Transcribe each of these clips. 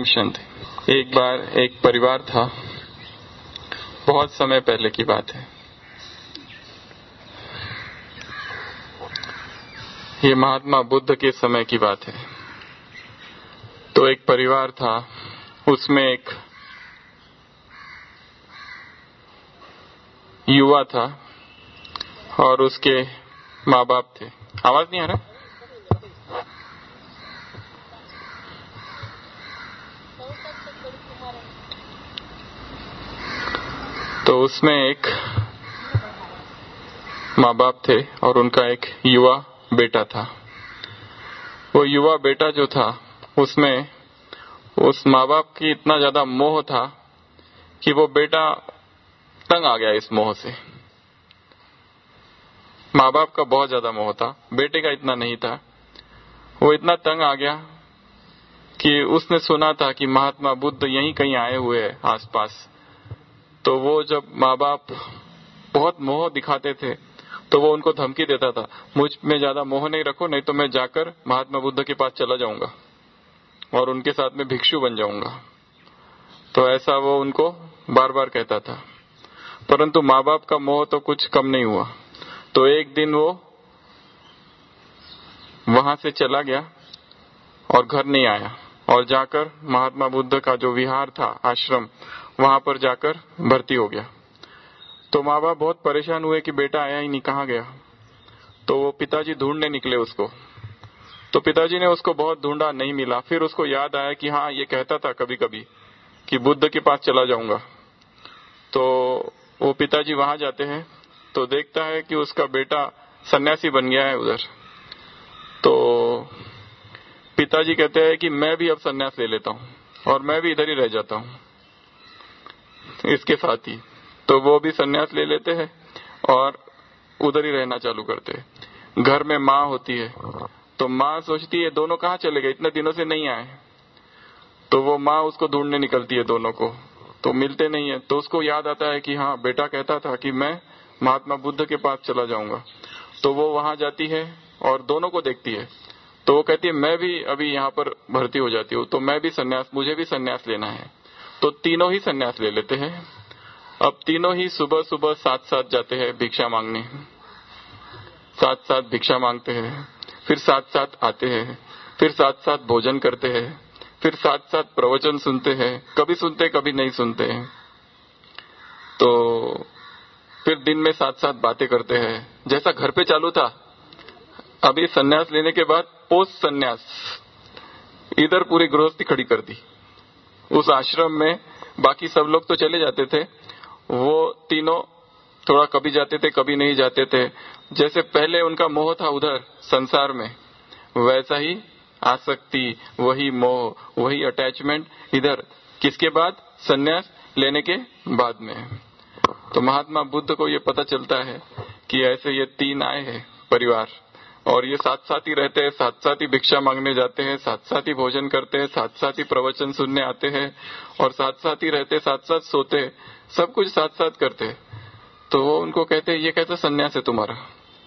ओम शांति। एक बार एक परिवार था, बहुत समय पहले की बात है। ये महात्मा बुद्ध के समय की बात है। तो एक परिवार था, उसमें एक युवा था और उसके माँ बाप थे। आवाज नहीं आ रहा? तो उसमें एक माँ बाप थे और उनका एक युवा बेटा था। वो युवा बेटा जो था, उसमें उस माँ बाप की इतना ज्यादा मोह था कि वो बेटा तंग आ गया इस मोह से। माँ बाप का बहुत ज्यादा मोह था, बेटे का इतना नहीं था। वो इतना तंग आ गया कि उसने सुना था कि महात्मा बुद्ध यहीं कहीं आए हुए हैं आसपास। तो वो जब माँ बाप बहुत मोह दिखाते थे तो वो उनको धमकी देता था, मुझ में ज्यादा मोह नहीं रखो, नहीं तो मैं जाकर महात्मा बुद्ध के पास चला जाऊंगा और उनके साथ में भिक्षु बन जाऊंगा। तो ऐसा वो उनको बार बार कहता था, परंतु माँ बाप का मोह तो कुछ कम नहीं हुआ। तो एक दिन वो वहां से चला गया और घर नहीं आया और जाकर महात्मा बुद्ध का जो विहार था, आश्रम, वहां पर जाकर भर्ती हो गया। तो माँ बाप बहुत परेशान हुए कि बेटा आया ही नहीं, कहाँ गया। तो वो पिताजी ढूंढने निकले उसको। तो पिताजी ने उसको बहुत ढूंढा, नहीं मिला। फिर उसको याद आया कि हाँ, ये कहता था कभी कभी कि बुद्ध के पास चला जाऊंगा। तो वो पिताजी वहां जाते हैं तो देखता है कि उसका बेटा सन्यासी बन गया है उधर। तो पिताजी कहते हैं कि मैं भी अब सन्यास ले लेता हूं और मैं भी इधर ही रह जाता हूं इसके साथ ही। तो वो भी सन्यास ले लेते हैं और उधर ही रहना चालू करते हैं। घर में माँ होती है तो माँ सोचती है दोनों कहाँ चले गए, इतने दिनों से नहीं आए। तो वो माँ उसको ढूंढने निकलती है दोनों को, तो मिलते नहीं है। तो उसको याद आता है कि हाँ, बेटा कहता था कि मैं महात्मा बुद्ध के पास चला जाऊंगा। तो वो वहां जाती है और दोनों को देखती है। तो वो कहती है मैं भी अभी यहाँ पर भर्ती हो जाती हूँ, तो मैं भी सन्यास, मुझे भी सन्यास लेना है। तो तीनों ही सन्यास ले लेते हैं। अब तीनों ही सुबह सुबह साथ साथ जाते हैं भिक्षा मांगने, साथ साथ भिक्षा मांगते हैं, फिर साथ साथ आते हैं, फिर साथ साथ भोजन करते हैं, फिर साथ साथ प्रवचन सुनते हैं, कभी सुनते कभी नहीं सुनते हैं। तो फिर दिन में साथ साथ बातें करते हैं, जैसा घर पे चालू था। अभी सन्यास लेने के बाद पोस्ट सन्यास इधर पूरी गृहस्थी खड़ी कर दी। उस आश्रम में बाकी सब लोग तो चले जाते थे, वो तीनों थोड़ा कभी जाते थे कभी नहीं जाते थे। जैसे पहले उनका मोह था उधर संसार में, वैसा ही आसक्ति, वही मोह, वही अटैचमेंट इधर। किसके बाद? सन्यास लेने के बाद में। तो महात्मा बुद्ध को ये पता चलता है कि ऐसे ये तीन आए हैं परिवार, और ये साथ साथ ही रहते हैं, साथ साथ ही भिक्षा मांगने जाते हैं, साथ साथ ही भोजन करते हैं, साथ साथ ही प्रवचन सुनने आते हैं और साथ साथ ही रहते, साथ साथ सोते, सब कुछ साथ साथ करते। तो वो उनको कहते हैं ये कैसा सन्यास है तुम्हारा,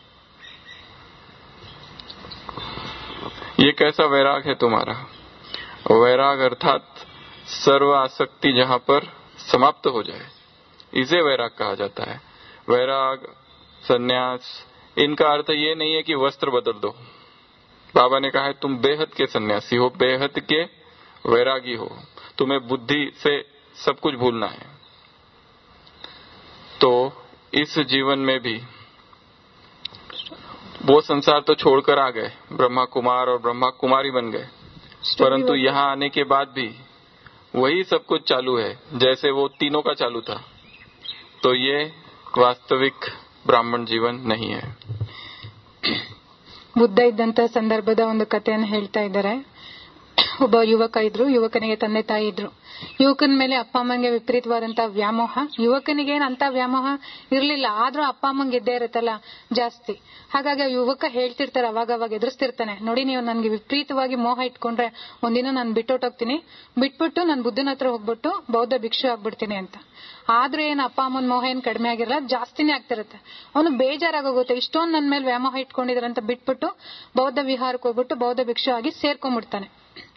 ये कैसा वैराग है तुम्हारा। वैराग अर्थात सर्व आसक्ति जहां पर समाप्त हो जाए, इसे वैराग कहा जाता है। वैराग, सन्यास, इनका अर्थ ये नहीं है कि वस्त्र बदल दो। बाबा ने कहा है तुम बेहद के सन्यासी हो, बेहद के वैरागी हो, तुम्हें बुद्धि से सब कुछ भूलना है। तो इस जीवन में भी वो संसार तो छोड़कर आ गए, ब्रह्मा कुमार और ब्रह्मा कुमारी बन गए, परंतु यहाँ आने के बाद भी वही सब कुछ चालू है जैसे वो तीनों का चालू था। तो ये वास्तविक ब्राह्मण जीवन नहीं है। ಬುದ್ಧ ಇದ್ದಂತ ಸಂದರ್ಭದ ಒಂದು ಕಥೆಯನ್ನು ಹೇಳ್ತಾ ಇದ್ದಾರೆ. ಒಬ್ಬ ಯುವಕ ಇದ್ರು, ಯುವಕನಿಗೆ ತಂದೆ ತಾಯಿ ಇದ್ರು. ಯುವಕನ ಮೇಲೆ ಅಪ್ಪ ಅಮ್ಮಂಗೆ ವಿಪರೀತವಾದಂತಹ ವ್ಯಾಮೋಹ. ಯುವಕನಿಗೆ ಅಂತ ವ್ಯಾಮೋಹ ಇರ್ಲಿಲ್ಲ, ಆದ್ರೂ ಅಪ್ಪ ಅಮ್ಮಂಗೆ ಇದ್ದೇ ಇರುತ್ತಲ್ಲ ಜಾಸ್ತಿ. ಹಾಗಾಗಿ ಯುವಕ ಹೇಳ್ತಿರ್ತಾರೆ, ಅವಾಗ ಎದುರಿಸ್ತಿರ್ತಾನೆ, ನೋಡಿ ನೀವು ನನ್ಗೆ ವಿಪರೀತವಾಗಿ ಮೋಹ ಇಟ್ಕೊಂಡ್ರೆ ಒಂದಿನ ನಾನು ಬಿಟ್ಟೋಗ್ತೀನಿ, ಬಿಟ್ಬಿಟ್ಟು ನಾನು ಬುದ್ಧನ ಹತ್ರ ಹೋಗ್ಬಿಟ್ಟು ಬೌದ್ಧ ಭಿಕ್ಷು ಆಗ್ಬಿಡ್ತೀನಿ ಅಂತ. ಆದ್ರೂ ಏನ್ ಅಪ್ಪ ಅಮ್ಮನ ಮೋಹ ಏನ್ ಕಡಿಮೆ ಆಗಿರಲ್ಲ, ಜಾಸ್ತಿನೇ ಆಗ್ತಿರುತ್ತೆ. ಅವನು ಬೇಜಾರಾಗೋಗುತ್ತೆ, ಇಷ್ಟೊಂದು ನನ್ನ ಮೇಲೆ ವ್ಯಾಮೋಹ ಇಟ್ಕೊಂಡಿದ್ರಂತ ಬಿಟ್ಬಿಟ್ಟು ಬೌದ್ಧ ವಿಹಾರಕ್ಕೆ ಹೋಗ್ಬಿಟ್ಟು ಬೌದ್ಧ ಭಿಕ್ಷು ಆಗಿ ಸೇರ್ಕೊಂಡ್ಬಿಡ್ತಾನೆ.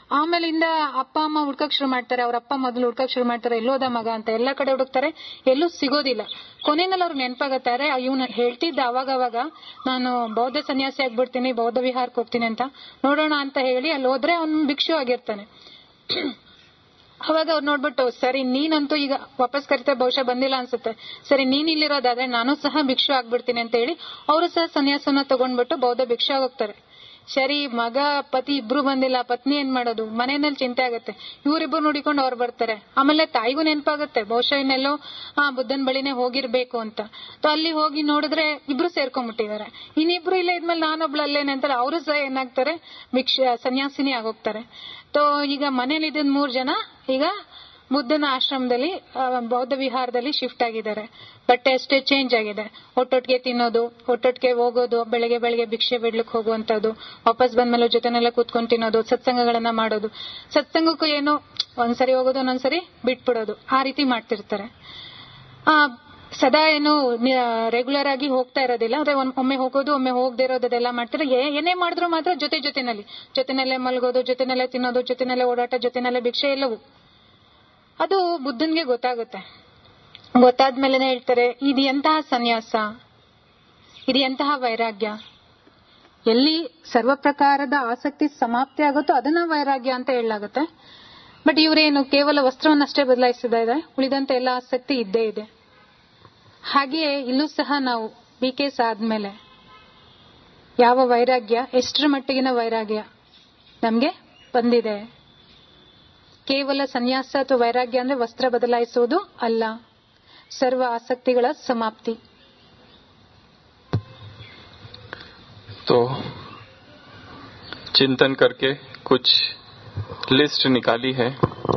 ಆಮೇಲಿಂದ ಅಪ್ಪ ಅಮ್ಮ ಹುಡ್ಕಕ್ ಶುರು ಮಾಡ್ತಾರೆ. ಅವ್ರ ಅಪ್ಪ ಮೊದಲು ಹುಡ್ಕಕ್ ಶುರು ಮಾಡ್ತಾರೆ, ಎಲ್ಲೋದ ಮಗ ಅಂತ. ಎಲ್ಲಾ ಕಡೆ ಹುಡುಕ್ತಾರೆ, ಎಲ್ಲೂ ಸಿಗೋದಿಲ್ಲ. ಕೊನೆಯಲ್ಲಿ ಅವ್ರು ನೆನಪಾಗತ್ತಾರೆ, ಇವ್ನು ಹೇಳ್ತಿದ್ದ ಅವಾಗ ನಾನು ಬೌದ್ಧ ಸನ್ಯಾಸಿ ಆಗ್ಬಿಡ್ತೀನಿ, ಬೌದ್ಧ ವಿಹಾರಕ್ಕೆ ಹೋಗ್ತೀನಿ ಅಂತ. ನೋಡೋಣ ಅಂತ ಹೇಳಿ ಅಲ್ಲಿ ಹೋದ್ರೆ ಅವ್ನು ಭಿಕ್ಷು ಆಗಿರ್ತಾನೆ. ಅವಾಗ ಅವ್ರು ನೋಡ್ಬಿಟ್ಟು, ಸರಿ ನೀನಂತೂ ಈಗ ವಾಪಸ್ ಕರಿತಾ ಬಹುಶಃ ಬಂದಿಲ್ಲ ಅನ್ಸುತ್ತೆ, ಸರಿ ನೀನ್ ಇಲ್ಲಿರೋದಾದ್ರೆ ನಾನು ಸಹ ಭಿಕ್ಷು ಆಗ್ಬಿಡ್ತೀನಿ ಅಂತ ಹೇಳಿ ಅವರು ಸಹ ಸನ್ಯಾಸನ ತಗೊಂಡ್ಬಿಟ್ಟು ಬೌದ್ಧ ಭಿಕ್ಷು ಆಗೋಗ್ತಾರೆ. ಸರಿ, ಮಗ ಪತಿ ಇಬ್ರು ಬಂದಿಲ್ಲ, ಪತ್ನಿ ಏನ್ ಮಾಡೋದು? ಮನೆಯಲ್ಲಿ ಚಿಂತೆ ಆಗುತ್ತೆ. ಇವರಿಬ್ರು ನೋಡಿಕೊಂಡು ಅವ್ರು ಬರ್ತಾರೆ. ಆಮೇಲೆ ತಾಯಿಗೂ ನೆನಪಾಗುತ್ತೆ, ಬಹುಶಃ ಇನ್ನೆಲ್ಲೋ ಬುದ್ಧನ ಬಳಿನೇ ಹೋಗಿರ್ಬೇಕು ಅಂತ. ಅಲ್ಲಿ ಹೋಗಿ ನೋಡಿದ್ರೆ ಇಬ್ರು ಸೇರ್ಕೊಂಡ್ಬಿಟ್ಟಿದ್ದಾರೆ. ಇನ್ನಿಬ್ರು ಇಲ್ಲ ಇದ್ಮೇಲೆ ನಾನೊಬ್ಳು ಅಲ್ಲೇನೆ ಅಂತಾರೆ. ಅವರು ಸಹ ಏನಾಗ್ತಾರೆ, ಸನ್ಯಾಸಿನಿ ಆಗೋಗ್ತಾರೆ. ಈಗ ಮನೇಲಿ ಇದ್ದ 3 ಜನ ಈಗ ಬುದ್ಧನ ಆಶ್ರಮದಲ್ಲಿ ಬೌದ್ಧ ವಿಹಾರದಲ್ಲಿ ಶಿಫ್ಟ್ ಆಗಿದ್ದಾರೆ. ಬಟ್ಟೆ ಅಷ್ಟೇ ಚೇಂಜ್ ಆಗಿದೆ. ಒಟ್ಟೊಟ್ಟಿಗೆ ತಿನ್ನೋದು, ಒಟ್ಟೊಟ್ಟಿಗೆ ಹೋಗೋದು, ಬೆಳಗ್ಗೆ ಭಿಕ್ಷೆ ಬಿಡ್ಲಿಕ್ಕೆ ಹೋಗುವಂತದ್ದು, ವಾಪಸ್ ಬಂದ್ಮೇಲೆ ಜೊತೆನೆಲ್ಲ ಕೂತ್ಕೊಂಡು ತಿನ್ನೋದು, ಸತ್ಸಂಗಗಳನ್ನ ಮಾಡೋದು. ಸತ್ಸಂಗಕ್ಕೂ ಏನು ಒಂದ್ಸರಿ ಹೋಗೋದು, ಒಂದೊಂದ್ಸರಿ ಬಿಟ್ಬಿಡೋದು, ಆ ರೀತಿ ಮಾಡ್ತಿರ್ತಾರೆ. ಸದಾ ಏನು ರೆಗ್ಯುಲರ್ ಆಗಿ ಹೋಗ್ತಾ ಇರೋದಿಲ್ಲ. ಅದೇ ಒಮ್ಮೆ ಹೋಗೋದು, ಒಮ್ಮೆ ಹೋಗದೆ ಇರೋದು, ಅದೆಲ್ಲ ಮಾಡ್ತಾರೆ. ಏನೇ ಮಾಡಿದ್ರು ಮಾತ್ರ ಜೊತೆನಲ್ಲೇ ಮಲಗೋದು, ಜೊತೆನಲ್ಲೇ ತಿನ್ನೋದು, ಜೊತೆನಲ್ಲೇ ಓಡಾಟ, ಜೊತೆನಲ್ಲೇ ಭಿಕ್ಷೆ, ಎಲ್ಲವೂ. ಅದು ಬುದ್ಧನ್ಗೆ ಗೊತ್ತಾಗುತ್ತೆ. ಗೊತ್ತಾದ್ಮೇಲೆ ಹೇಳ್ತಾರೆ, ಇದು ಎಂತಹ ಸನ್ಯಾಸ, ಇದು ಎಂತಹ ವೈರಾಗ್ಯ. ಎಲ್ಲಿ ಸರ್ವ ಪ್ರಕಾರದ ಆಸಕ್ತಿ ಸಮಾಪ್ತಿ ಆಗುತ್ತೋ ಅದನ್ನ ವೈರಾಗ್ಯ ಅಂತ ಹೇಳಲಾಗುತ್ತೆ. ಬಟ್ ಇವರೇನು ಕೇವಲ ವಸ್ತ್ರವನ್ನಷ್ಟೇ ಬದಲಾಯಿಸಿದ್ದಾರೆ, ಉಳಿದಂತೆ ಎಲ್ಲ ಆಸಕ್ತಿ ಇದ್ದೇ ಇದೆ. ಹಾಗೆಯೇ ಇಲ್ಲೂ ಸಹ ನಾವು BKS ಆದ್ಮೇಲೆ ಯಾವ ವೈರಾಗ್ಯ, ಎಷ್ಟರ ಮಟ್ಟಿಗಿನ ವೈರಾಗ್ಯ ನಮ್ಗೆ ಬಂದಿದೆ. ಕೇವಲ ಸನ್ಯಾಸ ಅಥವಾ ವೈರಾಗ್ಯ ಅಂದ್ರೆ ವಸ್ತ್ರ ಬದಲಾಯಿಸುವುದು ಅಲ್ಲ, ಸರ್ವ ಆಸಕ್ತಿಗಳ ಸಮಾಪ್ತಿ. तो चिंतन करके कुछ लिस्ट निकाली है.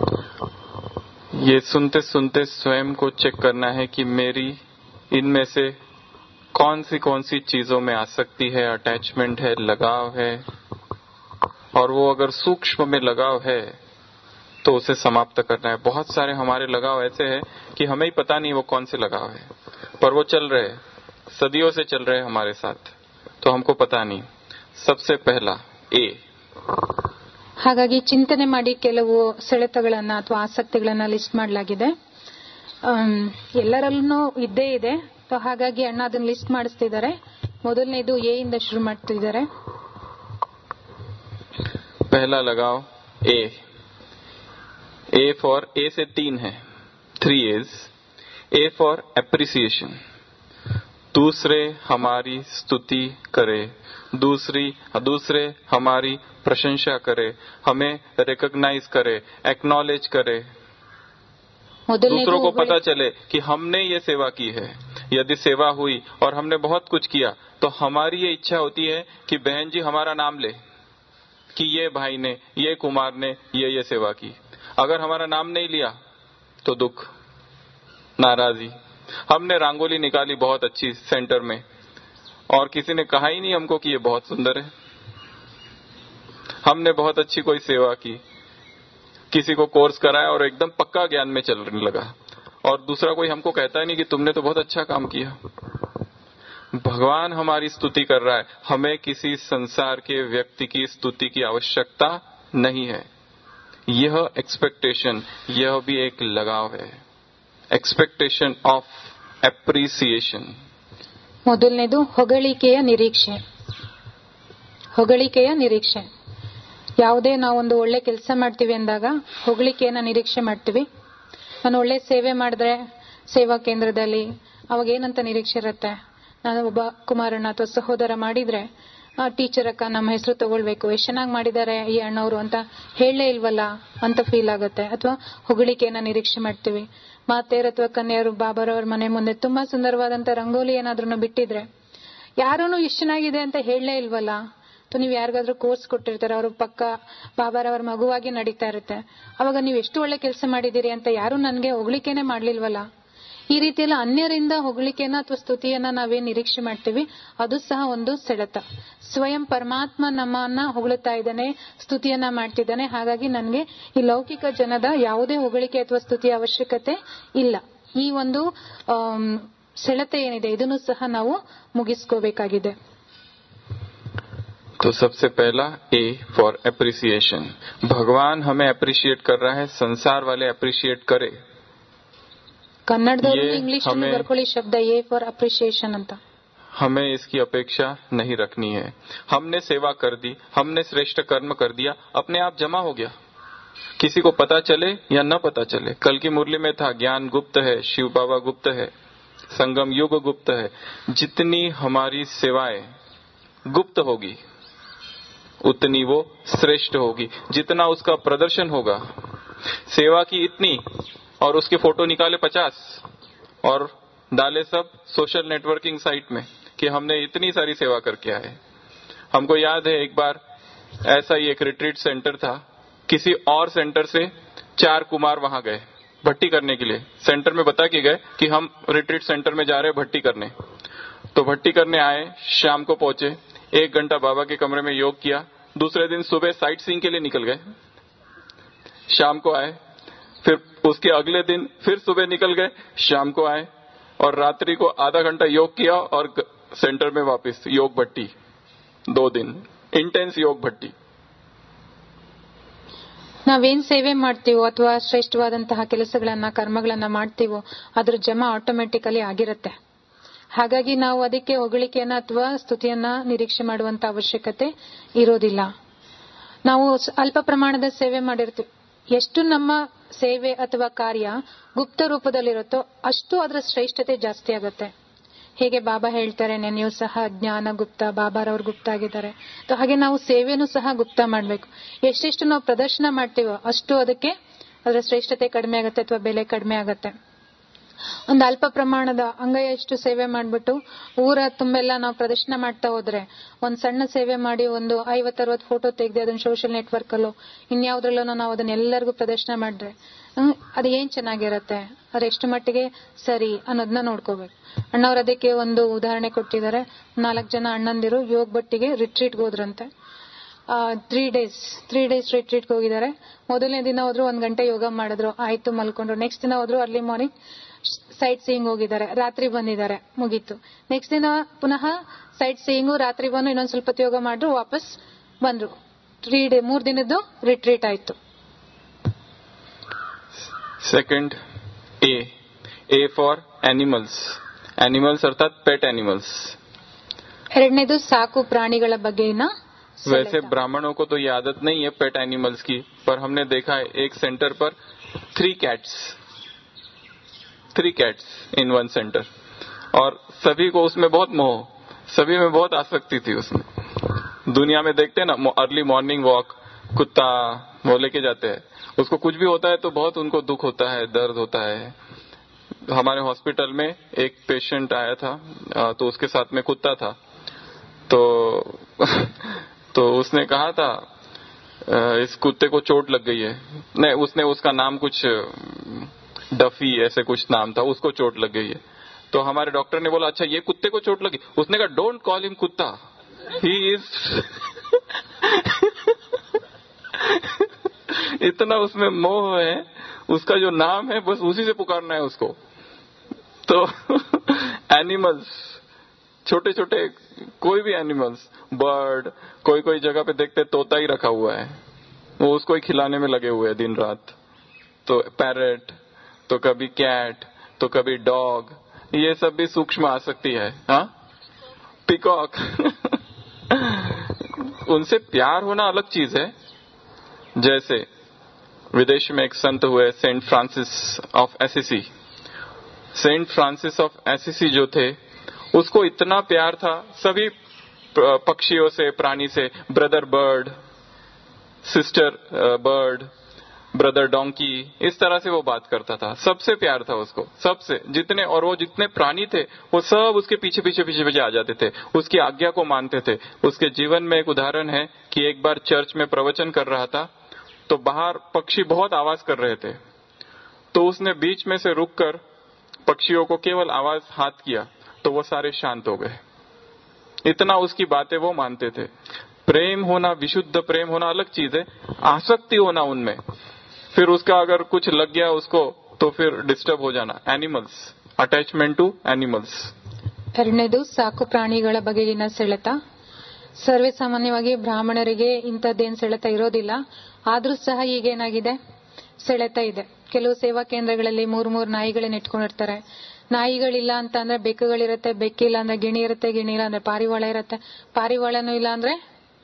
ये सुनते सुनते स्वयं को चेक करना है कि मेरी इनमें से कौन सी चीजों में आसक्ति है, अटैचमेंट है, लगाव है. और वो अगर सूक्ष्म में लगाव है तो उसे समाप्त करना है. बहुत सारे हमारे लगाव ऐसे हैं कि हमें ही पता नहीं वो कौन से लगाव है, पर वो चल रहे, सदियों से चल रहे हमारे साथ, तो हमको पता नहीं. सबसे पहला A. ಹಾಗಾಗಿ ಚಿಂತನೆ ಮಾಡಿ ಕೆಲವು ಸೆಳೆತಗಳನ್ನ ಅಥವಾ ಆಸಕ್ತಿಗಳನ್ನ ಲಿಸ್ಟ್ ಮಾಡಲಾಗಿದೆ. ಎಲ್ಲರಲ್ಲೂ ಇದ್ದೇ ಇದೆ. ಹಾಗಾಗಿ ಅಣ್ಣ ಅದನ್ನ ಲಿಸ್ಟ್ ಮಾಡಿಸ್ತಿದ್ದಾರೆ. ಮೊದಲನೇದು A ಇಂದ ಶುರು ಮಾಡ್ತಿದ್ದಾರೆ. पहला लगाव A. A फॉर A से 3 है, 3 A's. A फॉर एप्रिसिएशन, दूसरे हमारी स्तुति करे, दूसरे हमारी प्रशंसा करे, हमें रिकॉग्नाइज करे, एक्नॉलेज करे, दूसरों को पता चले कि हमने ये सेवा की है. यदि सेवा हुई और हमने बहुत कुछ किया तो हमारी ये इच्छा होती है कि बहन जी हमारा नाम ले कि ये भाई ने, ये कुमार ने ये सेवा की. अगर हमारा नाम नहीं लिया तो दुख, नाराजगी. हमने रंगोली निकाली बहुत अच्छी सेंटर में और किसी ने कहा ही नहीं हमको कि ये बहुत सुंदर है. हमने बहुत अच्छी कोई सेवा की, किसी को कोर्स कराया और एकदम पक्का ज्ञान में चलने लगा, और दूसरा कोई हमको कहता ही नहीं कि तुमने तो बहुत अच्छा काम किया. भगवान हमारी स्तुति कर रहा है, हमें किसी संसार के व्यक्ति की स्तुति की आवश्यकता नहीं है. यह एक्सपेक्टेशन, यह भी एक लगाव है. Expectation of appreciation. ಮೊದಲನೇದು ಹೊಗಳಿಕೆಯ ನಿರೀಕ್ಷೆ. ಯಾವುದೇ ನಾವೊಂದು ಒಳ್ಳೆ ಕೆಲಸ ಮಾಡ್ತೀವಿ ಅಂದಾಗ ಹೊಗಳಿಕೆಯನ್ನ ನಿರೀಕ್ಷೆ ಮಾಡ್ತೀವಿ. ನಾನು ಒಳ್ಳೆ ಸೇವೆ ಮಾಡಿದ್ರೆ ಸೇವಾ ಕೇಂದ್ರದಲ್ಲಿ ಅವಾಗ ಏನಂತ ನಿರೀಕ್ಷೆ ಇರುತ್ತೆ, ನಾನು ಒಬ್ಬ ಕುಮಾರಣ್ಣ ಅಥವಾ ಸಹೋದರ ಮಾಡಿದ್ರೆ ಟೀಚರ್ ಅಕ್ಕ ನಮ್ಮ ಹೆಸರು ತಗೊಳ್ಬೇಕು, ಎಷ್ಟು ಚೆನ್ನಾಗಿ ಮಾಡಿದ್ದಾರೆ ಈ ಅಣ್ಣವರು ಅಂತ ಹೇಳಲೇ ಇಲ್ವಲ್ಲ ಅಂತ ಫೀಲ್ ಆಗುತ್ತೆ. ಅಥವಾ ಹೊಗಳಿಕೆಯನ್ನ ನಿರೀಕ್ಷೆ ಮಾಡ್ತೀವಿ. ಮಾತೆಯರು ಅಥವಾ ಕನ್ಯರು ಬಾಬಾರವ್ರ ಮನೆ ಮುಂದೆ ತುಂಬಾ ಸುಂದರವಾದಂತ ರಂಗೋಲಿ ಏನಾದ್ರೂ ಬಿಟ್ಟಿದ್ರೆ ಯಾರೂ ಎಷ್ಟು ಚೆನ್ನಾಗಿದೆ ಅಂತ ಹೇಳಲೇ ಇಲ್ವಲ್ಲ. ನೀವು ಯಾರಿಗಾದ್ರೂ ಕೋರ್ಸ್ ಕೊಟ್ಟಿರ್ತಾರೆ, ಅವ್ರ ಪಕ್ಕ ಬಾಬಾರವ್ರ ಮಗುವಾಗಿ ನಡೀತಾ ಇರುತ್ತೆ, ಅವಾಗ ನೀವು ಎಷ್ಟು ಒಳ್ಳೆ ಕೆಲಸ ಮಾಡಿದ್ದೀರಿ ಅಂತ ಯಾರು ನನ್ಗೆ ಹೊಗಳಿಕೆನೆ ಮಾಡ್ಲಿಲ್ವಲ್ಲ. ಈ ರೀತಿಯೆಲ್ಲ ಅನ್ಯರಿಂದ ಹೊಗಳಿಕೆನ ಅಥವಾ ಸ್ತುತಿಯನ್ನ ನಾವೇನ್ ನಿರೀಕ್ಷೆ ಮಾಡ್ತೀವಿ ಅದು ಸಹ ಒಂದು ಸೆಳೆತ. ಸ್ವಯಂ ಪರಮಾತ್ಮ ನಮ್ಮನ್ನ ಹೊಗಳುತ್ತಾ ಇದ್ದಾನೆ, ಸ್ತುತಿಯನ್ನ ಮಾಡ್ತಿದ್ದಾನೆ. ಹಾಗಾಗಿ ನನ್ಗೆ ಈ ಲೌಕಿಕ ಜನದ ಯಾವುದೇ ಹೊಗಳಿಕೆ ಅಥವಾ ಸ್ತುತಿಯ ಅವಶ್ಯಕತೆ ಇಲ್ಲ. ಈ ಒಂದು ಸೆಳೆತ ಏನಿದೆ ಇದನ್ನು ಸಹ ನಾವು ಮುಗಿಸ್ಕೋಬೇಕಾಗಿದೆ. तो सबसे पहला ए फॉर एप्रिसिएशन। भगवान हमें अप्रिशिएट कर रहा है, संसार वाले अप्रिशिएट करे। कन्नड़दवरु इंग्लिश ಅಲ್ಲಿ ಬರ್ಕೊಳ್ಳಿ ಶಬ್ದ ಎ ಫಾರ್ ಅಪ್ರಿಸಿಯೇಷನ್ ಅಂತ। हमें इसकी अपेक्षा नहीं रखनी है। हमने सेवा कर दी, हमने श्रेष्ठ कर्म कर दिया, अपने आप जमा हो गया, किसी को पता चले या न पता चले। कल की मुरली में था ज्ञान गुप्त है, शिव बाबा गुप्त है, संगम युग गुप्त है। जितनी हमारी सेवाएं गुप्त होगी उतनी वो श्रेष्ठ होगी। जितना उसका प्रदर्शन होगा, सेवा की इतनी और उसके फोटो निकाले 50 और डाले सब सोशल नेटवर्किंग साइट में कि हमने इतनी सारी सेवा करके आए। हमको याद है एक बार ऐसा ही एक रिट्रीट सेंटर था, किसी और सेंटर से 4 कुमार वहां गए भट्टी करने के लिए। सेंटर में बता के गए कि हम रिट्रीट सेंटर में जा रहे हैं भट्टी करने। तो भट्टी करने आए, शाम को पहुंचे, 1 घंटा बाबा के कमरे में योग किया। दूसरे दिन सुबह साइट सीइंग के लिए निकल गए, शाम को आए। फिर उसके अगले दिन फिर सुबह निकल गए, शाम को आए और रात्रि को आधा घंटा योग किया और सेंटर में वापस योग भट्टी। 2 दिन इंटेंस योग भट्टी। ನಾವೇನ್ ಸೇವೆ ಮಾಡ್ತೀವೋ ಅಥವಾ ಶ್ರೇಷ್ಠವಾದಂತಹ ಕೆಲಸಗಳನ್ನ ಕರ್ಮಗಳನ್ನ ಮಾಡ್ತೀವೋ ಅದ್ರ ಜಮ ಆಟೋಮೆಟಿಕಲಿ ಆಗಿರುತ್ತೆ। ಹಾಗಾಗಿ ನಾವು ಅದಕ್ಕೆ ಹೊಗಳಿಕೆಯನ್ನ ಅಥವಾ ಸ್ತುತಿಯನ್ನ ನಿರೀಕ್ಷೆ ಮಾಡುವಂತ ಅವಶ್ಯಕತೆ ಇರೋದಿಲ್ಲ। ನಾವು ಅಲ್ಪ ಪ್ರಮಾಣದ ಸೇವೆ ಮಾಡಿರ್ತೀವಿ, ಎಷ್ಟು ನಮ್ಮ ಸೇವೆ ಅಥವಾ ಕಾರ್ಯ ಗುಪ್ತ ರೂಪದಲ್ಲಿರುತ್ತೋ ಅಷ್ಟು ಅದರ ಶ್ರೇಷ್ಠತೆ ಜಾಸ್ತಿ ಆಗುತ್ತೆ। ಹೇಗೆ ಬಾಬಾ ಹೇಳ್ತಾರೆ, ನೀವು ಸಹ ಜ್ಞಾನ ಗುಪ್ತ, ಬಾಬಾರವ್ರು ಗುಪ್ತ ಆಗಿದ್ದಾರೆ। ಹಾಗೆ ನಾವು ಸೇವೆನೂ ಸಹ ಗುಪ್ತ ಮಾಡಬೇಕು। ಎಷ್ಟೆಷ್ಟು ನಾವು ಪ್ರದರ್ಶನ ಮಾಡ್ತೀವೋ ಅಷ್ಟು ಅದಕ್ಕೆ ಅದರ ಶ್ರೇಷ್ಠತೆ ಕಡಿಮೆ ಆಗುತ್ತೆ ಅಥವಾ ಬೆಲೆ ಕಡಿಮೆ ಆಗುತ್ತೆ। ಒಂದು ಅಲ್ಪ ಪ್ರಮಾಣದ ಅಂಗೈಯಷ್ಟು ಸೇವೆ ಮಾಡ್ಬಿಟ್ಟು ಊರ ತುಂಬೆಲ್ಲ ನಾವು ಪ್ರದರ್ಶನ ಮಾಡ್ತಾ ಹೋದ್ರೆ, ಒಂದ್ ಸಣ್ಣ ಸೇವೆ ಮಾಡಿ ಒಂದು 50-60 ಫೋಟೋ ತೆಗೆದು ಅದನ್ನ ಸೋಷಿಯಲ್ ನೆಟ್ವರ್ಕ್ ಅಲ್ಲೋ ಇನ್ಯಾವುದ್ರಲ್ಲೋ ನಾವು ಅದನ್ನ ಎಲ್ಲರಿಗೂ ಪ್ರದರ್ಶನ ಮಾಡಿದ್ರೆ ಅದು ಏನ್ ಚೆನ್ನಾಗಿರತ್ತೆ, ಅದು ಎಷ್ಟು ಮಟ್ಟಿಗೆ ಸರಿ ಅನ್ನೋದನ್ನ ನೋಡ್ಕೋಬೇಕು। ಅಣ್ಣವ್ರ ಅದಕ್ಕೆ ಒಂದು ಉದಾಹರಣೆ ಕೊಟ್ಟಿದ್ದಾರೆ। 4 ಜನ ಅಣ್ಣಂದಿರು ಯೋಗ ಭಟ್ಟಿಗೆ ರಿಟ್ರೀಟ್ಗೆ ಹೋದ್ರಂತೆ। 3 ಡೇಸ್ ರಿಟ್ರೀಟ್ಗೆ ಹೋಗಿದ್ದಾರೆ। ಮೊದಲನೇ ದಿನ ಹೋದ್ರು 1 ಗಂಟೆ ಯೋಗ ಮಾಡಿದ್ರು, ಆಯ್ತು ಮಲ್ಕೊಂಡ್ರು। ನೆಕ್ಸ್ಟ್ ದಿನ ಹೋದ್ರು ಅರ್ಲಿ ಮಾರ್ನಿಂಗ್ ಸೈಟ್ ಸೀಯಿಂಗ್ ಹೋಗಿದ್ದಾರೆ, ರಾತ್ರಿ ಬಂದಿದ್ದಾರೆ, ಮುಗೀತು। ನೆಕ್ಸ್ಟ್ ದಿನ ಪುನಃ ಸೈಟ್ ಸೀಯಿಂಗು, ರಾತ್ರಿ ಬಂದು ಇನ್ನೊಂದ್ ಸ್ವಲ್ಪ ಯೋಗ ಮಾಡಿದ್ರು, ವಾಪಸ್ ಬಂದ್ರು। 3 ದಿನದ್ದು ರಿಟ್ರೀಟ್ ಆಯ್ತು। Second A for animals. Animals अर्थात पेट एनिमल्स। ಎರಡನೇದು ಸಾಕು ಪ್ರಾಣಿಗಳ ಬಗ್ಗೆನ। वैसे ब्राह्मणों को तो ये आदत नहीं है पेट एनिमल्स की, पर हमने देखा है एक सेंटर पर 3 कैट्स इन 1 सेंटर, और सभी को उसमें बहुत मोह, सभी में बहुत आसक्ति थी उसमें। दुनिया में देखते हैं ना, अर्ली मॉर्निंग वॉक, कुत्ता वो लेके जाते हैं, उसको कुछ भी होता है तो बहुत उनको दुख होता है, दर्द होता है। हमारे हॉस्पिटल में एक पेशेंट आया था, तो उसके साथ में कुत्ता था। तो उसने कहा था इस कुत्ते को चोट लग गई है। नहीं, उसने उसका नाम कुछ डफी ऐसे कुछ नाम था, उसको चोट लग गई है। तो हमारे डॉक्टर ने बोला अच्छा ये कुत्ते को चोट लगी। उसने कहा डोंट कॉल हिम कुत्ता, ही इज इतना उसमें मोह है, उसका जो नाम है बस उसी से पुकारना है उसको। तो एनिमल्स, छोटे छोटे कोई भी एनिमल्स, बर्ड, कोई जगह पे देखते तोता ही रखा हुआ है, वो उसको ही खिलाने में लगे हुए हैं दिन रात। तो पैरेट, तो कभी कैट, तो कभी डॉग, ये सब भी सूक्ष्म आसक्ति है। हाँ, पिकॉक उनसे प्यार होना अलग चीज है। जैसे विदेश में एक संत हुए saint Francis of Assisi. Saint Francis of Assisi जो थे उसको इतना प्यार था सभी पक्षियों से, प्राणी से, brother bird, sister bird, brother donkey, इस तरह से वो बात करता था। सबसे प्यार था उसको, सबसे, जितने, और वो जितने प्राणी थे वो सब उसके पीछे पीछे पीछे पीछे आ जाते थे, उसकी आज्ञा को मानते थे। उसके जीवन में एक उदाहरण है कि एक बार चर्च में प्रवचन कर रहा था तो बाहर पक्षी बहुत आवाज कर रहे थे, तो उसने बीच में से रुककर पक्षियों को केवल आवाज हाथ किया तो वो सारे शांत हो गए। इतना उसकी बातें वो मानते थे। प्रेम होना, विशुद्ध प्रेम होना अलग चीज है, आसक्ति होना उनमें, फिर उसका अगर कुछ लग गया उसको तो फिर डिस्टर्ब हो जाना। Animals, attachment to animals. ಎರಡನೇದು ಸಾಕು ಪ್ರಾಣಿಗಳ ಬಗೆಗಿನ ಸೆಳೆತ। ಸರ್ವೇ ಸಾಮಾನ್ಯವಾಗಿ ಬ್ರಾಹ್ಮಣರಿಗೆ ಇಂಥದ್ದೇನು ಸೆಳೆತ ಇರೋದಿಲ್ಲ. ಆದ್ರೂ ಸಹ ಈಗೇನಾಗಿದೆ, ಸೆಳೆತ ಇದೆ. ಕೆಲವು ಸೇವಾ ಕೇಂದ್ರಗಳಲ್ಲಿ 3 ನಾಯಿಗಳನ್ನ ಇಟ್ಕೊಂಡಿರ್ತಾರೆ. ನಾಯಿಗಳಿಲ್ಲ ಅಂತ ಅಂದ್ರೆ ಬೆಕ್ಕುಗಳಿರುತ್ತೆ, ಬೆಕ್ಕಿಲ್ಲ ಅಂದ್ರೆ ಗಿಣಿ ಇರುತ್ತೆ, ಗಿಣಿ ಇಲ್ಲ ಅಂದ್ರೆ ಪಾರಿವಾಳ ಇರುತ್ತೆ, ಪಾರಿವಾಳನೂ ಇಲ್ಲ ಅಂದ್ರೆ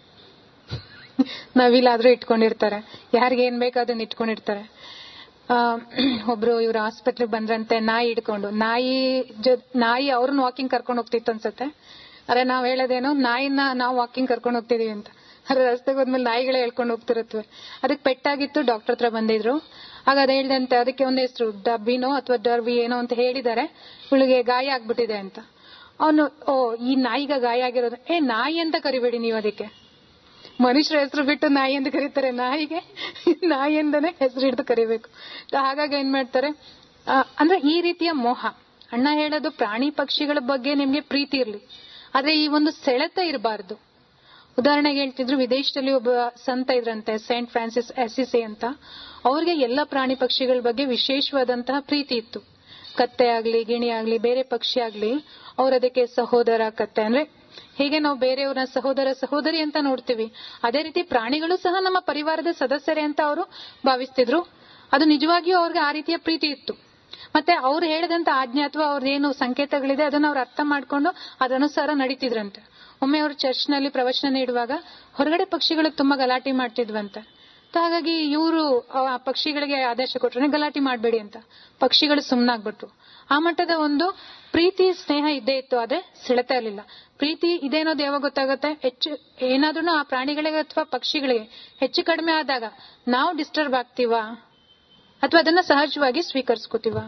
ನವಿಲಾದ್ರೂ ಇಟ್ಕೊಂಡಿರ್ತಾರೆ. ಯಾರಿಗೇನ್ ಬೇಕೋ ಅದನ್ನ ಇಟ್ಕೊಂಡಿರ್ತಾರೆ. ಒಬ್ರು ಇವ್ರ ಆಸ್ಪತ್ರೆಗೆ ಬಂದ್ರಂತೆ, ನಾಯಿ ಇಟ್ಕೊಂಡು. ನಾಯಿ ಅವ್ರನ್ನ ವಾಕಿಂಗ್ ಕರ್ಕೊಂಡು ಹೋಗ್ತಿತ್ತು ಅನ್ಸತ್ತೆ. ಅರೆ ನಾವ್ ಹೇಳೋದೇನು, ನಾಯಿನ ನಾವು ವಾಕಿಂಗ್ ಕರ್ಕೊಂಡು ಹೋಗ್ತಿದೀವಿ ಅಂತ. ಅರೆ ರಸ್ತೆಗೆ ಹೋದ್ಮೇಲೆ ನಾಯಿಗಳೇ ಹೇಳ್ಕೊಂಡು ಹೋಗ್ತಿರತ್ವೆ. ಅದಕ್ಕೆ ಪೆಟ್ಟಾಗಿತ್ತು, ಡಾಕ್ಟರ್ ಹತ್ರ ಬಂದಿದ್ರು. ಆಗ ಅದ್ ಹೇಳ್ದಂತೆ, ಅದಕ್ಕೆ ಒಂದು ಹೆಸರು ಡಬ್ಬಿನೋ ಅಥವಾ ಡರ್ವಿ ಏನೋ ಅಂತ ಹೇಳಿದ್ದಾರೆ, ಇವಳಿಗೆ ಗಾಯ ಆಗ್ಬಿಟ್ಟಿದೆ ಅಂತ. ಅವನು, ಓ ಈ ನಾಯಿಗ ಗಾಯ ಆಗಿರೋದು, ನಾಯಿ ಅಂತ ಕರಿಬೇಡಿ ನೀವು, ಅದಕ್ಕೆ ಮನುಷ್ಯರ ಹೆಸರು ಬಿಟ್ಟು ನಾಯಿ ಅಂತ ಕರೀತಾರೆ. ನಾಯಿಗೆ ನಾಯಿ ಎಂದನೇ ಹೆಸರು ಹಿಡಿದು ಕರಿಬೇಕು. ಹಾಗಾಗಿ ಏನ್ ಮಾಡ್ತಾರೆ ಅಂದ್ರೆ ಈ ರೀತಿಯ ಮೋಹ. ಅಣ್ಣ ಹೇಳೋದು ಪ್ರಾಣಿ ಪಕ್ಷಿಗಳ ಬಗ್ಗೆ ನಿಮ್ಗೆ ಪ್ರೀತಿ ಇರ್ಲಿ, ಆದ್ರೆ ಈ ಒಂದು ಸೆಳೆತ ಇರಬಾರ್ದು. ಉದಾಹರಣೆಗೆ ಹೇಳ್ತಿದ್ರು, ವಿದೇಶದಲ್ಲಿ ಒಬ್ಬ ಸಂತ ಇದ್ರಂತೆ, ಸೈಂಟ್ ಫ್ರಾನ್ಸಿಸ್ ಅಸಿಸಿ ಅಂತ. ಅವ್ರಿಗೆ ಎಲ್ಲ ಪ್ರಾಣಿ ಪಕ್ಷಿಗಳ ಬಗ್ಗೆ ವಿಶೇಷವಾದಂತಹ ಪ್ರೀತಿ ಇತ್ತು. ಕತ್ತೆ ಆಗ್ಲಿ, ಗಿಣಿ ಆಗ್ಲಿ, ಬೇರೆ ಪಕ್ಷಿ ಆಗ್ಲಿ, ಅವ್ರ ಅದಕ್ಕೆ ಸಹೋದರ ಕತ್ತೆ ಅಂದ್ರೆ ಹೇಗೆ ನಾವು ಬೇರೆಯವ್ರನ್ನ ಸಹೋದರ ಸಹೋದರಿ ಅಂತ ನೋಡ್ತೀವಿ, ಅದೇ ರೀತಿ ಪ್ರಾಣಿಗಳು ಸಹ ನಮ್ಮ ಪರಿವಾರದ ಸದಸ್ಯರೇ ಅಂತ ಅವರು ಭಾವಿಸ್ತಿದ್ರು. ಅದು ನಿಜವಾಗಿಯೂ ಅವ್ರಿಗೆ ಆ ರೀತಿಯ ಪ್ರೀತಿ ಇತ್ತು. ಮತ್ತೆ ಅವ್ರು ಹೇಳಿದಂತ ಆಜ್ಞೆ ಅಥವಾ ಅವ್ರದ್ದೇನು ಸಂಕೇತಗಳಿದೆ ಅದನ್ನ ಅವ್ರು ಅರ್ಥ ಮಾಡ್ಕೊಂಡು ಅದನುಸಾರ ನಡೀತಿದ್ರಂತೆ. ಒಮ್ಮೆ ಅವರು ಚರ್ಚ್ನಲ್ಲಿ ಪ್ರವಚನ ನೀಡುವಾಗ ಹೊರಗಡೆ ಪಕ್ಷಿಗಳು ತುಂಬಾ ಗಲಾಟೆ ಮಾಡ್ತಿದ್ವಂತೆ. ಹಾಗಾಗಿ ಇವರು ಆ ಪಕ್ಷಿಗಳಿಗೆ ಆದೇಶ ಕೊಟ್ರೆ ಗಲಾಟೆ ಮಾಡಬೇಡಿ ಅಂತ. ಪಕ್ಷಿಗಳು ಸುಮ್ಮನಾಗ್ಬಿಟ್ರು. ಆ ಮಟ್ಟದ ಒಂದು ಪ್ರೀತಿ ಸ್ನೇಹ ಇದ್ದೇ ಇತ್ತು, ಆದ್ರೆ ಸೆಳೆತ ಇರಲಿಲ್ಲ. ಪ್ರೀತಿ ಇದೇನೋದು ಯಾವಾಗ ಗೊತ್ತಾಗುತ್ತೆ, ಹೆಚ್ಚು ಏನಾದ್ರೂ ಆ ಪ್ರಾಣಿಗಳಿಗೆ ಅಥವಾ ಪಕ್ಷಿಗಳಿಗೆ ಹೆಚ್ಚು ಕಡಿಮೆ ಆದಾಗ ನಾವು ಡಿಸ್ಟರ್ಬ್ ಆಗ್ತೀವಾ ಅಥವಾ ಅದನ್ನ ಸಹಜವಾಗಿ ಸ್ವೀಕರಿಸ್ಕೋತೀವ.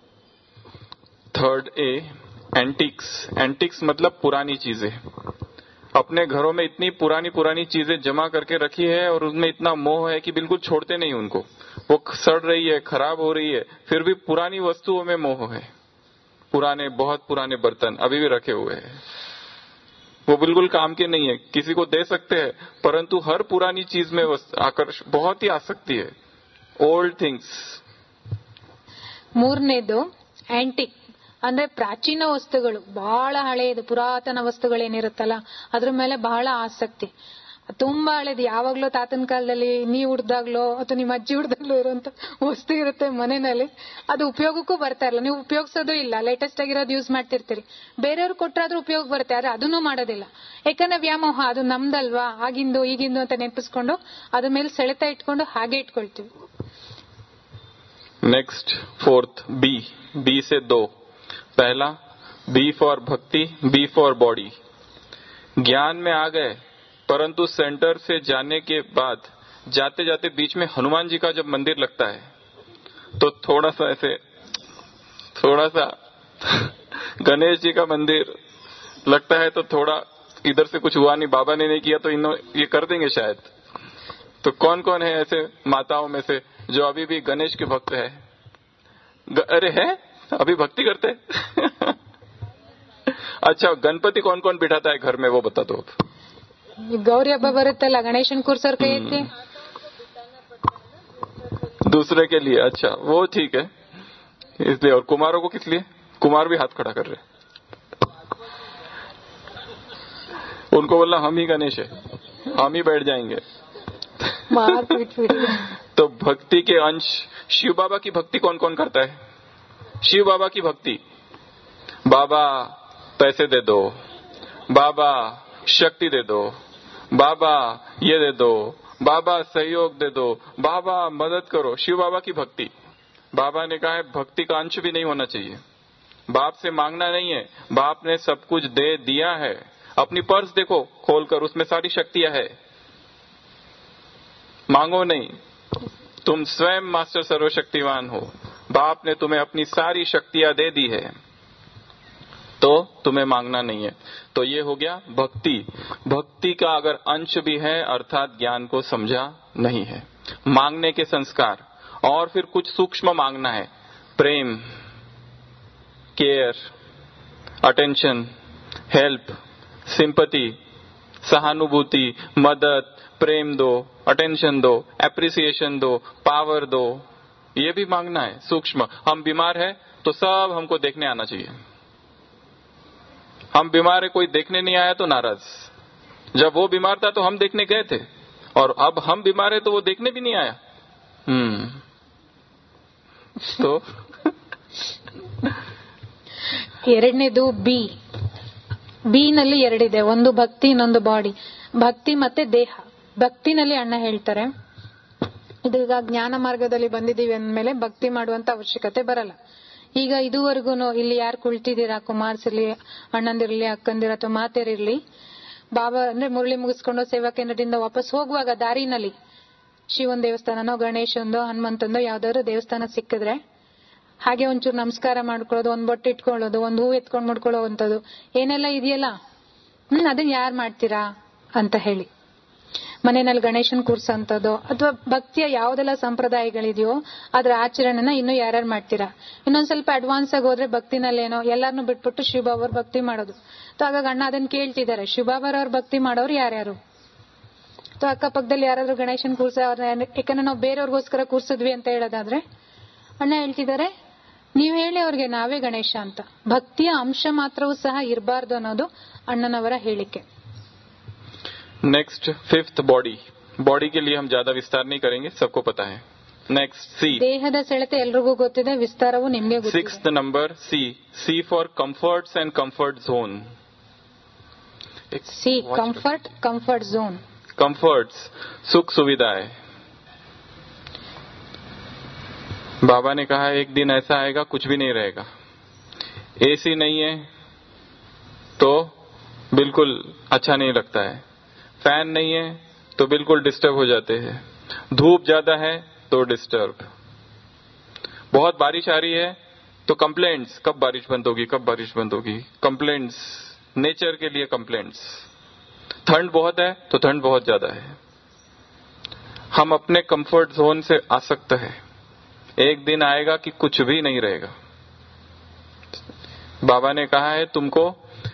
Third A, antiques. एंटिक्स मतलब पुरानी चीजें. अपने घरों में इतनी पुरानी चीजें जमा करके रखी है और उनमें इतना मोह है कि बिल्कुल छोड़ते नहीं उनको. वो सड़ रही है, खराब हो रही है, फिर भी पुरानी वस्तुओं में मोह है. पुराने, बहुत पुराने बर्तन अभी भी रखे हुए हैं, वो बिल्कुल काम के नहीं है, किसी को दे सकते हैं, परंतु हर पुरानी चीज में आकर्षण बहुत ही आसक्ति है. Old things. ಮೂರನೇದು ಆಂಟಿಕ್ ಅಂದ್ರೆ ಪ್ರಾಚೀನ ವಸ್ತುಗಳು, ಬಹಳ ಹಳೆಯದು ಪುರಾತನ ವಸ್ತುಗಳೇನಿರುತ್ತಲ್ಲ ಅದ್ರ ಮೇಲೆ ಬಹಳ ಆಸಕ್ತಿ. ತುಂಬಾ ಹಳೇದು, ಯಾವಾಗ್ಲೂ ತಾತನ ಕಾಲದಲ್ಲಿ ನೀವು ಹುಡ್ದಾಗ್ಲೋ ಅಥವಾ ನಿಮ್ಮ ಅಜ್ಜಿ ಹುಡ್ದಾಗ್ಲೋ ಇರುವಂತ ವಸ್ತು ಇರುತ್ತೆ ಮನೆಯಲ್ಲಿ. ಅದು ಉಪಯೋಗಕ್ಕೂ ಬರ್ತಾ ಇರಲ್ಲ, ನೀವು ಉಪಯೋಗಿಸೋದು ಇಲ್ಲ, ಲೇಟೆಸ್ಟ್ ಆಗಿರೋದು ಯೂಸ್ ಮಾಡ್ತಿರ್ತೀರಿ. ಬೇರೆಯವ್ರು ಕೊಟ್ರಾದ್ರೂ ಉಪಯೋಗ ಬರುತ್ತೆ, ಆದ್ರೆ ಅದನ್ನೂ ಮಾಡೋದಿಲ್ಲ. ಯಾಕಂದ್ರೆ ವ್ಯಾಮೋಹ, ಅದು ನಮ್ದಲ್ವಾ, ಆಗಿಂದು ಈಗಿಂದು ಅಂತ ನೆನಪಿಸ್ಕೊಂಡು ಅದ್ರ ಮೇಲೆ ಸೆಳೆತ ಇಟ್ಕೊಂಡು ಹಾಗೆ ಇಟ್ಕೊಳ್ತೀವಿ. Next fourth B. बी से 2. पहला B for bhakti, B for body. ज्ञान में आ गए, परंतु सेंटर से जाने के बाद जाते जाते बीच में हनुमान जी का जब मंदिर लगता है तो थोड़ा सा ऐसे, थोड़ा सा गणेश जी का मंदिर लगता है तो थोड़ा इधर से कुछ हुआ नहीं, बाबा ने नहीं किया तो ये कर देंगे शायद. तो कौन कौन है ऐसे माताओं में से जो अभी भी गणेश के भक्त है? अरे है, अभी भक्ति करते अच्छा, गणपति कौन कौन बिठाता है घर में वो बता दो. गौरी हब्बा बरुತ್ತಲ್ಲ, गणेशन कुर्सर कई थी दूसरे के लिए. अच्छा, वो ठीक है, इसलिए. और कुमारों को किस लिए? कुमार भी हाथ खड़ा कर रहे, उनको बोलना हम ही गणेश है, हम ही बैठ जाएंगे. तो भक्ति के अंश. शिव बाबा की भक्ति कौन कौन करता है? शिव बाबा की भक्ति, बाबा पैसे दे दो, बाबा शक्ति दे दो, बाबा ये दे दो, बाबा सहयोग दे दो, बाबा मदद करो. शिव बाबा की भक्ति. बाबा ने कहा है भक्ति का अंश भी नहीं होना चाहिए. बाप से मांगना नहीं है, बाप ने सब कुछ दे दिया है. अपनी पर्स देखो खोलकर, उसमें सारी शक्तियां है. मांगो नहीं, तुम स्वयं मास्टर सर्वशक्तिवान हो. बाप ने तुम्हें अपनी सारी शक्तियां दे दी है, तो तुम्हें मांगना नहीं है. तो ये हो गया भक्ति. भक्ति का अगर अंश भी है, अर्थात ज्ञान को समझा नहीं है. मांगने के संस्कार. और फिर कुछ सूक्ष्म मांगना है. प्रेम, केयर, अटेंशन, हेल्प, सिंपैथी, सहानुभूति, मदद, प्रेम दो, अटेंशन दो, एप्रिसिएशन दो, पावर दो. ये भी मांगना है सूक्ष्म. हम बीमार है तो सब हमको देखने आना चाहिए. हम बीमार है, कोई देखने नहीं आया तो नाराज. जब वो बीमार था तो हम देखने गए थे, और अब हम बीमार है तो वो देखने भी नहीं आया। तो ಎರಡನೇದು ಬಿ ನಲ್ಲಿ ಎರಡಿದೆ, ಒಂದು ಭಕ್ತಿ ಇನ್ನೊಂದು ಬಾಡಿ. ಭಕ್ತಿ ಮತ್ತೆ ದೇಹ. ಭಕ್ತಿನಲ್ಲಿ ಅಣ್ಣ ಹೇಳ್ತಾರೆ ಇದೀಗ ಜ್ಞಾನ ಮಾರ್ಗದಲ್ಲಿ ಬಂದಿದ್ದೀವಿ ಅಂದ್ಮೇಲೆ ಭಕ್ತಿ ಮಾಡುವಂತ ಅವಶ್ಯಕತೆ ಬರಲ್ಲ. ಈಗ ಇದುವರೆಗೂ ಇಲ್ಲಿ ಯಾರು ಕುಳಿತಿದ್ದೀರಾ, ಕುಮಾರ್ಸ್ ಇರ್ಲಿ, ಅಣ್ಣಂದಿರ್ಲಿ, ಅಕ್ಕಂದಿರ ಅಥವಾ ಮಾತೆಯರಿರ್ಲಿ, ಬಾಬಾ ಅಂದ್ರೆ ಮುರಳಿ ಮುಗಿಸ್ಕೊಂಡು ಸೇವಾ ಕೇಂದ್ರದಿಂದ ವಾಪಸ್ ಹೋಗುವಾಗ ದಾರಿನಲ್ಲಿ ಶಿವನ್ ದೇವಸ್ಥಾನನೋ ಗಣೇಶಂದೋ ಹನುಮಂತಂದೋ ಯಾವ್ದಾದ್ರು ದೇವಸ್ಥಾನ ಸಿಕ್ಕಿದ್ರೆ ಹಾಗೆ ಒಂಚೂರು ನಮಸ್ಕಾರ ಮಾಡ್ಕೊಳ್ಳೋದು, ಒಂದ್ ಬೊಟ್ಟು ಇಟ್ಕೊಳ್ಳೋದು, ಒಂದ್ ಹೂ ಎತ್ಕೊಂಡ್ ಮಾಡ್ಕೊಳ್ಳೋವಂಥದ್ದು ಏನೆಲ್ಲ ಇದೆಯಲ್ಲ, ಅದನ್ನ ಯಾರು ಮಾಡ್ತೀರಾ ಅಂತ ಹೇಳಿ. ಮನೆಯಲ್ಲಿ ಗಣೇಶನ್ ಕೂರ್ಸಂತದ್ದು ಅಥವಾ ಭಕ್ತಿಯ ಯಾವ್ದೆಲ್ಲ ಸಂಪ್ರದಾಯಗಳಿದೆಯೋ ಅದರ ಆಚರಣೆನ ಇನ್ನು ಯಾರ್ಯಾರು ಮಾಡ್ತೀರಾ. ಇನ್ನೊಂದ್ ಸ್ವಲ್ಪ ಅಡ್ವಾನ್ಸ್ ಆಗಿ ಹೋದ್ರೆ ಭಕ್ತಿನಲ್ಲೇನೋ ಎಲ್ಲಾರನ್ನೂ ಬಿಟ್ಬಿಟ್ಟು ಶಿವಬಾಬಾ ಅವ್ರ ಭಕ್ತಿ ಮಾಡೋದು. ಹಾಗಾಗಿ ಅಣ್ಣ ಅದನ್ನ ಕೇಳ್ತಿದ್ದಾರೆ, ಶಿವಬಾಬಾ ಅವ್ರ ಭಕ್ತಿ ಮಾಡೋರು ಯಾರ್ಯಾರು. ಅಕ್ಕಪಕ್ಕದಲ್ಲಿ ಯಾರಾದ್ರೂ ಗಣೇಶನ್ ಕೂರ್ಸ ಅವ್ರನ್ನ, ಯಾಕಂದ್ರೆ ನಾವು ಬೇರೆಯವ್ರಿಗೋಸ್ಕರ ಕೂರ್ಸಿದ್ವಿ ಅಂತ ಹೇಳೋದಾದ್ರೆ ಅಣ್ಣ ಹೇಳ್ತಿದ್ದಾರೆ, ನೀವ್ ಹೇಳಿ ಅವ್ರಿಗೆ ನಾವೇ ಗಣೇಶ ಅಂತ. ಭಕ್ತಿಯ ಅಂಶ ಮಾತ್ರವೂ ಸಹ ಇರಬಾರ್ದು ಅನ್ನೋದು ಅಣ್ಣನವರ ಹೇಳಿಕೆ. नेक्स्ट फिफ्थ बॉडी के लिए हम ज्यादा विस्तार नहीं करेंगे, सबको पता है. नेक्स्ट सी, ದೇಹದ ಸೆಳೆತ ಎಲ್ರಿಗೂ ಗೊತ್ತಿದೆ, ವಿಸ್ತಾರವು ನಿಮ್ಗೆ ಗೊತ್ತಿದೆ. Sixth number C for comforts and comfort zone. C comfort zone. Comforts सुख सुविधाएं. बाबा ने कहा एक दिन ऐसा आएगा कुछ भी नहीं रहेगा. एसी नहीं है तो बिल्कुल अच्छा नहीं लगता है, फैन नहीं है तो बिल्कुल डिस्टर्ब हो जाते हैं, धूप ज्यादा है तो डिस्टर्ब, बहुत बारिश आ रही है तो कंप्लेंट्स, कब बारिश बंद होगी, कब बारिश बंद होगी, कंप्लेंट्स, नेचर के लिए कंप्लेंट्स. ठंड बहुत है तो ठंड बहुत ज्यादा है. हम अपने कंफर्ट जोन से आसक्त है. एक दिन आएगा कि कुछ भी नहीं रहेगा. बाबा ने कहा है तुमको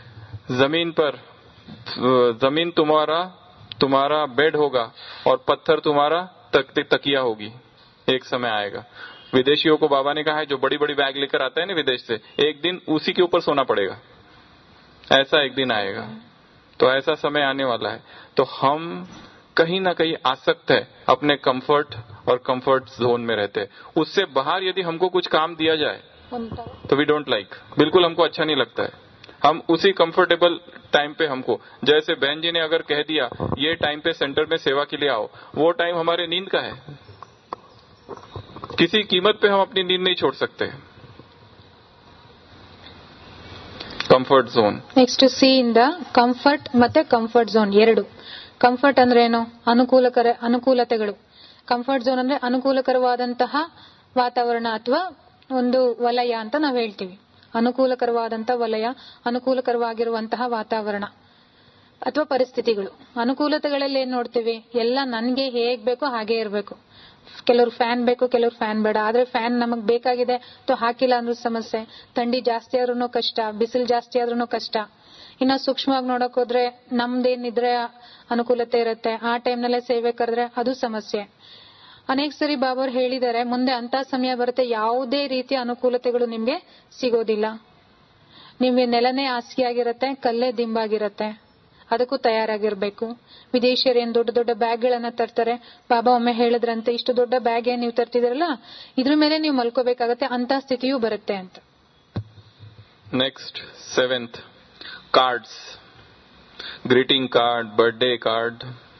जमीन तुम्हारा बेड होगा और पत्थर तुम्हारा तकिया होगी. एक समय आएगा. विदेशियों को बाबा ने कहा है जो बड़ी बड़ी बैग लेकर आता है ना विदेश से, एक दिन उसी के ऊपर सोना पड़ेगा. ऐसा एक दिन आएगा. तो ऐसा समय आने वाला है. तो हम कहीं ना कहीं आसक्त है, अपने कंफर्ट और कंफर्ट जोन में रहते हैं. उससे बाहर यदि हमको कुछ काम दिया जाए तो वी डोंट लाइक, बिल्कुल हमको अच्छा नहीं लगता है. हम उसी कंफर्टेबल टाइम पे हमको, जैसे बहन जी ने अगर कह दिया ये टाइम पे सेंटर में सेवा के लिए आओ, वो टाइम हमारे नींद का है. किसी कीमत पे हम अपनी नींद नहीं छोड़ सकते. Comfort zone. ನೆಕ್ಸ್ಟ್ ಸಿ ಇಂದ ಕಂಫರ್ಟ್ ಮತ್ತೆ ಕಂಫರ್ಟ್ ಝೋನ್ ಎರಡು. ಕಂಫರ್ಟ್ ಅಂದ್ರೆ ಏನು, ಅನುಕೂಲತೆಗಳು. ಕಂಫರ್ಟ್ ಝೋನ್ ಅಂದ್ರೆ ಅನುಕೂಲಕರವಾದಂತಹ ವಾತಾವರಣ ಅಥವಾ ಒಂದು ವಲಯ ಅಂತ ನಾವು ಹೇಳ್ತೀವಿ. ಅನುಕೂಲಕರವಾದಂತಹ ವಲಯ, ಅನುಕೂಲಕರವಾಗಿರುವಂತಹ ವಾತಾವರಣ ಅಥವಾ ಪರಿಸ್ಥಿತಿಗಳು. ಅನುಕೂಲತೆಗಳಲ್ಲಿ ಏನ್ ನೋಡ್ತೀವಿ, ಎಲ್ಲ ನನ್ಗೆ ಹೇಗ್ ಬೇಕೋ ಹಾಗೆ ಇರಬೇಕು. ಕೆಲವ್ರು ಫ್ಯಾನ್ ಬೇಕು, ಕೆಲವ್ರು ಫ್ಯಾನ್ ಬೇಡ. ಆದ್ರೆ ಫ್ಯಾನ್ ನಮಗ್ ಬೇಕಾಗಿದೆ ತೋ ಹಾಕಿಲ್ಲ ಅಂದ್ರೂ ಸಮಸ್ಯೆ. ಥಂಡಿ ಜಾಸ್ತಿ ಆದ್ರೂ ಕಷ್ಟ, ಬಿಸಿಲು ಜಾಸ್ತಿ ಆದ್ರೂ ಕಷ್ಟ. ಇನ್ನ ಸೂಕ್ಷ್ಮವಾಗಿ ನೋಡಕ್ ಹೋದ್ರೆ ನಮ್ದೇನಿದ್ರೆ ಅನುಕೂಲತೆ ಇರುತ್ತೆ, ಆ ಟೈಮ್ನಲ್ಲೇ ಸೇವೆ ಕರೆದ್ರೆ ಅದು ಸಮಸ್ಯೆ. ಅನೇಕ ಸರಿ ಬಾಬಾವ್ರು ಹೇಳಿದ್ದಾರೆ, ಮುಂದೆ ಅಂತ ಸಮಯ ಬರುತ್ತೆ ಯಾವುದೇ ರೀತಿಯ ಅನುಕೂಲತೆಗಳು ನಿಮ್ಗೆ ಸಿಗೋದಿಲ್ಲ. ನಿಮ್ಗೆ ನೆಲನೇ ಹಾಸಿಗೆಯಾಗಿರುತ್ತೆ, ಕಲ್ಲೇ ದಿಂಬಾಗಿರುತ್ತೆ. ಅದಕ್ಕೂ ತಯಾರಾಗಿರ್ಬೇಕು. ವಿದೇಶಿಯರು ಏನ್ ದೊಡ್ಡ ದೊಡ್ಡ ಬ್ಯಾಗ್ ಗಳನ್ನ ತರ್ತಾರೆ. ಬಾಬಾ ಒಮ್ಮೆ ಹೇಳಿದ್ರಂತೆ, ಇಷ್ಟು ದೊಡ್ಡ ಬ್ಯಾಗ್ ಏನ್ ನೀವು ತರ್ತಿದ್ರಲ್ಲ ಇದ್ರ ಮೇಲೆ ನೀವು ಮಲ್ಕೋಬೇಕಾಗತ್ತೆ, ಅಂತ ಸ್ಥಿತಿಯೂ ಬರುತ್ತೆ ಅಂತ. Next seventh, cards, greeting card, birthday card.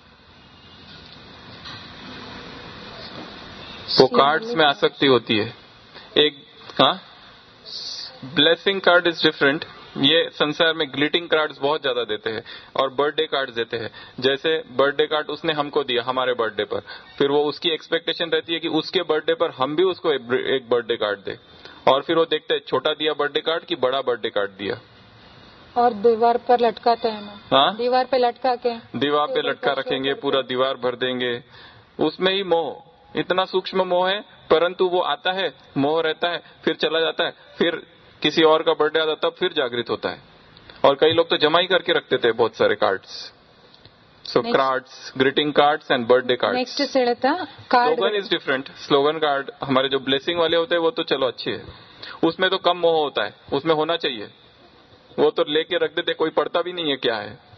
वो कार्ड्स में आसक्ति होती है. एक ब्लेसिंग कार्ड इज डिफरेंट. ये संसार में ग्रीटिंग कार्ड्स बहुत ज्यादा देते हैं और बर्थडे कार्ड देते हैं. जैसे बर्थडे कार्ड उसने हमको दिया हमारे बर्थडे पर, फिर वो उसकी एक्सपेक्टेशन रहती है कि उसके बर्थडे पर हम भी उसको एक बर्थडे कार्ड दे, और फिर वो देखते हैं छोटा दिया बर्थडे कार्ड कि बड़ा बर्थडे कार्ड दिया. और दीवार पर लटकाते हैं ना. दीवार पे लटका के दीवार पे लटका रखेंगे, पूरा दीवार भर देंगे. उसमें ही मोह, इतना सूक्ष्म मोह है, परंतु वो आता है, मोह रहता है, फिर चला जाता है, फिर किसी और का बर्थडे आता तब फिर जागृत होता है. और कई लोग तो जमा ही करके रखते थे बहुत सारे cards. So cards, greeting cards and birthday cards. Next सेड़ता card. Slogan is different. Slogan card हमारे जो ब्लेसिंग वाले होते हैं वो तो चलो अच्छे है, उसमें तो कम मोह होता है, उसमें होना चाहिए. वो तो लेके रख देते, कोई पढ़ता भी नहीं है क्या है.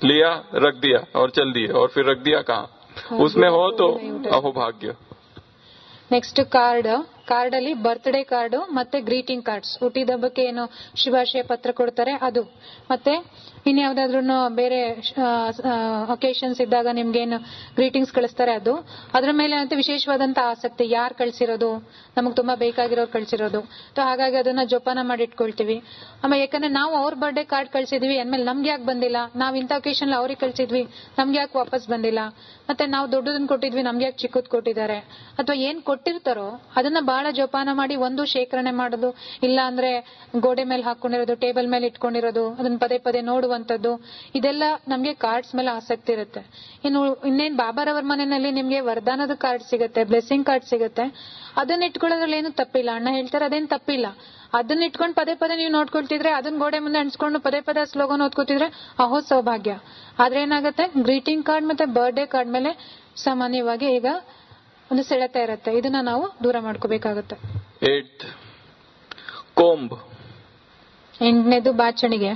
लिया रख दिया और चल दिए और फिर रख दिया कहाँ, उसमें हो तो अहोभाग्य। ನೆಕ್ಸ್ಟ್ ಕಾರ್ಡ್ ಅಲ್ಲಿ ಬರ್ತ್ಡೇ ಕಾರ್ಡ್ ಮತ್ತೆ ಗ್ರೀಟಿಂಗ್ ಕಾರ್ಡ್ಸ್, ಹುಟ್ಟಿದ ಹಬ್ಬಕ್ಕೆ ಏನು ಶುಭಾಶಯ ಪತ್ರ ಕೊಡ್ತಾರೆ ಅದು, ಮತ್ತೆ ಇನ್ಯಾವುದಾದ್ರೂ ಬೇರೆ ಒಕೇಶನ್ಸ್ ಇದ್ದಾಗ ನಿಮ್ಗೇನು ಗ್ರೀಟಿಂಗ್ಸ್ ಕಳಿಸ್ತಾರೆ ಅದು. ಅದ್ರ ಮೇಲೆ ಅಂತ ವಿಶೇಷವಾದಂತ ಆಸಕ್ತಿ, ಯಾರು ಕಳ್ಸಿರೋದು, ನಮಗ್ ತುಂಬಾ ಬೇಕಾಗಿರೋರು ಕಳ್ಸಿರೋದು, ಹಾಗಾಗಿ ಅದನ್ನ ಜೋಪಾನ ಮಾಡಿ ಇಟ್ಕೊಳ್ತೀವಿ. ಆಮೇಲೆ ಯಾಕಂದ್ರೆ ನಾವು ಅವ್ರ ಬರ್ಡೇ ಕಾರ್ಡ್ ಕಳ್ಸಿದ್ವಿ ಅಂದ್ಮೇಲೆ ನಮ್ಗೆ ಯಾಕೆ ಬಂದಿಲ್ಲ, ನಾವ್ ಇಂಥ ಒಕೇಶನ್ ಅವ್ರಿಗೆ ಕಳ್ಸಿದ್ವಿ ನಮ್ಗೆ ಯಾಕೆ ವಾಪಸ್ ಬಂದಿಲ್ಲ, ಮತ್ತೆ ನಾವು ದೊಡ್ಡದನ್ನ ಕೊಟ್ಟಿದ್ವಿ ನಮ್ಗೆ ಯಾಕೆ ಚಿಕ್ಕದ್ ಕೊಟ್ಟಿದ್ದಾರೆ, ಅಥವಾ ಏನ್ ಕೊಟ್ಟಿರ್ತಾರೋ ಅದನ್ನ ಬಹಳ ಜೋಪಾನ ಮಾಡಿ ಒಂದು ಶೇಖರಣೆ ಮಾಡೋದು, ಇಲ್ಲ ಅಂದ್ರೆ ಗೋಡೆ ಮೇಲೆ ಹಾಕೊಂಡಿರೋದು, ಟೇಬಲ್ ಮೇಲೆ ಇಟ್ಕೊಂಡಿರೋದು, ಅದನ್ನ ಪದೇ ಪದೇ ನೋಡುವಂತದ್ದು, ಇದೆಲ್ಲ ನಮ್ಗೆ ಕಾರ್ಡ್ಸ್ ಮೇಲೆ ಆಸಕ್ತಿ ಇರುತ್ತೆ. ಇನ್ನೇನ್ ಬಾಬಾರವರ ಮನೆಯಲ್ಲಿ ನಿಮ್ಗೆ ವರದಾನದ ಕಾರ್ಡ್ ಸಿಗುತ್ತೆ, ಬ್ಲೆಸ್ಸಿಂಗ್ ಕಾರ್ಡ್ ಸಿಗುತ್ತೆ, ಅದನ್ನ ಇಟ್ಕೊಳ್ಳೋದ್ರಲ್ಲಿ ಏನು ತಪ್ಪಿಲ್ಲ. ಅಣ್ಣ ಹೇಳ್ತಾರೆ ಅದೇನ್ ತಪ್ಪಿಲ್ಲ. ಅದನ್ನ ಇಟ್ಕೊಂಡು ಪದೇ ಪದೇ ನೀವು ನೋಡ್ಕೊಳ್ತಿದ್ರೆ, ಅದನ್ನ ಗೋಡೆ ಮುಂದೆ ಅನ್ಸ್ಕೊಂಡು ಪದೇ ಪದೇ ಸ್ಲೋಗನ್ ಓದ್ಕೋತಿದ್ರೆ ಅಹೋ ಸೌಭಾಗ್ಯ. ಆದ್ರೆ ಏನಾಗುತ್ತೆ, ಗ್ರೀಟಿಂಗ್ ಕಾರ್ಡ್ ಮತ್ತೆ ಬರ್ಡೇ ಕಾರ್ಡ್ ಮೇಲೆ ಸಾಮಾನ್ಯವಾಗಿ ಈಗ ಒಂದು ಸೆಳೆತ ಇರುತ್ತೆ, ಇದನ್ನ ನಾವು ದೂರ ಮಾಡ್ಕೋಬೇಕಾಗುತ್ತೆ. 8th कोम्ब, 8ನೇದು ಬಾಚಣಿಗೆ,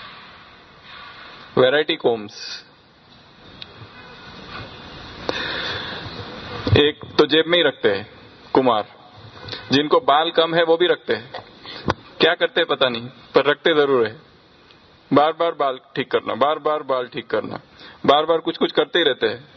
वैरायटी कोम्स। एक तो जेब में ही रखते हैं कुमार, जिनको बाल कम है वो भी रखते हैं, क्या करते हैं पता नहीं पर रखते जरूर है। बार बार बाल ठीक करना, बार बार बाल ठीक करना, बार बार कुछ कुछ करते ही रहते हैं।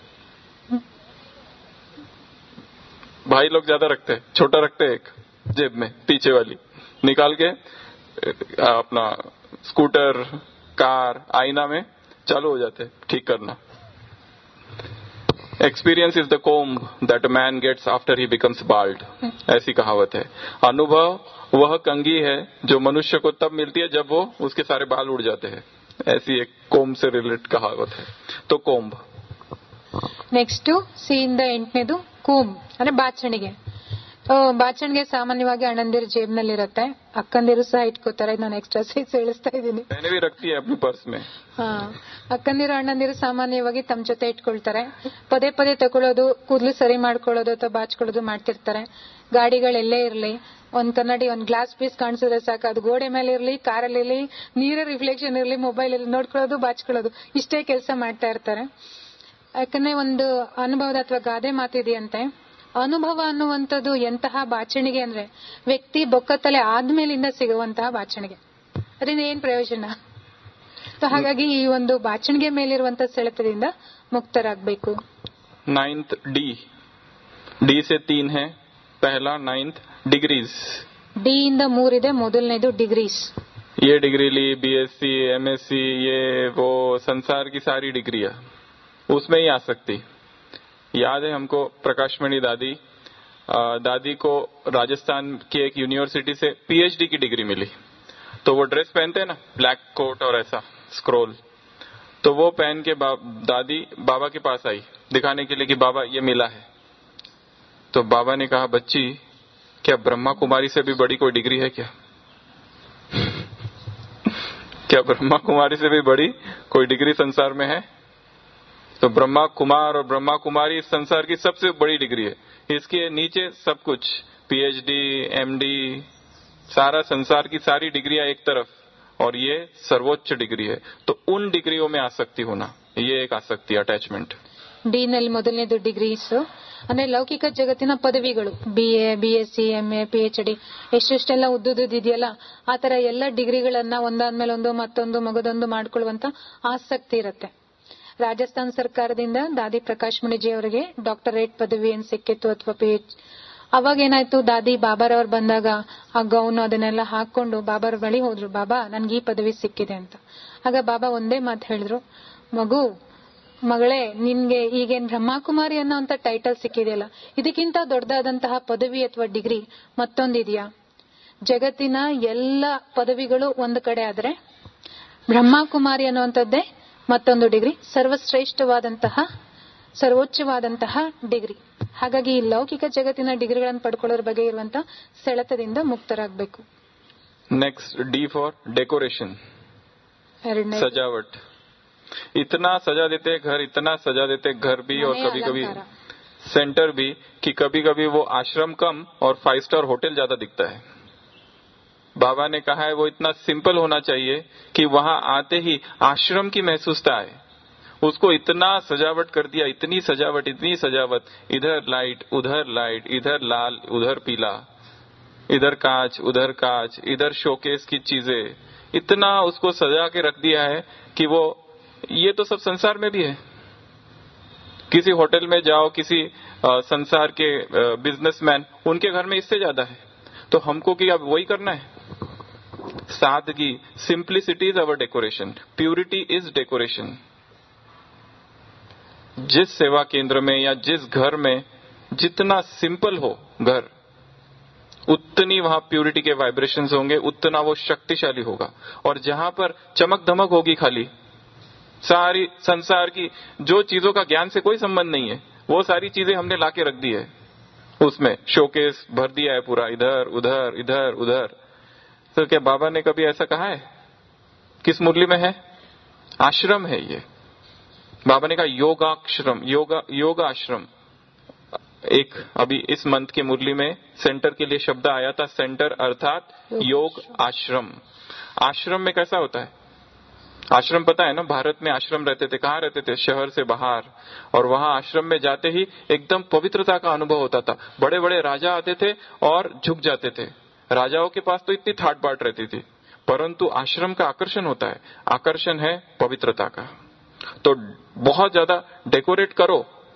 भाई लोग ज्यादा रखते हैं, छोटा रखते हैं एक जेब में, पीछे वाली निकाल के अपना स्कूटर कार आईना में चालू हो जाते हैं ठीक करना। Experience is the comb that a man gets after he becomes bald, ऐसी कहावत है। अनुभव वह कंघी है जो मनुष्य को तब मिलती है जब वो उसके सारे बाल उड़ जाते हैं, ऐसी एक कोम्ब से रिलेटेड कहावत है। तो कोम्ब। ನೆಕ್ಸ್ಟ್ ಸಿ ಇಂದ 8ನೇದು ಕೂಮ್ ಅಂದ್ರೆ ಬಾಚಣಿಗೆ. ಬಾಚಣಿಗೆ ಸಾಮಾನ್ಯವಾಗಿ ಅಣ್ಣಂದಿರು ಜೇಬ್ನಲ್ಲಿರುತ್ತೆ, ಅಕ್ಕಂದಿರು ಸಹ ಇಟ್ಕೋತಾರೆ. ನಾನು ಎಕ್ಸ್ಟ್ರಾ ಸೈಜ್ ಹೇಳಿಸ್ತಾ ಇದ್ದೀನಿ. ಅಕ್ಕಂದಿರು ಅಣ್ಣಂದಿರು ಸಾಮಾನ್ಯವಾಗಿ ತಮ್ಮ ಜೊತೆ ಇಟ್ಕೊಳ್ತಾರೆ, ಪದೇ ಪದೇ ತಗೊಳ್ಳೋದು, ಕೂದಲು ಸರಿ ಮಾಡ್ಕೊಳ್ಳೋದು ಅಥವಾ ಬಾಚ್ಕೊಳ್ಳೋದು ಮಾಡ್ತಿರ್ತಾರೆ. ಗಾಡಿಗಳೆಲ್ಲೇ ಇರ್ಲಿ, ಒಂದ್ ಕನ್ನಡಿ ಒಂದ್ ಗ್ಲಾಸ್ ಪೀಸ್ ಕಾಣಿಸಿದ್ರೆ ಸಾಕು, ಅದು ಗೋಡೆ ಮೇಲೆ ಇರ್ಲಿ, ಕಾರಲ್ಲಿ ಇರ್ಲಿ, ನೀರ ರಿಫ್ಲೆಕ್ಷನ್ ಇರ್ಲಿ, ಮೊಬೈಲ್ ಅಲ್ಲಿ ನೋಡ್ಕೊಳ್ಳೋದು, ಬಾಚ್ಕೊಳ್ಳೋದು, ಇಷ್ಟೇ ಕೆಲಸ ಮಾಡ್ತಾ ಇರ್ತಾರೆ. ಯಾಕಂದ್ರೆ ಒಂದು ಅನುಭವದ ಅಥವಾ ಗಾದೆ ಮಾತಿದೆಯಂತೆ, ಅನುಭವ ಅನ್ನುವಂಥದ್ದು ಎಂತಹ ಬಾಚಣಿಗೆ ಅಂದ್ರೆ ವ್ಯಕ್ತಿ ಬೊಕ್ಕತಲೆ ಆದ್ಮೇಲಿಂದ ಸಿಗುವಂತಹ ಬಾಚಣಿಗೆ, ಅದರಿಂದ ಏನ್ ಪ್ರಯೋಜನ. ಹಾಗಾಗಿ ಈ ಒಂದು ಬಾಚಣಿಗೆ ಮೇಲಿರುವಂತಹ ಸೆಳೆತದಿಂದ ಮುಕ್ತರಾಗಬೇಕು. 9th डी से 3 है पहला 9th डिग्रीज, डी इंद 3 ಇದೆ, ಮೊದಲನೇದು ಡಿಗ್ರೀಸ್. ये डिग्री ली बीएससी एमएससी ये वो संसार की सारी डिग्रियां उसमें ही आ सकती। याद है हमको प्रकाशमणि दादी को राजस्थान की एक यूनिवर्सिटी से पीएचडी की डिग्री मिली, तो वो ड्रेस पहनते हैं ना, ब्लैक कोट और ऐसा स्क्रोल, तो वो पहन के दादी बाबा के पास आई दिखाने के लिए कि बाबा ये मिला है। तो बाबा ने कहा, बच्ची क्या ब्रह्मा कुमारी से भी बड़ी कोई डिग्री है क्या? क्या ब्रह्मा कुमारी से भी बड़ी कोई डिग्री संसार में है? तो ब्रह्मा कुमार और ब्रह्मा कुमारी इस संसार की सबसे बड़ी डिग्री है, इसके नीचे सब कुछ पीएचडी एमडी सारा संसार की सारी डिग्रियां एक तरफ और ये सर्वोच्च डिग्री है। तो उन डिग्रियों में आसक्ति होना, ये एक आसक्ति अटैचमेंट। डी ನಲ್ಲಿ ಮೊದಲನೇದು ಡಿಗ್ರೀಸ್ ಅಂದ್ರೆ ಲೌಕಿಕ ಜಗತ್ತಿನ ಪದವಿಗಳು, BA BSc MA PhD ಎಷ್ಟೆಷ್ಟೆಲ್ಲ ಉದ್ದುದಿದೆಯಲ್ಲ, ಆ ತರ ಎಲ್ಲ ಡಿಗ್ರಿಗಳನ್ನ ಒಂದಾದ್ಮೇಲೆ ಒಂದು ಮತ್ತೊಂದು ಮಗದೊಂದು ಮಾಡ್ಕೊಳ್ಳುವಂತ ಆಸಕ್ತಿ ಇರುತ್ತೆ. ರಾಜಸ್ಥಾನ್ ಸರ್ಕಾರದಿಂದ ದಾದಿ ಪ್ರಕಾಶ್ ಮಣಿಜಿ ಅವರಿಗೆ ಡಾಕ್ಟರೇಟ್ ಪದವಿ ಏನ್ ಸಿಕ್ಕಿತ್ತು ಅಥವಾ ಅವಾಗ ಏನಾಯ್ತು, ದಾದಿ ಬಾಬಾರವ್ರು ಬಂದಾಗ ಆ ಗೌನ್ ಅದನ್ನೆಲ್ಲ ಹಾಕೊಂಡು ಬಾಬಾರ ಬಳಿ ಹೋದ್ರು, ಬಾಬಾ ನನ್ಗೆ ಈ ಪದವಿ ಸಿಕ್ಕಿದೆ ಅಂತ. ಆಗ ಬಾಬಾ ಒಂದೇ ಮಾತು ಹೇಳಿದ್ರು, ಮಗಳೇ ನಿನ್ಗೆ ಈಗೇನ್ ಬ್ರಹ್ಮಕುಮಾರಿ ಅನ್ನೋ ಅಂತ ಟೈಟಲ್ ಸಿಕ್ಕಿದೆಯಲ್ಲ, ಇದಕ್ಕಿಂತ ದೊಡ್ಡದಾದಂತಹ ಪದವಿ ಅಥವಾ ಡಿಗ್ರಿ ಮತ್ತೊಂದಿದೆಯಾ? ಜಗತ್ತಿನ ಎಲ್ಲ ಪದವಿಗಳು ಒಂದು ಕಡೆ ಆದ್ರೆ ಬ್ರಹ್ಮಕುಮಾರಿ ಅನ್ನುವಂಥದ್ದೇ ಮತ್ತೊಂದು ಡಿಗ್ರಿ, ಸರ್ವಶ್ರೇಷ್ಠವಾದಂತಹ ಸರ್ವೋಚ್ಚವಾದಂತಹ ಡಿಗ್ರಿ. ಹಾಗಾಗಿ ಈ ಲೌಕಿಕ ಜಗತ್ತಿನ ಡಿಗ್ರಿಗಳನ್ನು ಪಡ್ಕೊಳ್ಳೋದ್ರ ಬಗ್ಗೆ ಇರುವಂತಹ ಸೆಳೆತದಿಂದ ಮುಕ್ತರಾಗಬೇಕು. नेक्स्ट डी फॉर डेकोरेशन, सजावट। इतना सजा देते घर, इतना सजा देते घर भी और कभी कभी सेंटर भी कि कभी कभी वो आश्रम कम और 5 स्टार होटल ज्यादा दिखता है। बाबा ने कहा है वो इतना सिंपल होना चाहिए कि वहां आते ही आश्रम की महसूसता आए, उसको इतना सजावट कर दिया, इतनी सजावट, इधर लाइट, इधर लाल, उधर पीला, इधर कांच, इधर शोकेस की चीजें, इतना उसको सजा के रख दिया है कि वो, ये तो सब संसार में भी है। किसी होटल में जाओ, किसी संसार के बिजनेसमैन, उनके घर में इससे ज्यादा है। तो हमको क्या वही करना है? सादगी, simplicity is our decoration, purity is decoration. जिस सेवा केंद्र में या जिस घर में जितना सिंपल हो घर, उतनी वहां प्यूरिटी के वाइब्रेशंस होंगे, उतना वो शक्तिशाली होगा। और जहां पर चमक धमक होगी, खाली सारी संसार की जो चीजों का ज्ञान से कोई संबंध नहीं है, वो सारी चीजें हमने लाके रख दी है, उसमें शोकेस भर दिया है पूरा, इधर उधर। तो क्या बाबा ने कभी ऐसा कहा है? किस मुरली में है? आश्रम है ये। बाबा ने कहा योगाश्रम, योग आश्रम। एक अभी इस मंथ के मुरली में सेंटर के लिए शब्द आया था, सेंटर अर्थात योग आश्रम। आश्रम में कैसा होता है? आश्रम पता है ना, भारत में आश्रम रहते थे। कहाँ रहते थे? शहर से बाहर। और वहां आश्रम में जाते ही एकदम पवित्रता का अनुभव होता था। बड़े बड़े राजा आते थे और झुक जाते थे। राजाओं के पास तो इतनी ठाट बाट रहती थी, परंतु आश्रम का आकर्षण होता है, आकर्षण है पवित्रता का। तो बहुत ज्यादा डेकोरेट करो,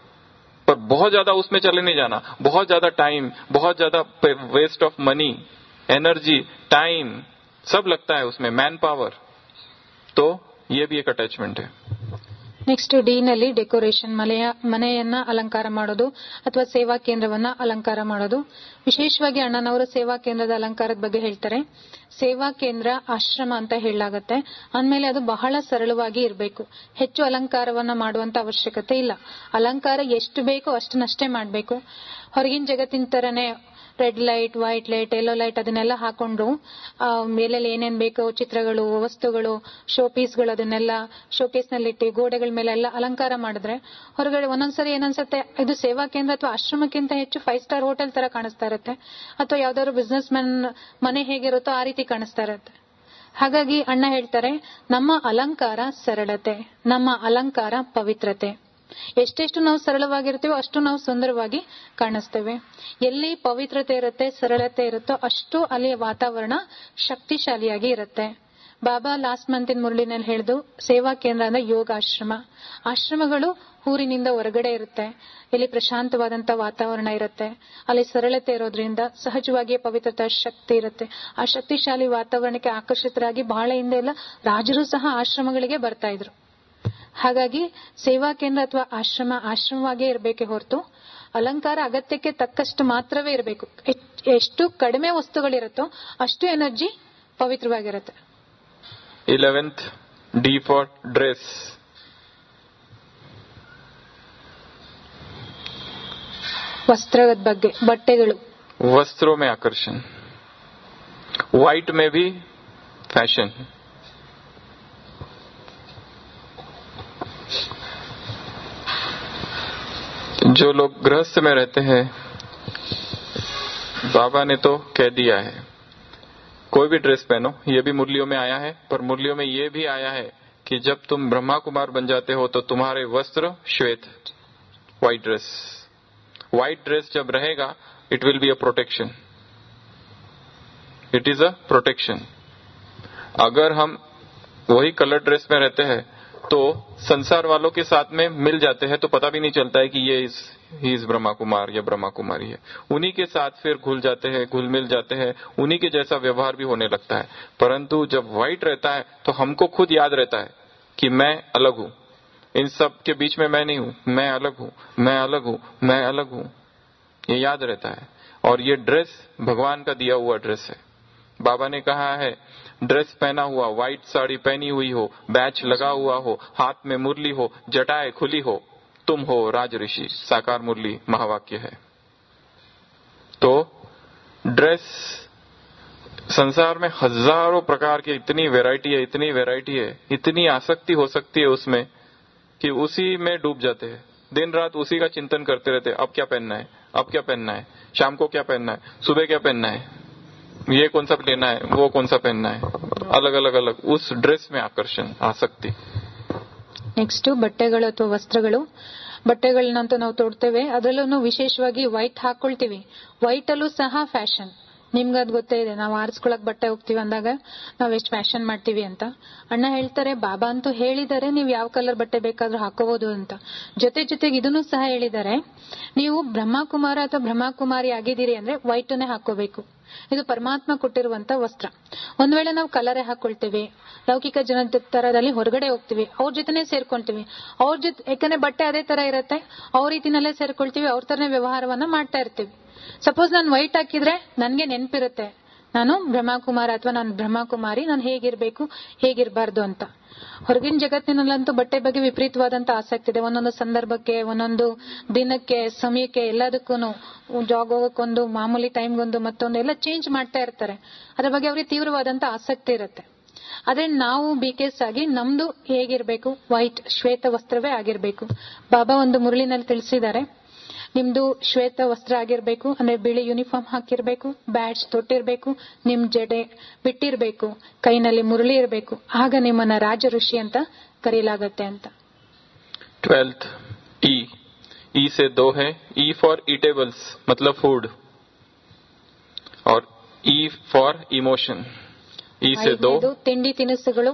पर बहुत ज्यादा उसमें चले नहीं जाना। बहुत ज्यादा टाइम, बहुत ज्यादा waste of money, energy, time सब लगता है उसमें, मैन पावर। तो ये भी एक अटैचमेंट है। ನೆಕ್ಸ್ಟ್ ಡಿ ನಲ್ಲಿ ಡೆಕೋರೇಷನ್, ಮನೆಯನ್ನ ಅಲಂಕಾರ ಮಾಡೋದು ಅಥವಾ ಸೇವಾ ಕೇಂದ್ರವನ್ನ ಅಲಂಕಾರ ಮಾಡೋದು. ವಿಶೇಷವಾಗಿ ಅಣ್ಣನವರು ಸೇವಾ ಕೇಂದ್ರದ ಅಲಂಕಾರದ ಬಗ್ಗೆ ಹೇಳ್ತಾರೆ. ಸೇವಾ ಕೇಂದ್ರ ಆಶ್ರಮ ಅಂತ ಹೇಳಲಾಗತ್ತೆ. ಅಂದಮೇಲೆ ಅದು ಬಹಳ ಸರಳವಾಗಿ ಇರಬೇಕು. ಹೆಚ್ಚು ಅಲಂಕಾರವನ್ನ ಮಾಡುವಂತ ಅವಶ್ಯಕತೆ ಇಲ್ಲ. ಅಲಂಕಾರ ಎಷ್ಟು ಬೇಕೋ ಅಷ್ಟನ್ನಷ್ಟೇ ಮಾಡಬೇಕು. ಹೊರಗಿನ ಜಗತ್ತಿನ ತರನೇ red light, white light, yellow light ಅದನ್ನೆಲ್ಲ ಹಾಕೊಂಡು ಮೇಲೆಲ್ಲ ಏನೇನ್ ಬೇಕೋ ಚಿತ್ರಗಳು, ವಸ್ತುಗಳು, ಶೋ ಪೀಸ್ಗಳು ಅದನ್ನೆಲ್ಲ ಶೋಕೇಸ್ ನಲ್ಲಿಟ್ಟು ಗೋಡೆಗಳ ಮೇಲೆ ಎಲ್ಲ ಅಲಂಕಾರ ಮಾಡಿದ್ರೆ ಹೊರಗಡೆ ಒಂದೊಂದ್ಸರಿ ಏನನ್ಸುತ್ತೆ, ಇದು ಸೇವಾ ಕೇಂದ್ರ ಅಥವಾ ಆಶ್ರಮಕ್ಕಿಂತ ಹೆಚ್ಚು 5 ಸ್ಟಾರ್ ಹೋಟೆಲ್ ತರ ಕಾಣಿಸ್ತಾ ಇರುತ್ತೆ, ಅಥವಾ ಯಾವ್ದಾದ್ರು ಬಿಸ್ನೆಸ್ ಮ್ಯಾನ್ ಮನೆ ಹೇಗಿರುತ್ತೋ ಆ ರೀತಿ ಕಾಣಿಸ್ತಾ ಇರುತ್ತೆ. ಹಾಗಾಗಿ ಅಣ್ಣ ಹೇಳ್ತಾರೆ, ನಮ್ಮ ಅಲಂಕಾರ ಸರಳತೆ, ನಮ್ಮ ಅಲಂಕಾರ ಪವಿತ್ರತೆ. ಎಷ್ಟೆಷ್ಟು ನಾವು ಸರಳವಾಗಿರ್ತೀವೋ ಅಷ್ಟು ನಾವು ಸುಂದರವಾಗಿ ಕಾಣಿಸ್ತೇವೆ. ಎಲ್ಲಿ ಪವಿತ್ರತೆ ಇರುತ್ತೆ, ಸರಳತೆ ಇರುತ್ತೋ ಅಷ್ಟು ಅಲ್ಲಿಯ ವಾತಾವರಣ ಶಕ್ತಿಶಾಲಿಯಾಗಿ ಇರುತ್ತೆ. ಬಾಬಾ ಲಾಸ್ಟ್ ಮಂತಿನ ಮುರಳಿನಲ್ಲಿ ಹೇಳಿದು, ಸೇವಾ ಕೇಂದ್ರ ಅಂದ್ರೆ ಯೋಗಾಶ್ರಮ. ಆಶ್ರಮಗಳು ಊರಿನಿಂದ ಹೊರಗಡೆ ಇರುತ್ತೆ. ಇಲ್ಲಿ ಪ್ರಶಾಂತವಾದಂತ ವಾತಾವರಣ ಇರುತ್ತೆ. ಅಲ್ಲಿ ಸರಳತೆ ಇರೋದ್ರಿಂದ ಸಹಜವಾಗಿಯೇ ಪವಿತ್ರತಾ ಶಕ್ತಿ ಇರುತ್ತೆ. ಆ ಶಕ್ತಿಶಾಲಿ ವಾತಾವರಣಕ್ಕೆ ಆಕರ್ಷಿತರಾಗಿ ಬಹಳ ಹಿಂದೆ ಎಲ್ಲ ರಾಜರು ಸಹ ಆಶ್ರಮಗಳಿಗೆ ಬರ್ತಾ ಇದ್ರು. ಹಾಗಾಗಿ ಸೇವಾ ಕೇಂದ್ರ ಅಥವಾ ಆಶ್ರಮವಾಗೇ ಇರಬೇಕೆ ಹೊರತು ಅಲಂಕಾರ ಅಗತ್ಯಕ್ಕೆ ತಕ್ಕಷ್ಟು ಮಾತ್ರವೇ ಇರಬೇಕು. ಎಷ್ಟು ಕಡಿಮೆ ವಸ್ತುಗಳಿರುತ್ತೋ ಅಷ್ಟು ಎನರ್ಜಿ ಪವಿತ್ರವಾಗಿರುತ್ತೆ. 11th D for dress. ವಸ್ತ್ರದ ಬಗ್ಗೆ, ಬಟ್ಟೆಗಳು. वस्त्रों में आकर्षण, व्हाइट में भी फैशन. जो लोग गृहस्थ में रहते हैं, बाबा ने तो कह दिया है कोई भी ड्रेस पहनो. ये भी मुरलियों में आया है, पर मुरलियों में ये भी आया है कि जब तुम ब्रह्मा कुमार बन जाते हो तो तुम्हारे वस्त्र श्वेत, व्हाइट ड्रेस. व्हाइट ड्रेस जब रहेगा, it will be a protection. It is a protection. अगर हम वही कलर ड्रेस में रहते हैं तो संसार वालों के साथ में मिल जाते हैं तो पता भी नहीं चलता है कि ये इस ब्रह्मा कुमार या ब्रह्मा कुमारी है. उन्हीं के साथ फिर घुल जाते हैं, घुल मिल जाते हैं, उन्हीं के जैसा व्यवहार भी होने लगता है. परंतु जब व्हाइट रहता है तो हमको खुद याद रहता है कि मैं अलग हूं, इन सब के बीच में मैं नहीं हूं, मैं अलग हूं, मैं अलग हूं, मैं अलग हूं. ये याद रहता है. और ये ड्रेस भगवान का दिया हुआ ड्रेस है. बाबा ने कहा है, ड्रेस पहना हुआ, व्हाइट साड़ी पहनी हुई हो, बैच लगा हुआ हो, हाथ में मुरली हो, जटाएं खुली हो, तुम हो राज ऋषि. साकार मुरली महावाक्य है. तो ड्रेस, संसार में हजारों प्रकार की इतनी वैरायटी है, इतनी वैरायटी है, इतनी आसक्ति हो सकती है उसमें कि उसी में डूब जाते हैं. दिन रात उसी का चिंतन करते रहते हैं. अब क्या पहनना है, अब क्या पहनना है, शाम को क्या पहनना है, सुबह क्या पहनना है, ये कौन सा लेना है, वो कौन सा पहनना है, अलग अलग अलग. उस ड्रेस में आकर्षण, आसक्ति. ನೆಕ್ಸ್ಟ್ ಬಟ್ಟೆಗಳು ಅಥವಾ ವಸ್ತ್ರಗಳು. ಬಟ್ಟೆಗಳನ್ನಂತೂ ನಾವು ತೊಡ್ತೇವೆ, ಅದರಲ್ಲೂ ವಿಶೇಷವಾಗಿ ವೈಟ್ ಹಾಕೊಳ್ತೀವಿ. ವೈಟ್ ಅಲ್ಲೂ ಸಹ ಫ್ಯಾಷನ್. ನಿಮ್ಗದ್ ಗೊತ್ತೇ ಇದೆ, ನಾವು ಆರಿಸ್ಕೊಳಕ್ ಬಟ್ಟೆ ಹೋಗ್ತೀವಿ ಅಂದಾಗ ನಾವ್ ಎಷ್ಟು ಫ್ಯಾಷನ್ ಮಾಡ್ತೀವಿ ಅಂತ. ಅಣ್ಣ ಹೇಳ್ತಾರೆ, ಬಾಬಾ ಅಂತೂ ಹೇಳಿದ್ದಾರೆ ನೀವು ಯಾವ ಕಲರ್ ಬಟ್ಟೆ ಬೇಕಾದ್ರೂ ಹಾಕೋಬಹುದು ಅಂತ. ಜೊತೆಗೆ ಇದನ್ನು ಸಹ ಹೇಳಿದ್ದಾರೆ, ನೀವು ಬ್ರಹ್ಮಕುಮಾರ ಅಥವಾ ಬ್ರಹ್ಮಕುಮಾರಿ ಆಗಿದ್ದೀರಿ ಅಂದ್ರೆ ವೈಟ್ನೇ ಹಾಕೋಬೇಕು. ಇದು ಪರಮಾತ್ಮ ಕೊಟ್ಟಿರುವಂತ ವಸ್ತ್ರ. ಒಂದ್ ವೇಳೆ ನಾವು ಕಲರೇ ಹಾಕೊಳ್ತೀವಿ, ಲೌಕಿಕ ಜನ ತರದಲ್ಲಿ ಹೊರಗಡೆ ಹೋಗ್ತೀವಿ, ಅವ್ರ ಜೊತೆನೆ ಸೇರ್ಕೊಂತೀವಿ, ಅವ್ರ ಜೊತೆ ಯಾಕಂದ್ರೆ ಬಟ್ಟೆ ಅದೇ ತರ ಇರತ್ತೆ, ಅವ್ರ ರೀತಿನಲ್ಲೇ ಸೇರ್ಕೊಳ್ತೀವಿ, ಅವ್ರ ತರನೇ ವ್ಯವಹಾರವನ್ನ ಮಾಡ್ತಾ ಇರ್ತೀವಿ. ಸಪೋಸ್ ನಾನು ವೈಟ್ ಹಾಕಿದ್ರೆ ನನ್ಗೆ ನೆನಪಿರುತ್ತೆ ನಾನು ಬ್ರಹ್ಮಕುಮಾರ ಅಥವಾ ನಾನು ಬ್ರಹ್ಮಕುಮಾರಿ, ನಾನು ಹೇಗಿರ್ಬೇಕು ಹೇಗಿರ್ಬಾರ್ದು ಅಂತ. ಹೊರಗಿನ ಜಗತ್ತಿನಲ್ಲಂತೂ ಬಟ್ಟೆ ಬಗ್ಗೆ ವಿಪರೀತವಾದಂತ ಆಸಕ್ತಿ ಇದೆ. ಒಂದೊಂದು ಸಂದರ್ಭಕ್ಕೆ, ಒಂದೊಂದು ದಿನಕ್ಕೆ, ಸಮಯಕ್ಕೆ, ಎಲ್ಲದಕ್ಕೂ ಜಾಗ್ ಹೋಗಕ್ಕೊಂದು, ಮಾಮೂಲಿ ಟೈಮ್ಗೊಂದು, ಮತ್ತೊಂದು ಎಲ್ಲ ಚೇಂಜ್ ಮಾಡ್ತಾ ಇರ್ತಾರೆ. ಅದ್ರ ಬಗ್ಗೆ ಅವ್ರಿಗೆ ತೀವ್ರವಾದಂತ ಆಸಕ್ತಿ ಇರುತ್ತೆ. ಆದ್ರೆ ನಾವು ಬಿಕೆಸ್ ಆಗಿ ನಮ್ದು ಹೇಗಿರ್ಬೇಕು, ವೈಟ್ ಶ್ವೇತ ವಸ್ತ್ರವೇ ಆಗಿರ್ಬೇಕು. ಬಾಬಾ ಒಂದು ಮುರಳಿನಲ್ಲಿ ತಿಳಿಸಿದ್ದಾರೆ, ನಿಮ್ದು ಶ್ವೇತ ವಸ್ತ್ರ ಆಗಿರ್ಬೇಕು ಅಂದ್ರೆ ಬಿಳಿ ಯೂನಿಫಾರ್ಮ್ ಹಾಕಿರ್ಬೇಕು, ಬ್ಯಾಡ್ಜ್ ತೊಟ್ಟಿರ್ಬೇಕು, ನಿಮ್ ಜಡೆ ಬಿಟ್ಟಿರ್ಬೇಕು, ಕೈನಲ್ಲಿ ಮುರಳಿ ಇರಬೇಕು, ಆಗ ನಿಮ್ಮನ್ನ ರಾಜ ಋಷಿ ಅಂತ ಕರೆಯಲಾಗತ್ತೆ ಅಂತ. 12th ई से 2 है. ई फॉर ईटेबल्स मतलब फूड और ई फॉर इमोशन. ई से 2 ತಿಂಡಿ ತಿನಿಸುಗಳು.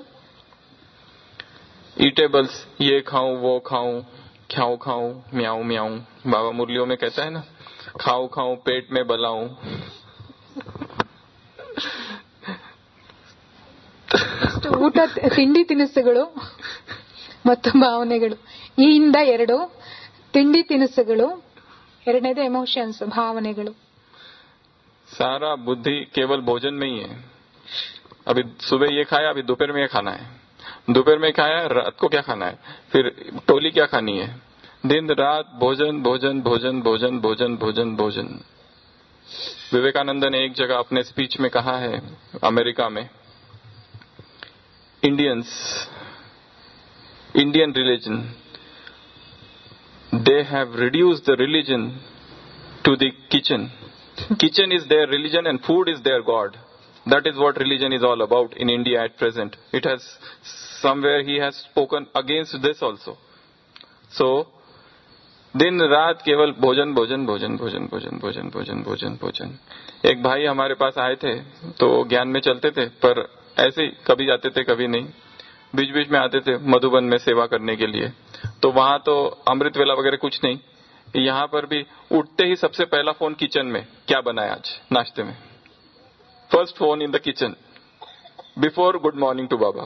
ईटेबल्स ये खाऊं वो खाऊं, ख्याऊं खाऊं, म्याऊं म्याऊं. बाबा मुरलियों में कहता है ना, खाऊं खाऊं पेट में बलाऊं. ಊಟ, ತಿಂಡಿ ತಿನಿಸುಗಳು ಮತ್ತು ಭಾವನೆಗಳು. ಈ ಇಂದ 2 ತಿಂಡಿ ತಿನಿಸುಗಳು, ಎರಡನೇದು ಎಮೋಷನ್ಸ್ ಭಾವನೆಗಳು. सारा बुद्धि केवल भोजन में ही है. अभी सुबह ये खाया, अभी दोपहर में ये खाना है, दोपहर में खाया, रात को क्या खाना है, फिर टोली क्या खानी है. दिन रात भोजन भोजन भोजन भोजन भोजन भोजन भोजन. विवेकानंद ने एक जगह अपने स्पीच में कहा है, अमेरिका में, Indian religion, they have reduced the religion to the kitchen. Kitchen is their religion and food is their God. That is what religion is all about in India at present. It has somewhere he has spoken against this also. So दिन रात केवल भोजन भोजन भोजन भोजन भोजन भोजन भोजन भोजन भोजन. एक भाई हमारे पास आए थे तो ज्ञान में चलते थे, पर ऐसे ही कभी जाते थे कभी नहीं, बीच बीच में आते थे मधुबन में सेवा करने के लिए. तो वहां तो अमृत वेला वगैरह कुछ नहीं. यहाँ पर भी उठते ही सबसे पहला फोन किचन में, क्या बनाया आज नाश्ते में. First phone in the kitchen before good morning to Baba.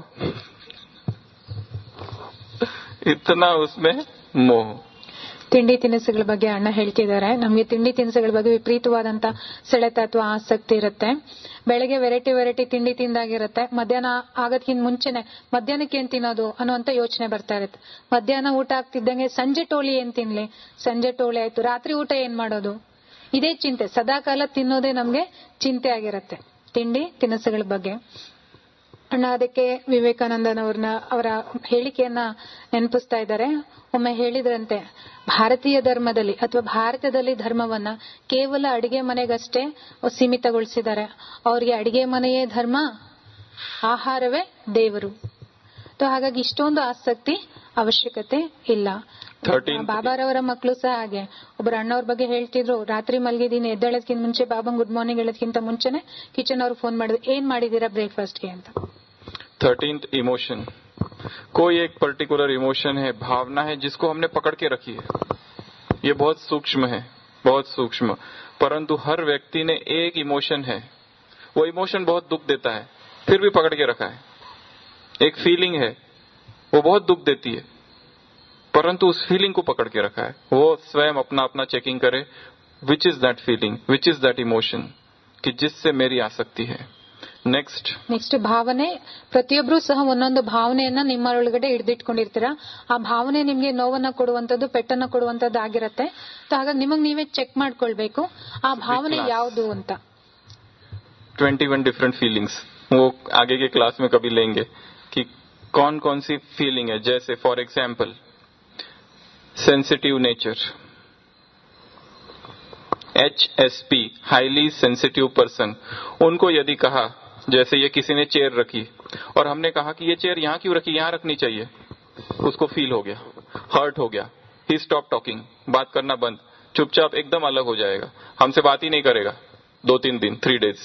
इतना उसमें मोह. ತಿಂಡಿ ತಿನಿಸುಗಳ ಬಗ್ಗೆ ಅಣ್ಣ ಹೇಳ್ತಿದ್ದಾರೆ. ನಮಗೆ ತಿಂಡಿ ತಿನಿಸುಗಳ ಬಗ್ಗೆ ವಿಪರೀತವಾದಂತ ಸೆಳೆತ ಅಥವಾ ಆಸಕ್ತಿ ಇರುತ್ತೆ. ಬೆಳಗ್ಗೆ ವೆರೈಟಿ ತಿಂಡಿ ತಿಂದಾಗಿರುತ್ತೆ, ಮಧ್ಯಾಹ್ನ ಆಗೋದಕ್ಕಿಂತ ಮುಂಚೆನೆ ಮಧ್ಯಾಹ್ನಕ್ಕೆ ಏನ್ ತಿನ್ನೋದು ಅನ್ನುವಂತ ಯೋಚನೆ ಬರ್ತಾ ಇರುತ್ತೆ. ಮಧ್ಯಾಹ್ನ ಊಟ ಆಗ್ತಿದ್ದಂಗೆ ಸಂಜೆ ಟೋಳಿ ಏನ್ ತಿನ್ಲಿ, ಸಂಜೆ ಟೋಳಿ ಆಯ್ತು, ರಾತ್ರಿ ಊಟ ಏನ್ ಮಾಡೋದು, ಇದೇ ಚಿಂತೆ. ಸದಾಕಾಲ ತಿನ್ನೋದೇ ನಮ್ಗೆ ಚಿಂತೆ ಆಗಿರುತ್ತೆ ತಿಂಡಿ ತಿನಿಸುಗಳ ಬಗ್ಗೆ. ಅಣ್ಣ ಅದಕ್ಕೆ ವಿವೇಕಾನಂದನವ್ರನ್ನ ಅವರ ಹೇಳಿಕೆಯನ್ನ ನೆನಪಿಸ್ತಾ ಇದ್ದಾರೆ. ಒಮ್ಮೆ ಹೇಳಿದ್ರಂತೆ, ಭಾರತೀಯ ಧರ್ಮದಲ್ಲಿ ಅಥವಾ ಭಾರತದಲ್ಲಿ ಧರ್ಮವನ್ನ ಕೇವಲ ಅಡಿಗೆ ಮನೆಗಷ್ಟೇ ಸೀಮಿತಗೊಳಿಸಿದ್ದಾರೆ. ಅವರಿಗೆ ಅಡಿಗೆ ಮನೆಯೇ ಧರ್ಮ, ಆಹಾರವೇ ದೇವರು. ಹಾಗಾಗಿ ಇಷ್ಟೊಂದು ಆಸಕ್ತಿ ಅವಶ್ಯಕತೆ ಇಲ್ಲ. ಬಾಬಾರವರ ಮಕ್ಕಳು ಸಹ ಹಾಗೆ. ಒಬ್ಬರು ಅಣ್ಣವ್ರ ಬಗ್ಗೆ ಹೇಳ್ತಿದ್ರು, ರಾತ್ರಿ ಮಲಗಿದೀನಿ, ಎದ್ದೇಳೋದಕ್ಕಿಂತ ಮುಂಚೆ ಬಾಬಾ ಗುಡ್ ಮಾರ್ನಿಂಗ್ ಹೇಳೋದಕ್ಕಿಂತ ಮುಂಚೆನೆ ಕಿಚನ್ ಅವ್ರು ಫೋನ್ ಮಾಡಿದ್ರು, ಏನ್ ಮಾಡಿದೀರಾ ಬ್ರೇಕ್ಫಾಸ್ಟ್ಗೆ ಅಂತ. 13th emotion. कोई एक पर्टिकुलर इमोशन है, भावना है जिसको हमने पकड़ के रखी है. ये बहुत सूक्ष्म है, बहुत सूक्ष्म, परंतु हर व्यक्ति ने एक इमोशन है, वो इमोशन बहुत दुख देता है, फिर भी पकड़ के रखा है. एक फीलिंग है, वो बहुत दुख देती है, परंतु उस फीलिंग को पकड़ के रखा है. वो स्वयं अपना अपना चेकिंग करे, which is that feeling, which is that emotion, कि जिससे मेरी आसक्ति है. ನೆಕ್ಸ್ಟ್ ಭಾವನೆ. ಪ್ರತಿಯೊಬ್ರು ಸಹ ಒಂದೊಂದು ಭಾವನೆಯನ್ನ ನಿಮ್ಮೊಳಗಡೆ ಹಿಡಿದಿಟ್ಕೊಂಡಿರ್ತೀರಾ. ಆ ಭಾವನೆ ನಿಮ್ಗೆ ನೋವನ್ನ ಕೊಡುವಂತದ್ದು, ಪೆಟ್ಟನ್ನ ಕೊಡುವಂತದ್ದು ಆಗಿರತ್ತೆ. ಹಾಗಾಗಿ ನಿಮಗ್ ನೀವೇ ಚೆಕ್ ಮಾಡ್ಕೊಳ್ಬೇಕು ಆ ಭಾವನೆ ಯಾವುದು ಅಂತ. 21 डिफरेंट फीलिंग्स वो आगे के क्लास में कभी लेंगे कि कौन कौन सी फीलिंग है. जैसे for example sensitive nature, HSP highly sensitive person. उनको यदि कहा, जैसे ये किसी ने चेयर रखी और हमने कहा कि ये चेयर यहाँ क्यों रखी, यहाँ रखनी चाहिए, उसको फील हो गया, हर्ट हो गया, ही स्टॉप टॉकिंग, बात करना बंद, चुपचाप एकदम अलग हो जाएगा, हमसे बात ही नहीं करेगा 2-3 दिन, 3 days।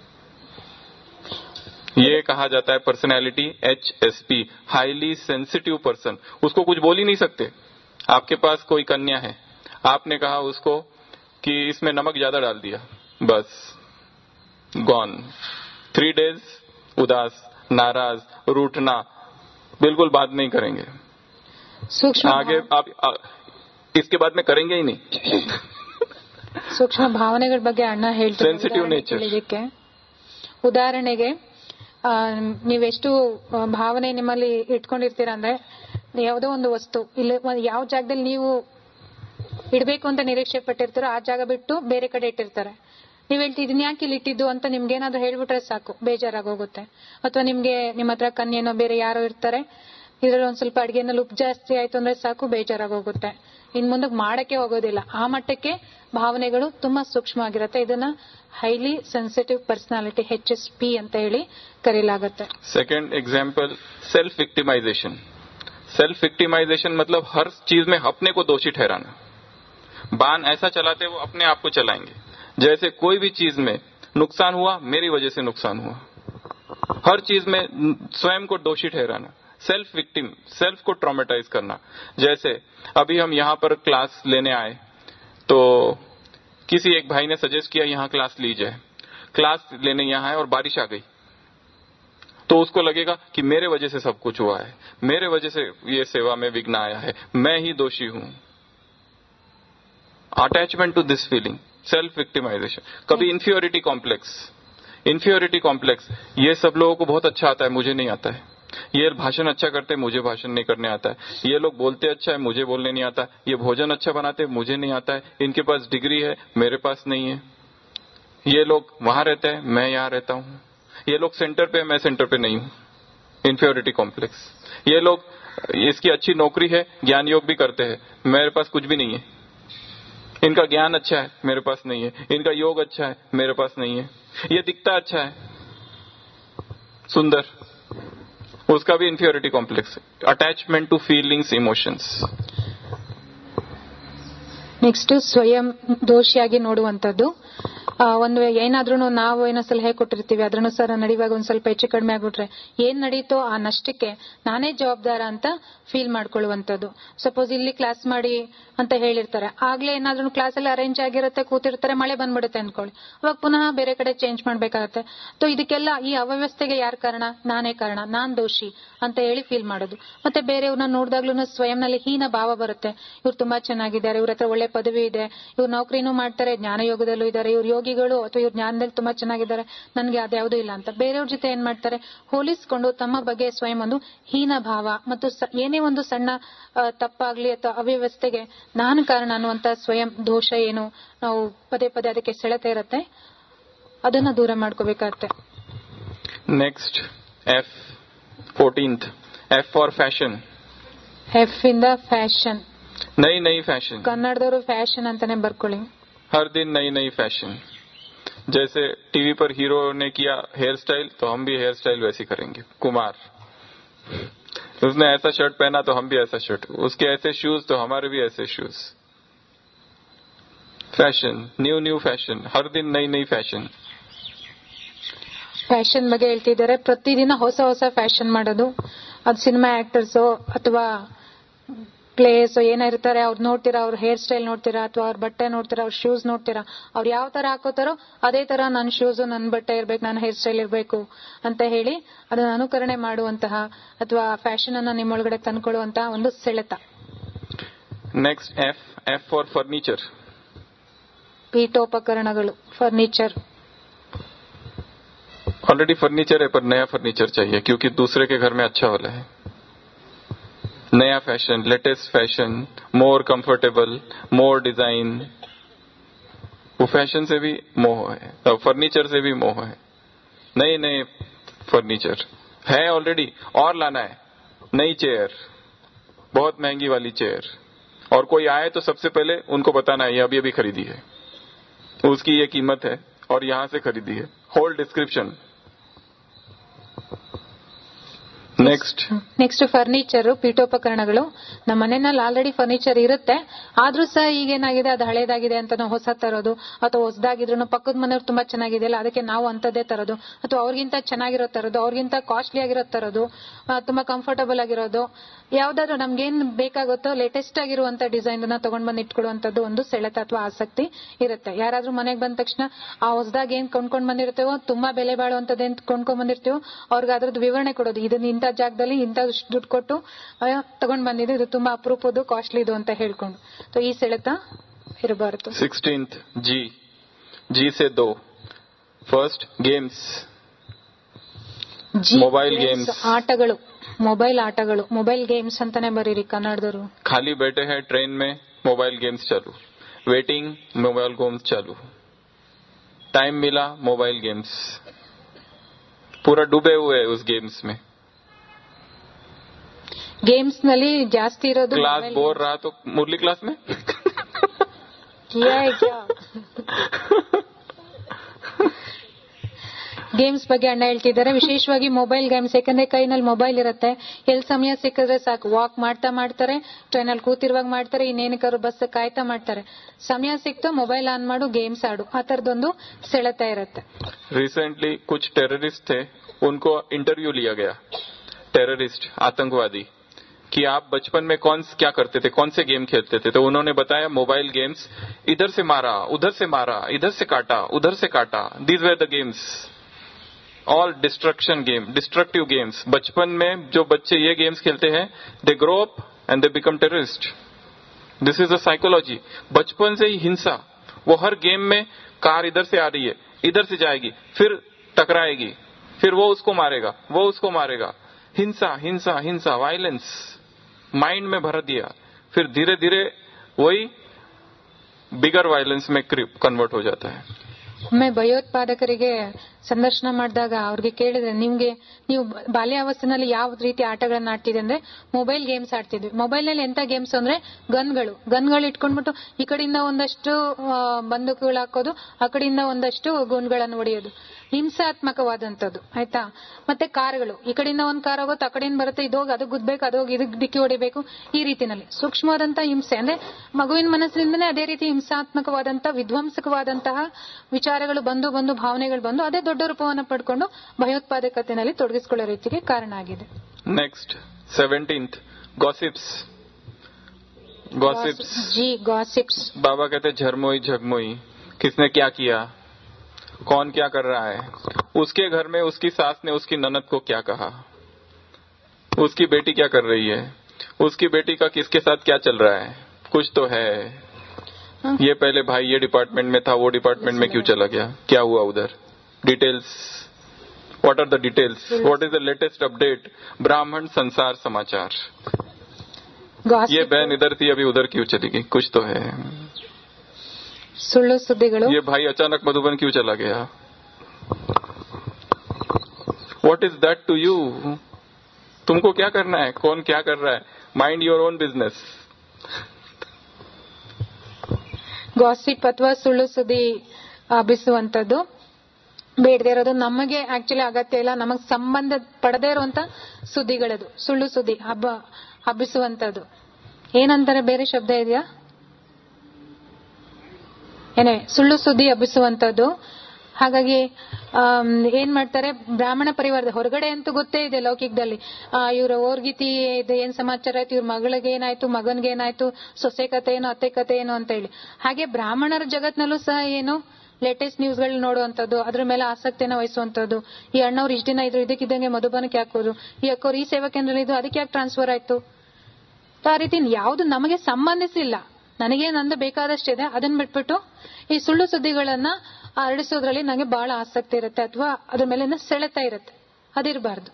ये कहा जाता है personality HSP, highly sensitive person. उसको कुछ बोल ही नहीं सकते। आपके पास कोई कन्या है, आपने कहा उसको कि इसमें नमक ज्यादा डाल दिया, बस गॉन, 3 days उदास, नाराज, रूठना, बिल्कुल बात नहीं करेंगे सूक्ष्म आगे। आप इसके बाद में करेंगे ही नहीं। ಸೂಕ್ಷ್ಮ ಭಾವನೆಗಳ ಬಗ್ಗೆ ಅಣ್ಣ ಹೇಳ್ತಾರೆ, ಸೆನ್ಸಿಟಿವ್ ನೇಚರ್। ಉದಾಹರಣೆಗೆ ನೀವೆಷ್ಟು ಭಾವನೆ ನಿಮ್ಮಲ್ಲಿ ಇಟ್ಕೊಂಡಿರ್ತೀರಾ ಅಂದ್ರೆ, ಯಾವುದೋ ಒಂದು ವಸ್ತು ಇಲ್ಲಿ ಯಾವ ಜಾಗದಲ್ಲಿ ನೀವು ಇಡಬೇಕು ಅಂತ ನಿರೀಕ್ಷೆ ಪಟ್ಟಿರ್ತಾರೋ ಆ ಜಾಗ ಬಿಟ್ಟು ಬೇರೆ ಕಡೆ ಇಟ್ಟಿರ್ತಾರೆ. ನೀವ್ ಹೇಳ್ತೀವಿ ಇದನ್ನ ಯಾಕೆ ಇಲ್ಲಿ ಇಟ್ಟಿದ್ದು ಅಂತ ನಿಮ್ಗೆ ಏನಾದ್ರು ಹೇಳ್ಬಿಟ್ರೆ ಸಾಕು, ಬೇಜಾರಾಗೋಗುತ್ತೆ. ಅಥವಾ ನಿಮ್ಗೆ ನಿಮ್ಮ ಹತ್ರ ಕನ್ಯೇನೋ ಬೇರೆ ಯಾರೋ ಇರ್ತಾರೆ, ಇದ್ರಲ್ಲಿ ಒಂದ್ ಸ್ವಲ್ಪ ಅಡಿಗೆನಲ್ಲಿ ಉಪ್ಪು ಜಾಸ್ತಿ ಆಯ್ತು ಅಂದ್ರೆ ಸಾಕು, ಬೇಜಾರಾಗೋಗುತ್ತೆ, ಇನ್ ಮುಂದಕ್ಕೆ ಮಾಡಕ್ಕೆ ಹೋಗೋದಿಲ್ಲ. ಆ ಮಟ್ಟಕ್ಕೆ ಭಾವನೆಗಳು ತುಂಬಾ ಸೂಕ್ಷ್ಮ ಆಗಿರುತ್ತೆ. ಇದನ್ನ ಹೈಲಿ ಸೆನ್ಸಿಟಿವ್ ಪರ್ಸನಾಲಿಟಿ HSP ಅಂತ ಹೇಳಿ ಕರೆಯಲಾಗುತ್ತೆ. Second example, self victimization. Self victimization मतलब हर चीज में अपने को दोषी ठहराना। बाण ऐसा चलाते वो अपने आप को चलाएंगे, जैसे कोई भी चीज में नुकसान हुआ मेरी वजह से नुकसान हुआ। हर चीज में स्वयं को दोषी ठहराना, सेल्फ विक्टिम, सेल्फ को ट्रॉमेटाइज करना। जैसे अभी हम यहाँ पर क्लास लेने आए तो किसी एक भाई ने सजेस्ट किया यहाँ क्लास ली जाए। क्लास लेने यहाँ आए और बारिश आ गई तो उसको लगेगा कि मेरे वजह से सब कुछ हुआ है, मेरे वजह से ये सेवा में विघ्न आया है, मैं ही दोषी हूं। Attachment to this feeling, self victimization. कभी इंफीरियोरिटी कॉम्प्लेक्स, ये सब लोगों को बहुत अच्छा आता है, मुझे नहीं आता है। ये भाषण अच्छा करते हैं, मुझे भाषण नहीं करने आता है। ये लोग बोलते अच्छा है, मुझे बोलने नहीं आता। ये भोजन अच्छा बनाते हैं, मुझे नहीं आता है। इनके पास डिग्री है, मेरे पास नहीं है। ये लोग वहां रहते हैं, मैं यहाँ रहता हूँ। ये लोग सेंटर पे, मैं सेंटर पे नहीं हूँ, इंफीरियोरिटी कॉम्प्लेक्स। ये लोग, इसकी अच्छी नौकरी है, ज्ञान योग भी करते हैं, मेरे पास कुछ भी नहीं है। इनका ज्ञान अच्छा है, मेरे पास नहीं है। इनका योग अच्छा है, मेरे पास नहीं है। ये दिखता अच्छा है, सुंदर, उसका भी inferiority complex. Attachment to feelings, emotions. Next ಸ್ವಯಂ ದೋಷಿಯಾಗಿ ನೋಡುವಂತದ್ದು. ಒಂದು ಏನಾದ್ರೂ ನಾವು ಏನೋ ಸಲಹೆ ಕೊಟ್ಟಿರ್ತೀವಿ, ಅದ್ರೂ ಸರ್ ನಡೆಯುವಾಗ ಒಂದ್ ಸ್ವಲ್ಪ ಹೆಚ್ಚು ಕಡಿಮೆ ಆಗ್ಬಿಟ್ರೆ ಏನ್ ನಡೀತೋ ಆ ನಷ್ಟಕ್ಕೆ ನಾನೇ ಜವಾಬ್ದಾರ ಅಂತ ಫೀಲ್ ಮಾಡ್ಕೊಳ್ಳುವಂತದ್ದು. ಸಪೋಸ್ ಇಲ್ಲಿ ಕ್ಲಾಸ್ ಮಾಡಿ ಅಂತ ಹೇಳಿರ್ತಾರೆ, ಆಗ್ಲೇ ಏನಾದ್ರೂ ಕ್ಲಾಸ್ ಅಲ್ಲಿ ಅರೇಂಜ್ ಆಗಿರುತ್ತೆ, ಕೂತಿರ್ತಾರೆ, ಮಳೆ ಬಂದ್ಬಿಡುತ್ತೆ ಅನ್ಕೊಳ್ಳಿ, ಅವಾಗ ಪುನಃ ಬೇರೆ ಕಡೆ ಚೇಂಜ್ ಮಾಡ್ಬೇಕಾಗತ್ತೆ. ಸೊ ಇದಕ್ಕೆಲ್ಲ ಈ ಅವ್ಯವಸ್ಥೆಗೆ ಯಾರು ಕಾರಣ? ನಾನೇ ಕಾರಣ, ನಾನ್ ದೋಷಿ ಅಂತ ಹೇಳಿ ಫೀಲ್ ಮಾಡೋದು. ಮತ್ತೆ ಬೇರೆಯವ್ರನ್ನ ನೋಡಿದಾಗ್ಲೂ ಸ್ವಯಂನಲ್ಲಿ ಹೀನ ಭಾವ ಬರುತ್ತೆ. ಇವ್ರು ತುಂಬಾ ಚೆನ್ನಾಗಿದ್ದಾರೆ, ಇವ್ರ ಹತ್ರ ಒಳ್ಳೆ ಪದವಿ ಇದೆ, ಇವ್ರು ನೌಕರಿನೂ ಮಾಡ್ತಾರೆ, ಜ್ಞಾನಯೋಗದಲ್ಲೂ ಇದ್ದಾರೆ, ಇವ್ರು ಯೋಗಿಗಳು ಅಥವಾ ಇವ್ರ ಜ್ಞಾನದಲ್ಲಿ ತುಂಬಾ ಚೆನ್ನಾಗಿದ್ದಾರೆ, ನನ್ಗೆ ಅದ್ಯಾವುದೂ ಇಲ್ಲ ಅಂತ ಬೇರೆಯವ್ರ ಜೊತೆ ಏನ್ ಮಾಡ್ತಾರೆ, ಹೋಲಿಸಿಕೊಂಡು ತಮ್ಮ ಬಗ್ಗೆ ಸ್ವಯಂ ಒಂದು ಹೀನ ಭಾವ ಮತ್ತು ಏನೇ ಒಂದು ಸಣ್ಣ ತಪ್ಪಾಗ್ಲಿ ಅಥವಾ ಅವ್ಯವಸ್ಥೆಗೆ ನಾನು ಕಾರಣ ಅನ್ನುವಂತ ಸ್ವಯಂ ದೋಷ ಏನು ನಾವು ಪದೇ ಪದೇ ಅದಕ್ಕೆ ಸೆಳೆತ ಇರುತ್ತೆ, ಅದನ್ನ ದೂರ ಮಾಡ್ಕೋಬೇಕಾಗತ್ತೆ. Next F, 14th, F for fashion. F ಇಂದ ಫ್ಯಾಷನ್, ನೈ ಫ್ಯಾಷನ್. ಕನ್ನಡದವರು ಫ್ಯಾಷನ್ ಅಂತಾನೆ ಬರ್ಕೊಳ್ಳಿ. हर दिन नई फैशन। जैसे टीवी पर हीरो ने किया हेयर स्टाइल तो हम भी हेयर स्टाइल वैसी करेंगे। कुमार, उसने ऐसा शर्ट पहना तो हम भी ऐसा शर्ट, उसके ऐसे शूज तो हमारे भी ऐसे शूज। फैशन, न्यू फैशन, हर दिन नई फैशन। ಫ್ಯಾಷನ್ ಬಗ್ಗೆ ಹೇಳ್ತಿದ್ದಾರೆ, ಪ್ರತಿದಿನ ಹೊಸ ಹೊಸ ಫ್ಯಾಷನ್ ಮಾಡೋದು. ಅದು ಸಿನಿಮಾ ಆಕ್ಟರ್ಸ್ ಅಥವಾ ಪ್ಲೇಯರ್ಸ್ ಏನಿರ್ತಾರೆ ಅವ್ರು ನೋಡ್ತೀರಾ, ಅವ್ರ ಹೇರ್ ಸ್ಟೈಲ್ ನೋಡ್ತೀರಾ, ಅಥವಾ ಅವ್ರ ಬಟ್ಟೆ ನೋಡ್ತೀರಾ, ಅವ್ರ ಶೂಸ್ ನೋಡ್ತೀರಾ, ಅವ್ರು ಯಾವ ತರ ಹಾಕೋತಾರೋ ಅದೇ ತರ ನನ್ನ ಶೂಸ್, ನನ್ನ ಬಟ್ಟೆ ಇರ್ಬೇಕು, ನನ್ನ ಹೇರ್ ಸ್ಟೈಲ್ ಇರ್ಬೇಕು ಅಂತ ಹೇಳಿ ಅದನ್ನ ಅನುಕರಣೆ ಮಾಡುವಂತಹ ಅಥವಾ ಫ್ಯಾಷನ್ ಅನ್ನ ನಿಮ್ಮೊಳಗಡೆ ತಂದ್ಕೊಳ್ಳುವಂತಹ ಒಂದು ಸೆಳೆತ. Next F for furniture. ಪೀಠೋಪಕರಣಗಳು, फर्नीचर। ऑलरेडी फर्नीचर है पर नया फर्नीचर चाहिए क्योंकि दूसरे के घर में अच्छा वाला है। नया fashion, latest fashion, more comfortable, more design, वो फैशन से भी मोह है, फर्नीचर से भी मोह है। नए फर्नीचर है ऑलरेडी और लाना है। नई चेयर, बहुत महंगी वाली चेयर, और कोई आए तो सबसे पहले उनको बताना है ये अभी खरीदी है, उसकी ये कीमत है और यहां से खरीदी है, होल डिस्क्रिप्शन। ನೆಕ್ಸ್ಟ್ ಫರ್ನಿಚರ್, ಪೀಠೋಪಕರಣಗಳು. ನಮ್ಮ ಮನೆಯಲ್ಲಿ ಆಲ್ರೆಡಿ ಫರ್ನಿಚರ್ ಇರುತ್ತೆ, ಆದ್ರೂ ಸಹ ಈಗೇನಾಗಿದೆ ಅದು ಹಳೇದಾಗಿದೆ ಅಂತ ನಾವು ಹೊಸ ತರೋದು, ಅಥವಾ ಹೊಸದಾಗಿದ್ರು ಪಕ್ಕದ ಮನೆಯವ್ರು ತುಂಬಾ ಚೆನ್ನಾಗಿದೆಯಲ್ಲ ಅದಕ್ಕೆ ನಾವು ಅಂತದೇ ತರೋದು, ಅಥವಾ ಅವ್ರಿಗಿಂತ ಚೆನ್ನಾಗಿರೋ ತರೋದು, ಅವ್ರಿಗಿಂತ ಕಾಸ್ಟ್ಲಿ ಆಗಿರೋ ತರೋದು, ತುಂಬಾ ಕಂಫರ್ಟಬಲ್ ಆಗಿರೋದು, ಯಾವ್ದಾದ್ರು ನಮ್ಗೇನ್ ಬೇಕಾಗುತ್ತೋ ಲೇಟೆಸ್ಟ್ ಆಗಿರುವಂತ ಡಿಸೈನ್ ತಗೊಂಡ್ ಬಂದು ಇಟ್ಕೊಡುವಂತದ್ದು ಒಂದು ಸೆಳೆತ ಅಥವಾ ಆಸಕ್ತಿ ಇರುತ್ತೆ. ಯಾರಾದ್ರೂ ಮನೆಗೆ ಬಂದ ತಕ್ಷಣ ಆ ಹೊಸದಾಗಿ ಏನ್ ಕೊಂಡ್ಕೊಂಡ್ ಬಂದಿರ್ತೇವೋ, ತುಂಬಾ ಬೆಲೆ ಬಾಳುವಂತದ್ದೇನ್ ಕೊಂಡ್ಕೊಂಡ್ ಬಂದಿರ್ತೀವೋ ಅವ್ರಿಗೆ ಅದ್ರದ್ದು ವಿವರಣೆ ಕೊಡೋದು, ಇದನ್ನ ಇಂಥ ಜಾಗದಲ್ಲಿ ಇಂಥ ದುಡ್ಡು ಕೊಟ್ಟು ತಗೊಂಡ್ ಬಂದಿದ್ದು, ಇದು ತುಂಬಾ ಅಪರೂಪದ್ದು, ಕಾಸ್ಟ್ಲಿದು ಅಂತ ಹೇಳ್ಕೊಂಡು. ಈ ಸೆಳೆತ ಇರಬಾರದು. 16th जी से 2. ಫಸ್ಟ್ ಗೇಮ್ಸ್, ಮೊಬೈಲ್ ಗೇಮ್ಸ್, ಆಟಗಳು, ಮೊಬೈಲ್ ಆಟಗಳು, ಮೊಬೈಲ್ ಗೇಮ್ಸ್ ಅಂತಾನೆ ಬರೀರಿ ಕನ್ನಡದವರು. खाली बैठे हैं ट्रेन में, मोबाइल गेम्स चालू, वेटिंग, मोबाइल गेम्स चालू, टाइम मिला, मोबाइल गेम्स, पूरा डूबे हुए हैं उस गेम्स में. ಗೇಮ್ಸ್ ನಲ್ಲಿ ಜಾಸ್ತಿ ಇರೋದು. क्लास बोर रहा तो मुरली क्लास में किया है क्या? ಗೇಮ್ಸ್ ಬಗ್ಗೆ ಅಣ್ಣ ಹೇಳ್ತಿದ್ದಾರೆ, ವಿಶೇಷವಾಗಿ ಮೊಬೈಲ್ ಗೇಮ್ಸ್. ಯಾಕಂದ್ರೆ ಕೈನಲ್ಲಿ ಮೊಬೈಲ್ ಇರುತ್ತೆ, ಎಲ್ಲಿ ಸಮಯ ಸಿಕ್ಕಿದ್ರೆ ಸಾಕು ವಾಕ್ ಮಾಡ್ತಾ ಮಾಡ್ತಾರೆ, ಟ್ರೈನಲ್ಲಿ ಕೂತಿರುವಾಗ ಮಾಡ್ತಾರೆ, ಇನ್ನೇನಕ್ಕಾದ್ರು ಬಸ್ ಕಾಯ್ತಾ ಮಾಡ್ತಾರೆ. ಸಮಯ ಸಿಕ್ತು ಮೊಬೈಲ್ ಆನ್ ಮಾಡು, ಗೇಮ್ಸ್ ಆಡು, ಆ ತರದೊಂದು ಸೆಳೆತ ಇರುತ್ತೆ. रिसेंटली कुछ टेररिस्ट थे, उनको इंटरव्यू लिया गया, टेररिस्ट आतंकवादी, कि आप बचपन में क्या करते थे, कौन से गेम खेलते थे. तो उन्होंने बताया मोबाइल गेम्स, इधर से मारा, उधर से मारा, इधर से काटा, उधर से काटा, these were the games, all destruction game, destructive games. बचपन में जो बच्चे ये गेम्स खेलते हैं, they grow up and they become terrorist. This is a psychology. बचपन से ही हिंसा, वो हर गेम में कार इधर से आ रही है, इधर से जाएगी, फिर टकराएगी, फिर वो उसको मारेगा, वो उसको मारेगा. हिंसा हिंसा हिंसा, वायलेंस माइंड में भर दिया, फिर धीरे धीरे वही बिगर वायलेंस में कन्वर्ट हो जाता है. ಒಮ್ಮೆ ಭಯೋತ್ಪಾದಕರಿಗೆ ಸಂದರ್ಶನ ಮಾಡಿದಾಗ ಅವ್ರಿಗೆ ಕೇಳಿದ್ರೆ, ನೀವು ಬಾಲ್ಯಾವಸ್ಥೆನಲ್ಲಿ ಯಾವ ರೀತಿ ಆಟಗಳನ್ನ ಆಡ್ತಿದೆ ಅಂದ್ರೆ ಮೊಬೈಲ್ ಗೇಮ್ಸ್ ಆಡ್ತಿದ್ವಿ. ಮೊಬೈಲ್ ನಲ್ಲಿ ಎಂತ ಗೇಮ್ಸ್ ಅಂದ್ರೆ ಗನ್ಗಳು ಇಟ್ಕೊಂಡ್ಬಿಟ್ಟು ಈ ಕಡೆಯಿಂದ ಒಂದಷ್ಟು ಬಂದೂಕುಗಳು ಹಾಕೋದು, ಆ ಕಡೆಯಿಂದ ಒಂದಷ್ಟು ಗೂನ್ಗಳನ್ನು ಹೊಡೆಯೋದು, ಹಿಂಸಾತ್ಮಕವಾದಂತದ್ದು. ಆಯ್ತಾ. ಮತ್ತೆ ಕಾರ್ಗಳು, ಈ ಕಡೆಯಿಂದ ಒಂದ್ ಕಾರ್ ಹೋಗುತ್ತೆ, ಆ ಕಡೆಯಿಂದ ಬರುತ್ತೆ, ಇದೋಗಿ ಅದಕ್ಕೆ ಗುದ್ಬೇಕು, ಅದೋಗಿ ಇದಕ್ಕೆ ಡಿಕ್ಕಿ ಹೊಡಿಬೇಕು, ಈ ರೀತಿನಲ್ಲಿ ಸೂಕ್ಷ್ಮವಾದಂತ ಹಿಂಸೆ. ಅಂದ್ರೆ ಮಗುವಿನ ಮನಸ್ಸಿನಿಂದನೇ ಅದೇ ರೀತಿ ಹಿಂಸಾತ್ಮಕವಾದಂತ ವಿಧ್ವಂಸಕವಾದಂತಹ ವಿಚಾರಗಳು ಬಂದು ಭಾವನೆಗಳು ಬಂದು ಅದೇ ದೊಡ್ಡ ರೂಪವನ್ನು ಪಡ್ಕೊಂಡು ಭಯೋತ್ಪಾದಕತೆಯಲ್ಲಿ ತೊಡಗಿಸಿಕೊಳ್ಳೋ ರೀತಿಗೆ ಕಾರಣ ಆಗಿದೆ. Next 17th gossips. बाबा कहते झरमोई झगमोई, किसने क्या किया, कौन क्या कर रहा है, उसके घर में उसकी सास ने उसकी ननद को क्या कहा, उसकी बेटी क्या कर रही है, उसकी बेटी का किसके साथ क्या चल रहा है, कुछ तो है. ये पहले भाई ये डिपार्टमेंट में था, वो डिपार्टमेंट में क्यों चला गया, क्या हुआ उधर, details, what are the details, what is the latest update, ब्राह्मण संसार समाचार. ये बहन इधर थी अभी उधर क्यों चली गई, कुछ तो है. सुಳ್ಳು ಸುದ್ದಿಗಳು. ये भाई अचानक मधुबन क्यों चला गया, what is that to you, तुमको क्या करना है, कौन क्या कर रहा है, mind your own business. Gossip ಅಥವಾ ಸುಳ್ಳು ಸುದ್ದಿ ಹಬ್ಬಿಸುವಂತದ್ದು ಬೇಡದೇ ಇರೋದು, ನಮಗೆ ಆಕ್ಚುಲಿ ಅಗತ್ಯ ಇಲ್ಲ, ನಮಗೆ ಸಂಬಂಧ ಪಡದೇ ಇರುವಂತ ಸುದ್ದಿಗಳದು ಸುಳ್ಳು ಸುದ್ದಿ ಹಬ್ಬಿಸುವಂತದ್ದು. ಏನಂತಾರೆ, ಬೇರೆ ಶಬ್ದ ಇದೆಯಾ, ಏನೇ ಸುಳ್ಳು ಸುದ್ದಿ ಹಬ್ಬಿಸುವಂತದ್ದು. ಹಾಗಾಗಿ ಏನ್ ಮಾಡ್ತಾರೆ, ಬ್ರಾಹ್ಮಣ ಪರಿವಾರದ ಹೊರಗಡೆ ಅಂತೂ ಗೊತ್ತೇ ಇದೆ ಲೌಕಿಕದಲ್ಲಿ, ಇವ್ರ ಓರ್ಗಿತಿ ಏನ್ ಸಮಾಚಾರ ಆಯ್ತು, ಇವ್ರ ಮಗಳಿಗೆ ಏನಾಯ್ತು, ಮಗನ್ಗೆ ಏನಾಯ್ತು, ಸೊಸೆ ಕತೆ ಏನು, ಅತ್ತೆ ಕತೆ ಏನು ಅಂತ ಹೇಳಿ. ಹಾಗೆ ಬ್ರಾಹ್ಮಣರ ಜಗತ್ನಲ್ಲೂ ಸಹ ಏನು ಲೇಟೆಸ್ಟ್ ನ್ಯೂಸ್ಗಳು ನೋಡುವಂತದ್ದು, ಅದ್ರ ಮೇಲೆ ಆಸಕ್ತಿಯನ್ನು ವಹಿಸುವಂತದ್ದು. ಈ ಅಣ್ಣವ್ರು ಇಷ್ಟ ದಿನ ಇದ್ರು, ಇದಕ್ಕಿದ್ದಂಗೆ ಮಧುಬನಕ್ಕೆ ಯಾಕೋರು, ಈ ಅಕ್ಕೋರು ಈ ಸೇವಾ ಕೇಂದ್ರ ಇದು, ಅದಕ್ಕೆ ಯಾಕೆ ಟ್ರಾನ್ಸ್ಫರ್ ಆಯ್ತು, ಆ ರೀತಿ ಯಾವ್ದು ನಮಗೆ ಸಂಬಂಧಿಸಿಲ್ಲ, ನನಗೆ ನಂದು ಬೇಕಾದಷ್ಟಿದೆ, ಅದನ್ನ ಬಿಟ್ಬಿಟ್ಟು ಈ ಸುಳ್ಳು ಸುದ್ದಿಗಳನ್ನ ಹರಡಿಸೋದ್ರಲ್ಲಿ ನನಗೆ ಬಹಳ ಆಸಕ್ತಿ ಇರುತ್ತೆ, ಅಥವಾ ಅದ್ರ ಮೇಲೆ ಸೆಳೆತ ಇರುತ್ತೆ, ಅದಿರಬಾರ್ದು.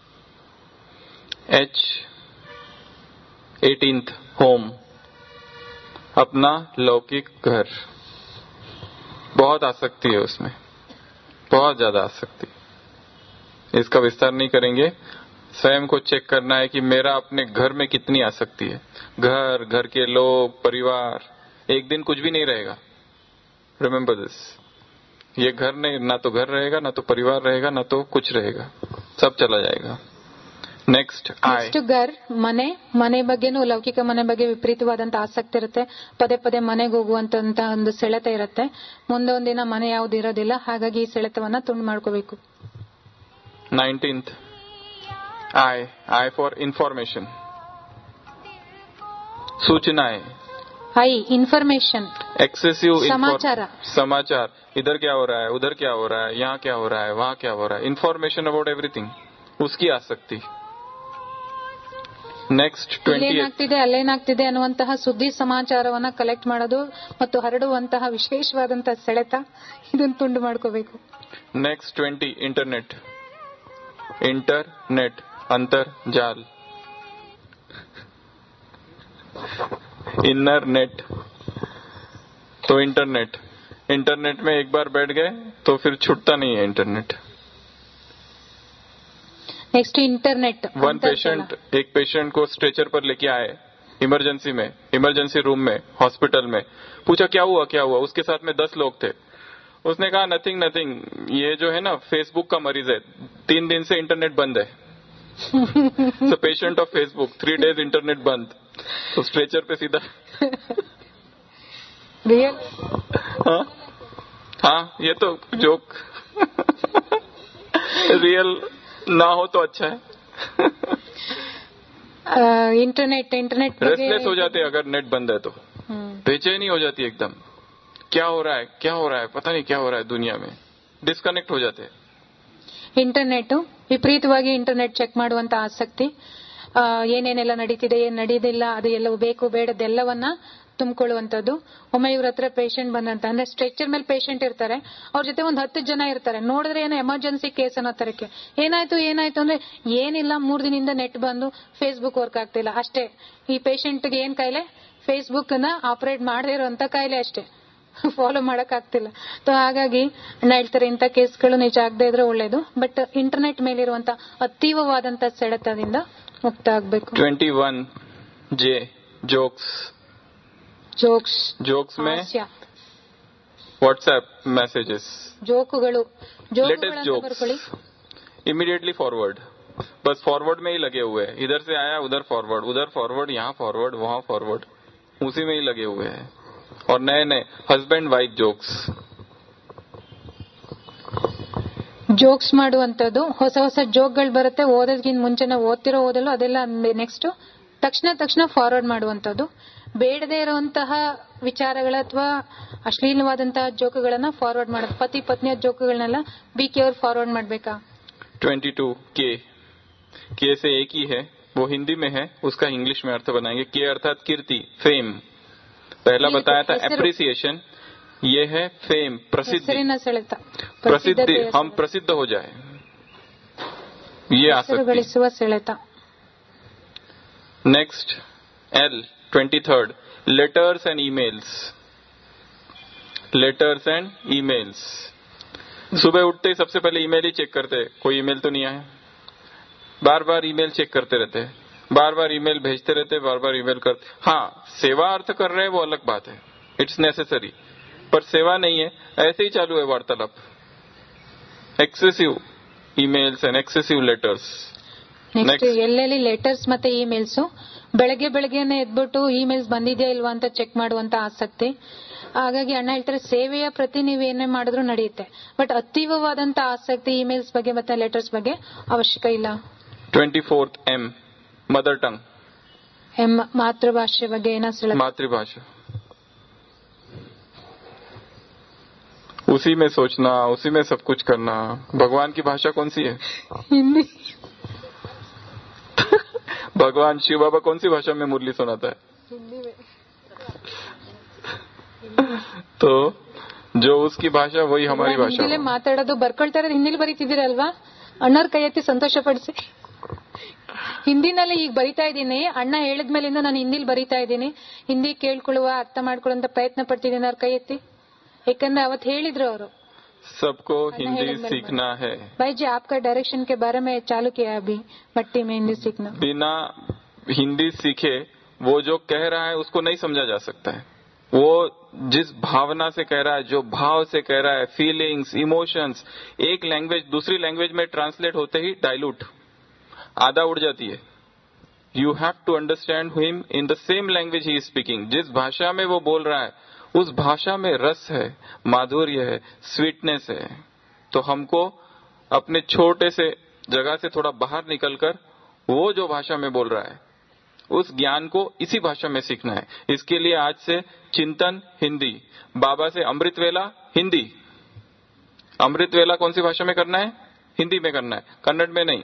18th होम, अपना लौकिक घर, बहुत आसक्ति है उसमें, बहुत ज्यादा आसक्ति. इसका विस्तार नहीं करेंगे, स्वयं को चेक करना है कि मेरा अपने घर में कितनी आसक्ति है. घर के लोग, परिवार, एक दिन कुछ भी नहीं रहेगा. रिमेम्बर दिस, ये घर नहीं, ना तो घर रहेगा, ना तो परिवार रहेगा, ना तो कुछ रहेगा, सब चला जाएगा. ನೆಕ್ಸ್ಟ್ ಗರ್ ಮನೆ, ಮನೆ ಬಗ್ಗೆನೂ ಲೌಕಿಕ ಮನೆ ಬಗ್ಗೆ ವಿಪರೀತವಾದಂತ ಆಸಕ್ತಿ ಇರುತ್ತೆ. ಪದೇ ಪದೇ ಮನೆಗೆ ಹೋಗುವಂತ ಒಂದು ಸೆಳೆತ ಇರುತ್ತೆ. ಮುಂದೆ ಒಂದಿನ ಮನೆ ಯಾವ್ದು ಇರೋದಿಲ್ಲ. ಹಾಗಾಗಿ ಈ ಸೆಳೆತವನ್ನ ತುಂಡು ಮಾಡ್ಕೋಬೇಕು. 19th I for information. सूचनाएं. आई इन्फॉर्मेशन. एक्सेसिव समाचार. इधर क्या हो रहा है, उधर क्या हो रहा है, यहाँ क्या हो रहा है, वहाँ क्या हो रहा है. Information about everything. उसकी आसक्ति. ನೆಕ್ಸ್ಟ್ 20 ಅಲ್ಲೇನಾಗ್ತಿದೆ ಅನ್ನುವಂತಹ ಸುದ್ದಿ ಸಮಾಚಾರವನ್ನ ಕಲೆಕ್ಟ್ ಮಾಡೋದು ಮತ್ತು ಹರಡುವಂತಹ ವಿಶೇಷವಾದಂತಹ ಸೆಳೆತ, ಇದನ್ನು ತುಂಡು ಮಾಡ್ಕೋಬೇಕು. ನೆಕ್ಸ್ಟ್ 20 ಇಂಟರ್ನೆಟ್ अंतरजाल. इनर नेट तो इंटरनेट में एक बार बैठ गए तो फिर छूटता नहीं है इंटरनेट. Next internet. एक पेशेंट को स्ट्रेचर पर लेके आए इमरजेंसी रूम में हॉस्पिटल में. पूछा क्या हुआ. उसके साथ में 10 लोग थे. उसने कहा नथिंग, ये जो है ना फेसबुक का मरीज है, 3 दिन से इंटरनेट बंद है. So patient of Facebook 3 days internet बंद. तो स्ट्रेचर पे सीधा. रियल. हाँ ये तो जोक. रियल ना हो तो अच्छा है. इंटरनेट रेस्टलेस हो जाते अगर नेट बंद है तो. बेचैनी हो जाती एकदम. क्या हो रहा है पता नहीं क्या हो रहा है दुनिया में. डिस्कनेक्ट हो जाते. ಇಂಟರ್ನೆಟ್ ವಿಪರೀತವಾಗಿ ಇಂಟರ್ನೆಟ್ ಚೆಕ್ ಮಾಡುವಂತ ಆಸಕ್ತಿ, ಏನೇನೆಲ್ಲ ನಡೀತಿದೆ ಏನ್ ನಡೀದಿಲ್ಲ ಅದು ಎಲ್ಲವೂ ಬೇಕು ಬೇಡದೆಲ್ಲವನ್ನ ತುಂಬಿಕೊಳ್ಳುವಂತದ್ದು. ಒಮ್ಮೆ ಇವ್ರ ಹತ್ರ ಪೇಷಂಟ್ ಬಂದಂತ ಅಂದ್ರೆ ಸ್ಟ್ರೆಚರ್ ಮೇಲೆ ಪೇಷಂಟ್ ಇರ್ತಾರೆ, ಅವ್ರ ಜೊತೆ ಒಂದು 10 ಜನ ಇರ್ತಾರೆ. ನೋಡಿದ್ರೆ ಏನೋ ಎಮರ್ಜೆನ್ಸಿ ಕೇಸ್ ಅನ್ನೋ ತರಕ್ಕೆ ಏನಾಯ್ತು ಅಂದ್ರೆ ಏನಿಲ್ಲ, 3 ದಿನದಿಂದ ನೆಟ್ ಬಂದು ಫೇಸ್ಬುಕ್ ವರ್ಕ್ ಆಗ್ತಿಲ್ಲ ಅಷ್ಟೇ. ಈ ಪೇಷಂಟ್ಗೆ ಏನ್ ಕಾಯಿಲೆ, ಫೇಸ್ಬುಕ್ ನ ಆಪರೇಟ್ ಮಾಡದೇ ಇರುವಂತ ಕಾಯಿಲೆ ಅಷ್ಟೇ, ಫಾಲೋ ಮಾಡಕ್ ಆಗ್ತಿಲ್ಲ. ಹಾಗಾಗಿ ಹೇಳ್ತಾರೆ ಇಂಥ ಕೇಸ್ಗಳು ನಿಜ ಆಗದೆ ಇದ್ರೆ ಒಳ್ಳೇದು. ಬಟ್ ಇಂಟರ್ನೆಟ್ ಮೇಲಿರುವಂತ ಅತೀವವಾದಂತ ಸೆಳೆತದಿಂದ ಮುಕ್ತ ಆಗ್ಬೇಕು. 21 J ಜೋಕ್ಸ್ में व्हाट्सएप मैसेजेस. जोकुಗಳು ಬರ್ಕೊಳ್ಳಿ. Immediately forward. बस फॉरवर्ड में ही लगे हुए हैं. इधर से आया उधर फॉरवर्ड, यहाँ फॉरवर्ड, वहाँ फॉरवर्ड, उसी में ही लगे हुए हैं. और नए हस्बैंड वाइफ ಜೋಕ್ಸ್ ಮಾಡುವಂತದ್ದು. ಹೊಸ ಜೋಕ್ಗಳು ಬರುತ್ತೆ, ಓದೋದಕ್ಕಿಂತ ಮುಂಚೆನೆ ಓದಲ್ಲೂ ಅದೆಲ್ಲ ನೆಕ್ಸ್ಟ್ ತಕ್ಷಣ ಫಾರ್ವರ್ಡ್ ಮಾಡುವಂತದ್ದು. ಬೇಡದೇ ಇರುವಂತಹ ವಿಚಾರಗಳ ಅಥವಾ ಅಶ್ಲೀಲವಾದಂತಹ ಜೋಕುಗಳನ್ನ ಫಾರ್ವರ್ಡ್ ಮಾಡೋದು. ಪತಿ ಪತ್ನಿಯ ಜೋಕುಗಳನ್ನೆಲ್ಲ ಬಿ ಕೇರ್ ಫಾರ್ವರ್ಡ್ ಮಾಡ್ಬೇಕಾ. 22 के से एक ही है, वो हिंदी में है, उसका इंग्लिश में अर्थ बनाएंगे. के अर्थात कीर्ति, फेम. पहला बताया था एप्रिसिएशन, ये है फेम, प्रसिद्धि. हम प्रसिद्ध हो जाए, ये आ सकती. Next L 23rd letters and emails. सुबह उठते ही सबसे पहले ईमेल ही चेक करते, कोई ईमेल तो नहीं आया. बार ईमेल चेक करते रहते, बार ईमेल भेजते रहते, बार ईमेल करते. हाँ सेवा अर्थ कर रहे हैं वो अलग बात है, इट्स नेसेसरी, पर सेवा नहीं है. ऐसे ही चालू है वार्तालाप. Excessive emails and excessive letters. Next ಎಲ್ಲೆಲ್ಲಿ ಲೆಟರ್ಸ್ ಮತ್ತೆ ಇಮೇಲ್ಸ್. ಬೆಳಗ್ಗೆನೆ ಎದ್ಬಿಟ್ಟು ಇಮೇಲ್ಸ್ ಬಂದಿದೆಯಾ ಇಲ್ವಾ ಅಂತ ಚೆಕ್ ಮಾಡುವಂತ ಆಸಕ್ತಿ. ಹಾಗಾಗಿ ಅಣ್ಣ ಹೇಳ್ತಾರೆ ಸೇವೆಯ ಪ್ರತಿ ನೀವೇನೇ ಮಾಡಿದ್ರು ನಡೆಯುತ್ತೆ, ಬಟ್ ಅತೀವವಾದಂತ ಆಸಕ್ತಿ ಇಮೇಲ್ಸ್ ಬಗ್ಗೆ ಮತ್ತೆ ಲೆಟರ್ಸ್ ಬಗ್ಗೆ ಅವಶ್ಯಕ ಇಲ್ಲ. 24th M mother tongue. मातृभाषा ಬಗ್ಗೆ मातृभाषा. उसी में सोचना, उसी में सब कुछ करना. भगवान की भाषा कौन सी है? हिंदी. भगवान शिव बाबा कौन सी भाषा में मुरली सुनाता है? हिंदी में. तो जो उसकी भाषा वही हमारी भाषा. ಹಿಂದಿಲೇ ಮಾತಾಡೋದು ಬರ್ಕೊಳ್ತಾ ಇರೋದು ಹಿಂದಿಲಿ ಬರೀತಿದ್ದೀರಲ್ವಾ, ಅಣ್ಣರ ಕೈ ಎತ್ತಿ ಸಂತೋಷ ಪಡಿಸಿ. ಹಿಂದಿನಲ್ಲಿ ಈಗ ಬರಿತಾ ಇದ್ದೀನಿ, ಅಣ್ಣ ಹೇಳಿದ್ಮೇಲಿಂದ ನಾನು ಹಿಂದಿಲಿ ಬರಿತಾ ಇದ್ದೀನಿ. ಹಿಂದಿ ಕೇಳ್ಕೊಳ್ಳುವ ಅರ್ಥ ಮಾಡ್ಕೊಳ್ಳುವಂತ ಪ್ರಯತ್ನ ಪಡ್ತಿದ್ದೀನಿ. ಅವ್ರ ಕೈ ಎತ್ತಿ, ಯಾಕಂದ್ರೆ ಅವತ್ತು ಹೇಳಿದ್ರು ಅವರು सबको हिंदी सीखना है. भाई जी आपका डायरेक्शन के बारे में चालू किया अभी मट्टी में हिंदी सीखना. बिना हिंदी सीखे वो जो कह रहा है उसको नहीं समझा जा सकता है. वो जिस भावना से कह रहा है, जो भाव से कह रहा है, फीलिंग्स, इमोशंस, एक लैंग्वेज दूसरी लैंग्वेज में ट्रांसलेट होते ही डाइल्यूट. आधा उड़ जाती है। You have to understand him in the same language he is speaking. जिस भाषा में वो बोल रहा है उस भाषा में रस है, माधुर्य है, स्वीटनेस है। तो हमको अपने छोटे से जगह से थोड़ा बाहर निकलकर वो जो भाषा में बोल रहा है उस ज्ञान को इसी भाषा में सीखना है। इसके लिए आज से चिंतन हिंदी, बाबा से अमृत वेला हिंदी। अमृत वेला कौन सी भाषा में करना है? हिंदी में करना है, कन्नड़ में नहीं।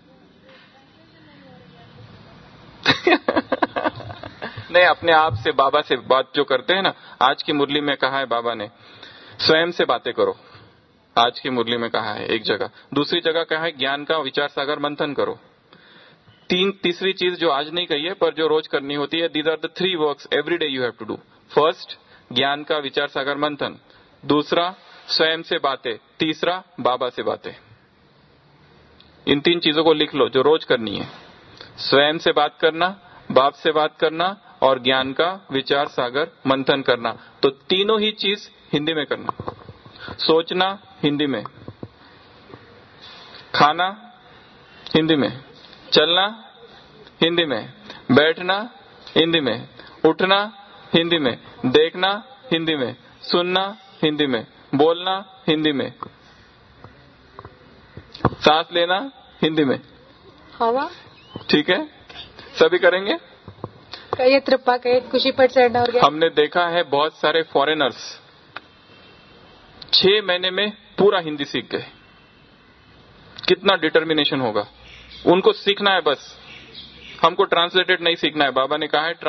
नहीं, अपने आप से बाबा से बात जो करते हैं ना, आज की मुरली में कहा है बाबा ने स्वयं से बातें करो। आज की मुरली में कहा है एक जगह, दूसरी जगह कहा है ज्ञान का विचार सागर मंथन करो। तीसरी चीज जो आज नहीं कही है पर जो रोज करनी होती है, these are the 3 works every day you have to do. First, ज्ञान का विचार सागर मंथन। दूसरा, स्वयं से बातें। तीसरा, बाबा से बातें। इन 3 चीजों को लिख लो जो रोज करनी है। स्वयं से बात करना, बाप से बात करना और ज्ञान का विचार सागर मंथन करना। तो तीनों ही चीज हिंदी में करना। सोचना हिंदी में, खाना हिंदी में, चलना हिंदी में, बैठना हिंदी में, उठना हिंदी में, देखना हिंदी में, सुनना हिंदी में, बोलना हिंदी में, सांस लेना हिंदी में। हवा ठीक है, सभी करेंगे। कई त्रिपा कई खुशी पट से हमने देखा है बहुत सारे फॉरेनर्स 6 महीने में पूरा हिंदी सीख गए। कितना डिटर्मिनेशन होगा उनको, सीखना है बस। हमको ट्रांसलेटेड नहीं सीखना है। बाबा ने कहा है